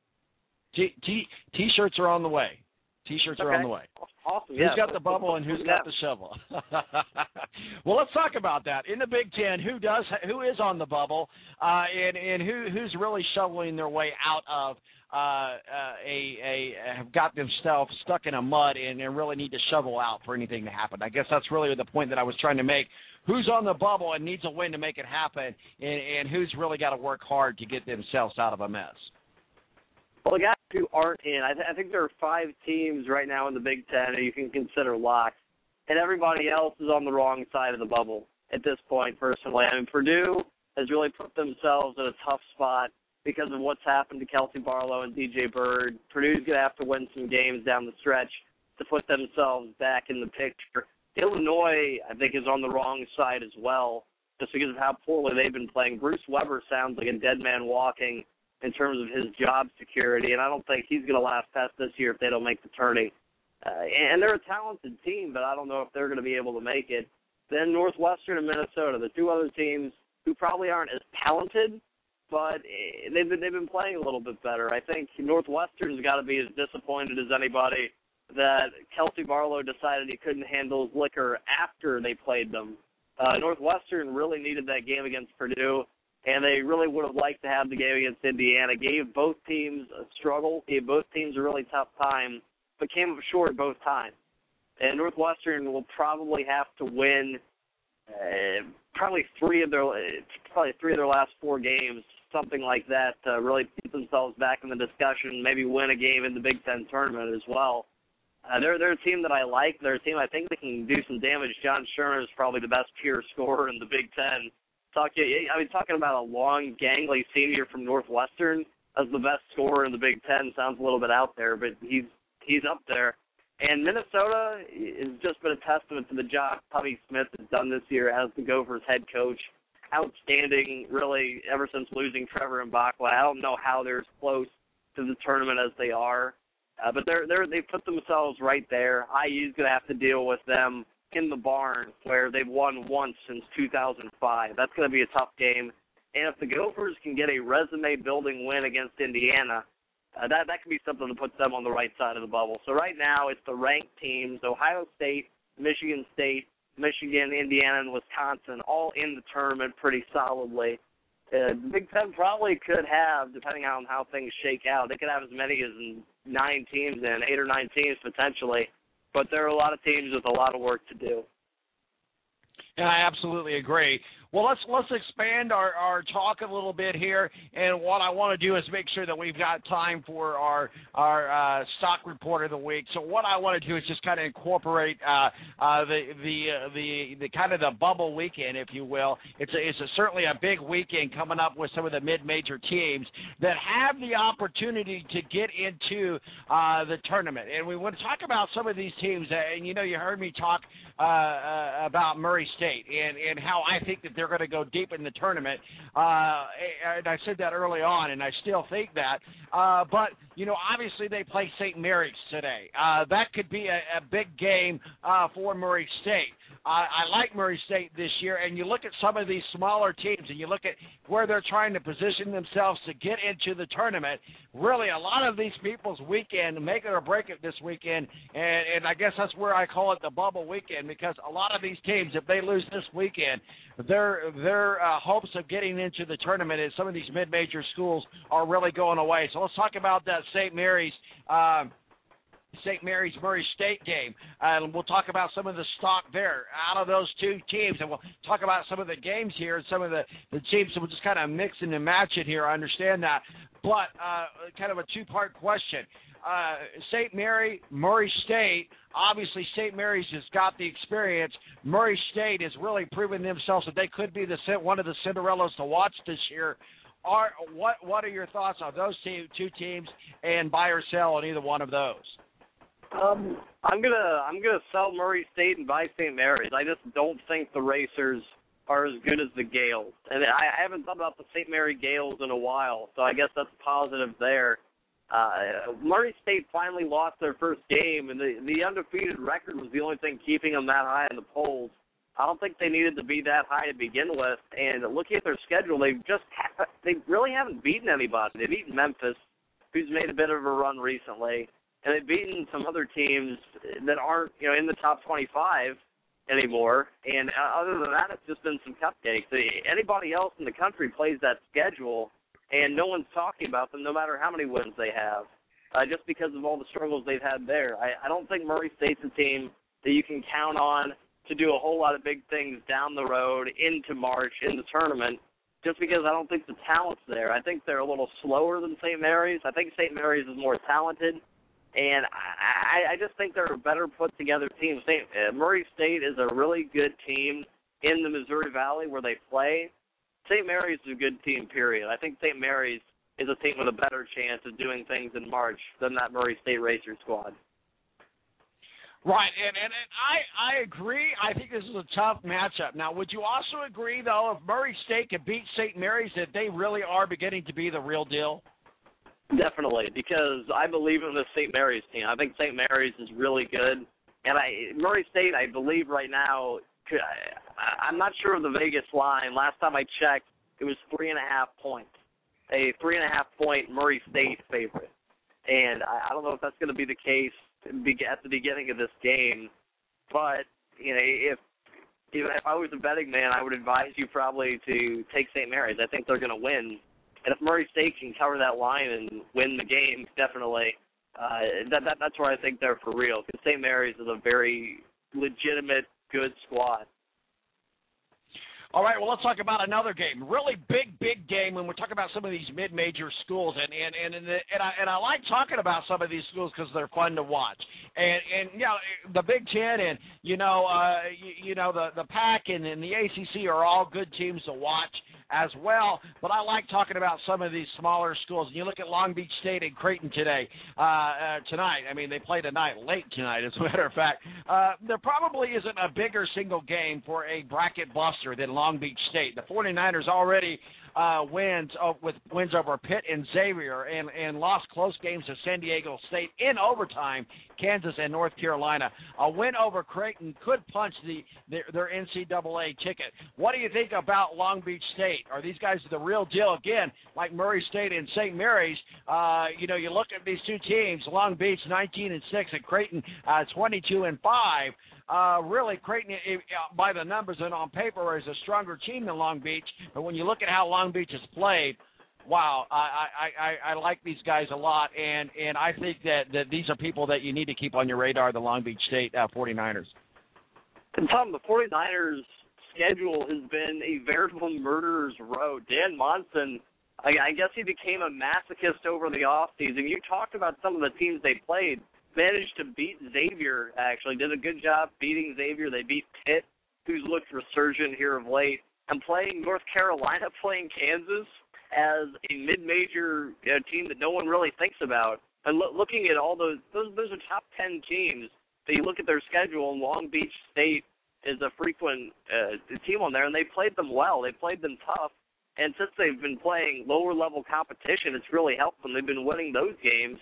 T, t T-shirts are on the way. T-shirts okay. are on the way. Awesome. Who's yeah. got the bubble and who's got the shovel? Well, let's talk about that. In the Big Ten, who does, who is on the bubble, uh, and and who who's really shoveling their way out of uh, uh, a a have got themselves stuck in a mud and, and really need to shovel out for anything to happen. I guess that's really the point that I was trying to make. Who's on the bubble and needs a win to make it happen, and, and who's really got to work hard to get themselves out of a mess? Well, the guys who aren't in, I, th- I think there are five teams right now in the Big Ten that you can consider locks, and everybody else is on the wrong side of the bubble at this point, personally. I mean, Purdue has really put themselves in a tough spot because of what's happened to Kelsey Barlow and D J Bird. Purdue's going to have to win some games down the stretch to put themselves back in the picture. Illinois, I think, is on the wrong side as well, just because of how poorly they've been playing. Bruce Weber sounds like a dead man walking in terms of his job security, and I don't think he's going to last past this year if they don't make the tourney. Uh, and they're a talented team, but I don't know if they're going to be able to make it. Then Northwestern and Minnesota, the two other teams who probably aren't as talented, but they've been, they've been playing a little bit better. I think Northwestern's got to be as disappointed as anybody that Kelsey Barlow decided he couldn't handle his liquor after they played them. Uh, Northwestern really needed that game against Purdue, and they really would have liked to have the game against Indiana. Gave both teams a struggle, gave both teams a really tough time, but came up short both times. And Northwestern will probably have to win uh, probably three of their probably three of their last four games, something like that, to really keep themselves back in the discussion, maybe win a game in the Big Ten tournament as well. Uh, they're, they're a team that I like. They're a team I think they can do some damage. John Sherman is probably the best pure scorer in the Big Ten. Talk, I mean, talking about a long, gangly senior from Northwestern as the best scorer in the Big Ten sounds a little bit out there, but he's he's up there. And Minnesota has just been a testament to the job Tommy Smith has done this year as the Gophers head coach. Outstanding, really, ever since losing Trevor Mbakwa. I don't know how they're as close to the tournament as they are, uh, but they're they're they've put themselves right there. I U's going to have to deal with them in the barn, where they've won once since two thousand five. That's going to be a tough game. And if the Gophers can get a resume-building win against Indiana, uh, that that could be something to put them on the right side of the bubble. So right now it's the ranked teams, Ohio State, Michigan State, Michigan, Indiana, and Wisconsin, all in the tournament pretty solidly. Uh, the Big Ten probably could have, depending on how things shake out, they could have as many as nine teams in, eight or nine teams potentially. But there are a lot of teams with a lot of work to do. Yeah, I absolutely agree. Well, let's let's expand our, our talk a little bit here, and what I want to do is make sure that we've got time for our our uh, stock report of the week. So what I want to do is just kind of incorporate uh, uh, the the uh, the the kind of the bubble weekend, if you will. It's a, it's a, certainly a big weekend coming up with some of the mid-major teams that have the opportunity to get into uh, the tournament, and we want to talk about some of these teams. And you know, you heard me talk uh, uh, about Murray State and and how I think that they're going to go deep in the tournament. Uh, and I said that early on, and I still think that. Uh, but, you know, obviously they play Saint Mary's today. Uh, that could be a, a big game uh, for Murray State. Uh, I like Murray State this year, and you look at some of these smaller teams, and you look at where they're trying to position themselves to get into the tournament. Really, a lot of these people's weekend, make it or break it this weekend, and, and I guess that's where I call it the bubble weekend, because a lot of these teams, if they lose this weekend, their their uh, hopes of getting into the tournament in some of these mid-major schools are really going away. So let's talk about that Saint Mary's um, Saint Mary's Murray State game, uh, and we'll talk about some of the stock there out of those two teams, and we'll talk about some of the games here and some of the, the teams, so we'll just kind of mix and match it here. I understand that, but uh, kind of a two-part question. Uh, Saint Mary, Murray State, obviously Saint Mary's has got the experience. Murray State has really proven themselves that they could be the one of the Cinderellas to watch this year. Are, what, what are your thoughts on those two, two teams, and buy or sell on either one of those? Um, I'm gonna I'm gonna sell Murray State and buy Saint Mary's. I just don't think the Racers are as good as the Gales, and I, I haven't thought about the Saint Mary Gales in a while, so I guess that's positive there. Uh, Murray State finally lost their first game, and the the undefeated record was the only thing keeping them that high in the polls. I don't think they needed to be that high to begin with. And looking at their schedule, they just ha- they really haven't beaten anybody. They've beaten Memphis, who's made a bit of a run recently, and they've beaten some other teams that aren't, you know, in the top twenty-five anymore. And other than that, it's just been some cupcakes. Anybody else in the country plays that schedule, and no one's talking about them, no matter how many wins they have, uh, just because of all the struggles they've had there. I, I don't think Murray State's a team that you can count on to do a whole lot of big things down the road into March in the tournament, just because I don't think the talent's there. I think they're a little slower than Saint Mary's. I think Saint Mary's is more talented, and I, I just think they're a better put-together team. Saint Uh, Murray State is a really good team in the Missouri Valley where they play. Saint Mary's is a good team, period. I think Saint Mary's is a team with a better chance of doing things in March than that Murray State Racer squad. Right, and, and, and I, I agree. I think this is a tough matchup. Now, would you also agree, though, if Murray State could beat Saint Mary's, that they really are beginning to be the real deal? Definitely, because I believe in the Saint Mary's team. I think Saint Mary's is really good. And I Murray State, I believe right now, I, I'm not sure of the Vegas line. Last time I checked, it was three and a half points, a three and a half point Murray State favorite. And I, I don't know if that's going to be the case at the beginning of this game, but you know, if if I was a betting man, I would advise you probably to take Saint Mary's. I think they're going to win, and if Murray State can cover that line and win the game, definitely, uh, that, that that's where I think they're for real. Because Saint Mary's is a very legitimate, good squad. All right, well, let's talk about another game. Really big, big game when we're talking about some of these mid-major schools. And and and and, the, and, I, and I like talking about some of these schools because they're fun to watch. And, and you know, the Big Ten and, you know, uh, you, you know the, the Pac and, and the A C C are all good teams to watch as well. But I like talking about some of these smaller schools. And you look at Long Beach State and Creighton today, uh, uh, tonight. I mean, they played tonight, late tonight, as a matter of fact. Uh, there probably isn't a bigger single game for a bracket buster than Long Beach State. The 49ers already uh, wins uh, with wins over Pitt and Xavier, and, and lost close games to San Diego State in overtime, Kansas and North Carolina. A win over Creighton could punch the their, their N C double A ticket. What do you think about Long Beach State? Are these guys the real deal? Again, like Murray State and Saint Mary's, uh, you know, you look at these two teams, Long Beach nineteen and six and Creighton uh, twenty-two and five. Uh, really, Creighton, uh, by the numbers and on paper, is a stronger team than Long Beach. But when you look at how Long Beach has played, wow, I, I, I, I like these guys a lot. And, and I think that, that these are people that you need to keep on your radar, the Long Beach State uh, 49ers. And Tom, the 49ers schedule has been a veritable murderer's row. Dan Monson, I, I guess he became a masochist over the offseason. You talked about some of the teams they played. Managed to beat Xavier, actually. Did a good job beating Xavier. They beat Pitt, who's looked resurgent here of late. And playing North Carolina, playing Kansas as a mid-major uh, team that no one really thinks about. And lo- looking at all those, those, those are top ten teams. But you look at their schedule, and Long Beach State is a frequent uh, team on there, and they played them well. They played them tough. And since they've been playing lower-level competition, it's really helped them. They've been winning those games.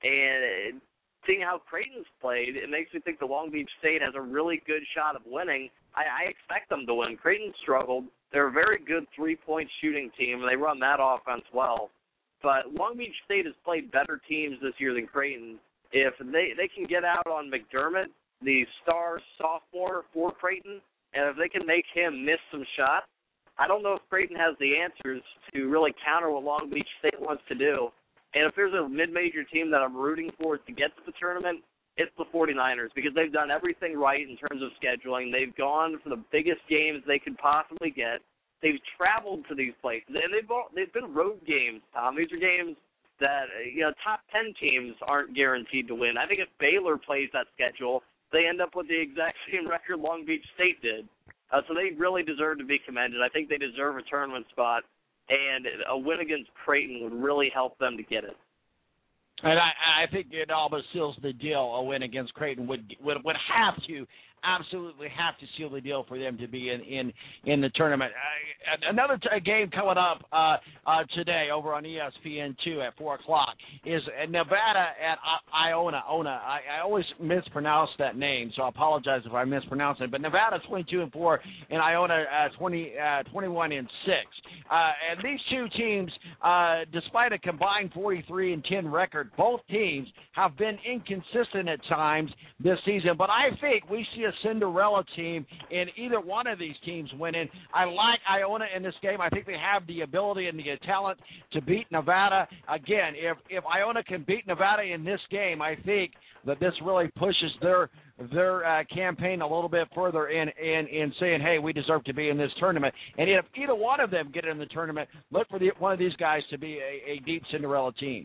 And seeing how Creighton's played, it makes me think the Long Beach State has a really good shot of winning. I, I expect them to win. Creighton struggled. They're a very good three-point shooting team, and they run that offense well. But Long Beach State has played better teams this year than Creighton. If they, they can get out on McDermott, the star sophomore for Creighton, and if they can make him miss some shots, I don't know if Creighton has the answers to really counter what Long Beach State wants to do. And if there's a mid-major team that I'm rooting for to get to the tournament, it's the 49ers, because they've done everything right in terms of scheduling. They've gone for the biggest games they could possibly get. They've traveled to these places, and they've all, they've been road games, Tom. These are games that, you know, top ten teams aren't guaranteed to win. I think if Baylor plays that schedule, they end up with the exact same record Long Beach State did. Uh, so they really deserve to be commended. I think they deserve a tournament spot. And a win against Creighton would really help them to get it. And I, I think it all but seals the deal. A win against Creighton would would would have to absolutely have to seal the deal for them to be in in, in the tournament. Uh, another t- game coming up uh, uh, today over on E S P N two at four o'clock is Nevada at I- Iona. Ona. I, I always mispronounce that name, so I apologize if I mispronounce it. But Nevada twenty-two and four, and Iona uh, twenty, uh, twenty-one and six. Uh, and these two teams, uh, despite a combined forty-three and ten record, both teams have been inconsistent at times this season. But I think we see a Cinderella team in either one of these teams winning. I like Iona in this game. I think they have the ability and the talent to beat Nevada. Again, if if Iona can beat Nevada in this game, I think that this really pushes their their uh, campaign a little bit further in, in, in saying, hey, we deserve to be in this tournament. And if either one of them get in the tournament, look for the, one of these guys to be a, a deep Cinderella team.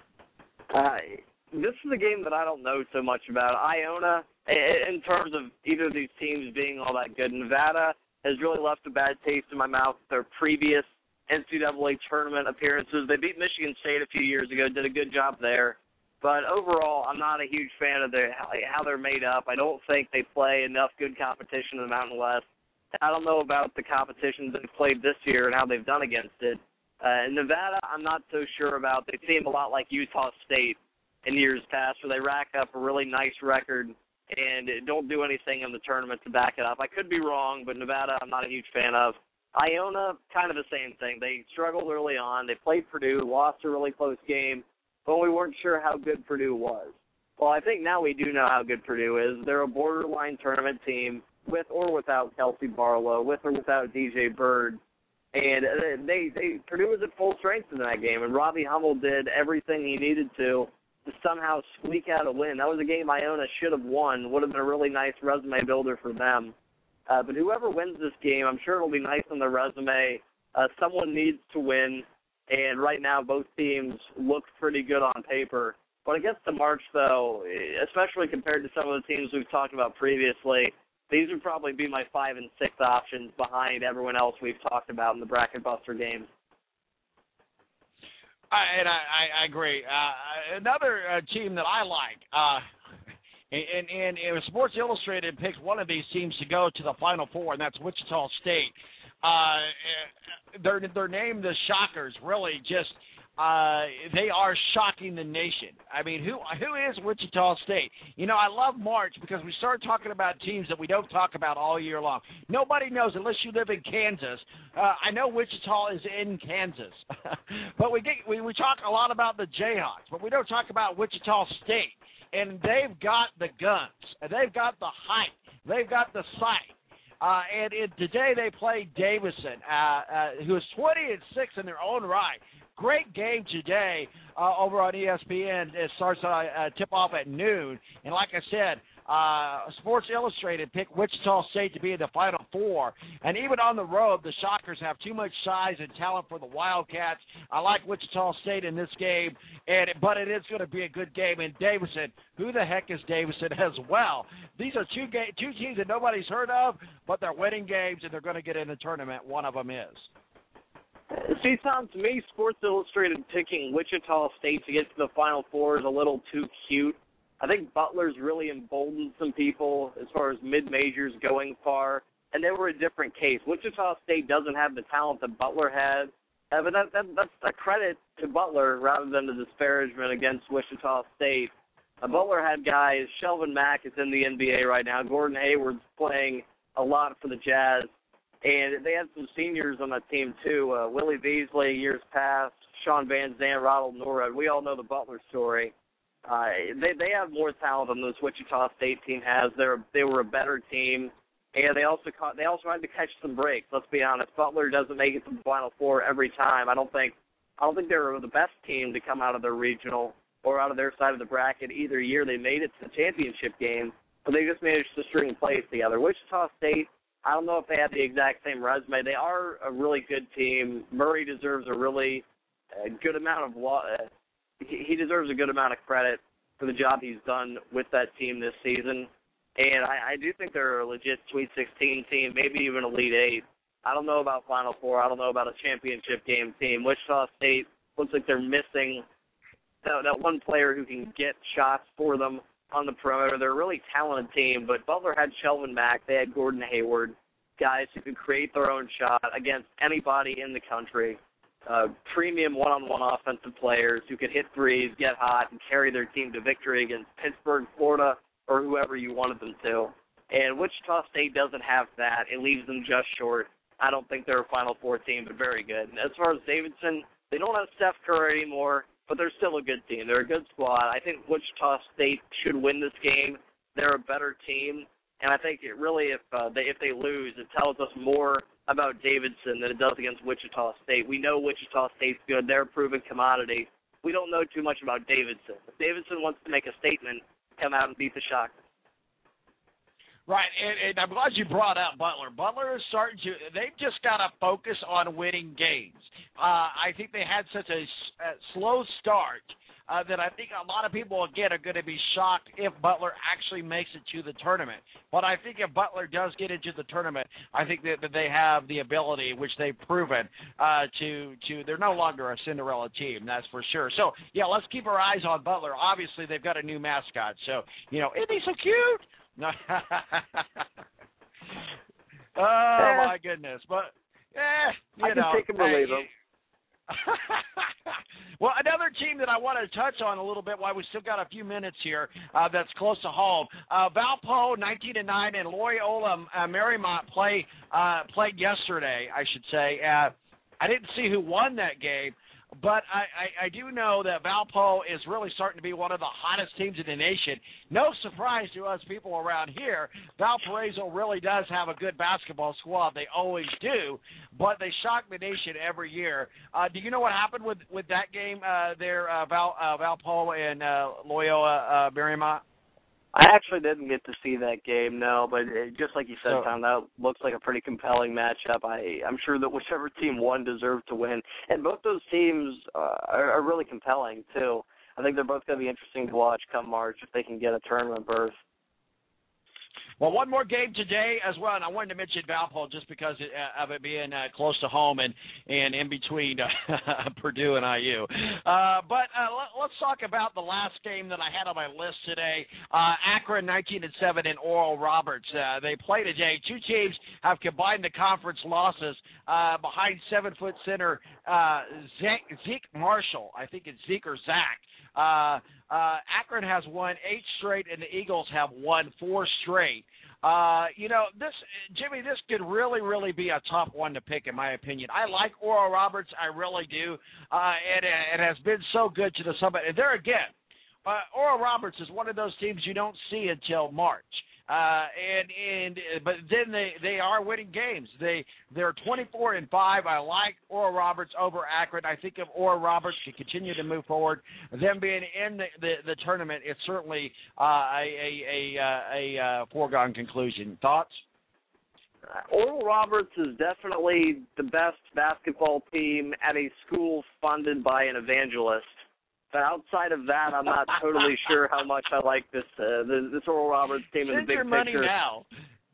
Uh, this is a game that I don't know so much about. Iona, in terms of either of these teams being all that good, Nevada has really left a bad taste in my mouth with their previous N C double A tournament appearances. They beat Michigan State a few years ago, did a good job there. But overall, I'm not a huge fan of their, how they're made up. I don't think they play enough good competition in the Mountain West. I don't know about the competition they've played this year and how they've done against it. Uh, in Nevada, I'm not so sure about. They seem a lot like Utah State in years past, where they rack up a really nice record and don't do anything in the tournament to back it up. I could be wrong, but Nevada I'm not a huge fan of. Iona, kind of the same thing. They struggled early on. They played Purdue, lost a really close game, but we weren't sure how good Purdue was. Well, I think now we do know how good Purdue is. They're a borderline tournament team with or without Kelsey Barlow, with or without D J Bird. And they, they Purdue was at full strength in that game, and Robbie Hummel did everything he needed to to somehow squeak out a win. That was a game Iona should have won. Would have been a really nice resume builder for them. Uh, but whoever wins this game, I'm sure it'll be nice on their resume. Uh, someone needs to win. And right now, both teams look pretty good on paper. When it gets to March, though, especially compared to some of the teams we've talked about previously, these would probably be my five and six options behind everyone else we've talked about in the Bracket Buster games. I, and I, I agree. Uh, another uh, team that I like, uh, and, and, and Sports Illustrated picks one of these teams to go to the Final Four, and that's Wichita State. Uh, they're, they're named the Shockers, really just uh, they are shocking the nation. I mean, who who is Wichita State? You know, I love March because we start talking about teams that we don't talk about all year long. Nobody knows unless you live in Kansas. Uh, I know Wichita is in Kansas, but we, get, we we talk a lot about the Jayhawks, but we don't talk about Wichita State. And they've got the guns, and they've got the height, they've got the sight. Uh, and it, today they play Davison, uh, uh, who is twenty and six in their own right. Great game today uh, over on E S P N. It starts uh, uh, tip-off at noon. And like I said, uh, Sports Illustrated picked Wichita State to be in the Final Four. And even on the road, the Shockers have too much size and talent for the Wildcats. I like Wichita State in this game, and but it is going to be a good game. And Davison, who the heck is Davison as well? These are two, ga- two teams that nobody's heard of, but they're winning games, and they're going to get in the tournament. One of them is. See, Tom, to me, Sports Illustrated picking Wichita State to get to the Final Four is a little too cute. I think Butler's really emboldened some people as far as mid-majors going far, and they were a different case. Wichita State doesn't have the talent that Butler had, uh, but that, that, that's a credit to Butler rather than a disparagement against Wichita State. Uh, Butler had guys, Shelvin Mack is in the N B A right now, Gordon Hayward's playing a lot for the Jazz, and they had some seniors on that team, too. Uh, Willie Beasley, years past, Sean Van Zandt, Ronald Norwood. We all know the Butler story. Uh, they they have more talent than this Wichita State team has. They're they were a better team, and they also caught, they also had to catch some breaks. Let's be honest. Butler doesn't make it to the Final Four every time. I don't think I don't think they were the best team to come out of their regional or out of their side of the bracket either year. They made it to the championship game, but they just managed to string plays together. Wichita State, I don't know if they have the exact same resume. They are a really good team. Murray deserves a really uh, good amount of lo- uh, he, he deserves a good amount of credit for the job he's done with that team this season. And I, I do think they're a legit Sweet sixteen team, maybe even Elite Eight. I don't know about Final Four. I don't know about a championship game team. Wichita State looks like they're missing that, that one player who can get shots for them on the perimeter. They're a really talented team, but Butler had Shelvin Mack. They had Gordon Hayward, guys who could create their own shot against anybody in the country. Uh, premium one-on-one offensive players who could hit threes, get hot, and carry their team to victory against Pittsburgh, Florida, or whoever you wanted them to. And Wichita State doesn't have that. It leaves them just short. I don't think they're a Final Four team, but very good. And as far as Davidson, they don't have Steph Curry anymore, but they're still a good team. They're a good squad. I think Wichita State should win this game. They're a better team. And I think it really, if uh, they if they lose, it tells us more about Davidson than it does against Wichita State. We know Wichita State's good. They're a proven commodity. We don't know too much about Davidson. If Davidson wants to make a statement, come out and beat the Shockers. Right, and, and I'm glad you brought up Butler. Butler is starting to – they've just got to focus on winning games. Uh, I think they had such a, a slow start uh, that I think a lot of people, again, are going to be shocked if Butler actually makes it to the tournament. But I think if Butler does get into the tournament, I think that, that they have the ability, which they've proven, uh, to – to, they're no longer a Cinderella team, that's for sure. So, yeah, let's keep our eyes on Butler. Obviously, they've got a new mascot. So, you know, isn't he so cute? No. oh yeah. my goodness! But eh, you I can know, take him or leave him. Well, another team that I want to touch on a little bit while we still got a few minutes here, uh, that's close to home. Uh, Valpo nineteen and nine and Loyola uh, Marymount play uh, played yesterday. I should say. Uh, I didn't see who won that game. But I, I, I do know that Valpo is really starting to be one of the hottest teams in the nation. No surprise to us people around here. Valparaiso really does have a good basketball squad. They always do, but they shock the nation every year. Uh, do you know what happened with, with that game uh, there, uh, Val, uh, Valpo and uh, Loyola uh, Marymount? I actually didn't get to see that game, no, but it, just like you said, So- Tom, that looks like a pretty compelling matchup. I, I'm sure that whichever team won deserved to win. And both those teams uh, are, are really compelling, too. I think they're both going to be interesting to watch come March if they can get a tournament berth. Well, one more game today as well, and I wanted to mention Valpo just because of it being uh, close to home and, and in between uh, Purdue and I U. Uh, but uh, let, let's talk about the last game that I had on my list today. Uh, Akron nineteen and seven and Oral Roberts. Uh, they play today. Two teams have combined the conference losses uh, behind seven-foot center uh, Zeke, Zeke Marshall. I think it's Zeke or Zach. Uh, uh, Akron has won eight straight, and the Eagles have won four straight. Uh, you know, this, Jimmy, this could really, really be a tough one to pick, in my opinion. I like Oral Roberts. I really do. Uh, and it has been so good to the summit. And there again, uh, Oral Roberts is one of those teams you don't see until March. Uh, and and but then they, they are winning games. They they're twenty-four and five. I like Oral Roberts over Akron. I think if Oral Roberts can continue to move forward, them being in the, the, the tournament, it's certainly uh, a a a, a, a foregone conclusion. Thoughts? Oral Roberts is definitely the best basketball team at a school funded by an evangelist. But outside of that, I'm not totally sure how much I like this uh, this, this Oral Roberts team in the Send big your money picture. now.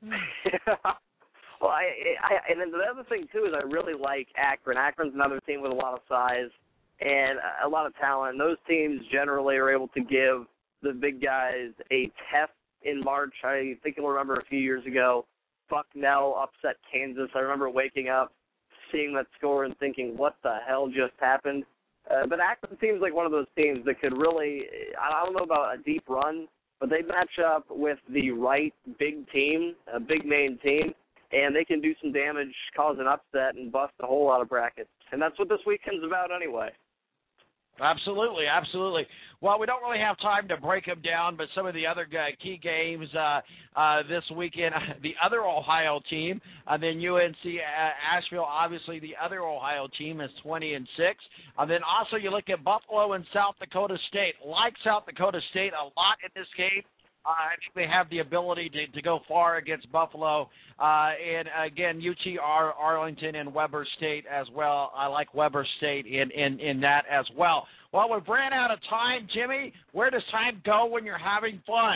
Well, I, I, and then the other thing, too, is I really like Akron. Akron's another team with a lot of size and a lot of talent. And those teams generally are able to give the big guys a test in March. I think you'll remember a few years ago, Bucknell upset Kansas. I remember waking up, seeing that score and thinking, what the hell just happened? Uh, but Akron seems like one of those teams that could really, I don't know about a deep run, but they match up with the right big team, a big main team, and they can do some damage, cause an upset, and bust a whole lot of brackets. And that's what this weekend's about anyway. Absolutely, absolutely. Well, we don't really have time to break them down, but some of the other uh, key games uh, uh, this weekend, the other Ohio team, and uh, then U N C uh, Asheville, obviously the other Ohio team is twenty and six. And then also you look at Buffalo and South Dakota State. Like South Dakota State a lot in this game. Uh, I think they have the ability to, to go far against Buffalo. Uh, and, again, U T R, Arlington, and Weber State as well. I like Weber State in, in, in that as well. Well, we've ran out of time, Jimmy. Where does time go when you're having fun?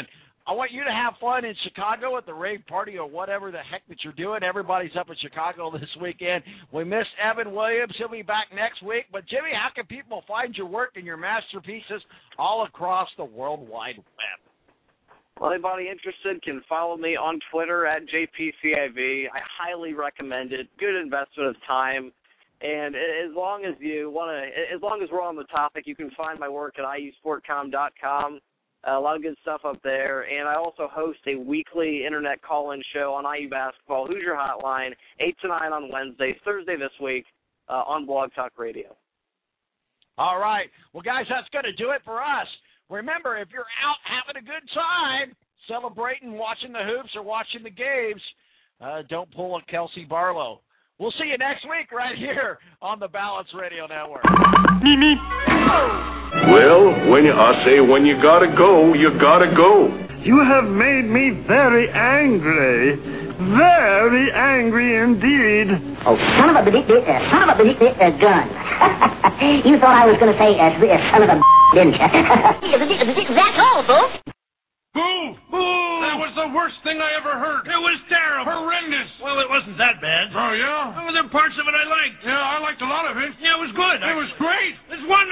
I want you to have fun in Chicago at the rave party or whatever the heck that you're doing. Everybody's up in Chicago this weekend. We miss Evan Williams. He'll be back next week. But, Jimmy, how can people find your work and your masterpieces all across the World Wide Web? Well, anybody interested can follow me on Twitter at J P C I V. I highly recommend it. Good investment of time. And as long as you want to, as long as we're on the topic, you can find my work at I U sport com dot com. Uh, a lot of good stuff up there. And I also host a weekly internet call-in show on I U Basketball, Hoosier Hotline, eight to nine on Wednesdays, Thursday this week uh, on Blog Talk Radio. All right. Well, guys, that's going to do it for us. Remember, if you're out having a good time, celebrating, watching the hoops or watching the games, uh, don't pull a Kelsey Barlow. We'll see you next week right here on the Balance Radio Network. Me, me. Well, when you, I say when you gotta go, you gotta go. You have made me very angry. Very angry indeed. Oh, son of a bit, uh, son of a bit, uh, gun. You thought I was going to say, uh, son of a didn't you? That's all, folks. Boo! Boo! That was the worst thing I ever heard. It was terrible. Horrendous. Well, it wasn't that bad. Oh, yeah? Well, there were parts of it I liked. Yeah, I liked a lot of it. Yeah, it was good. It was great. It's wonderful.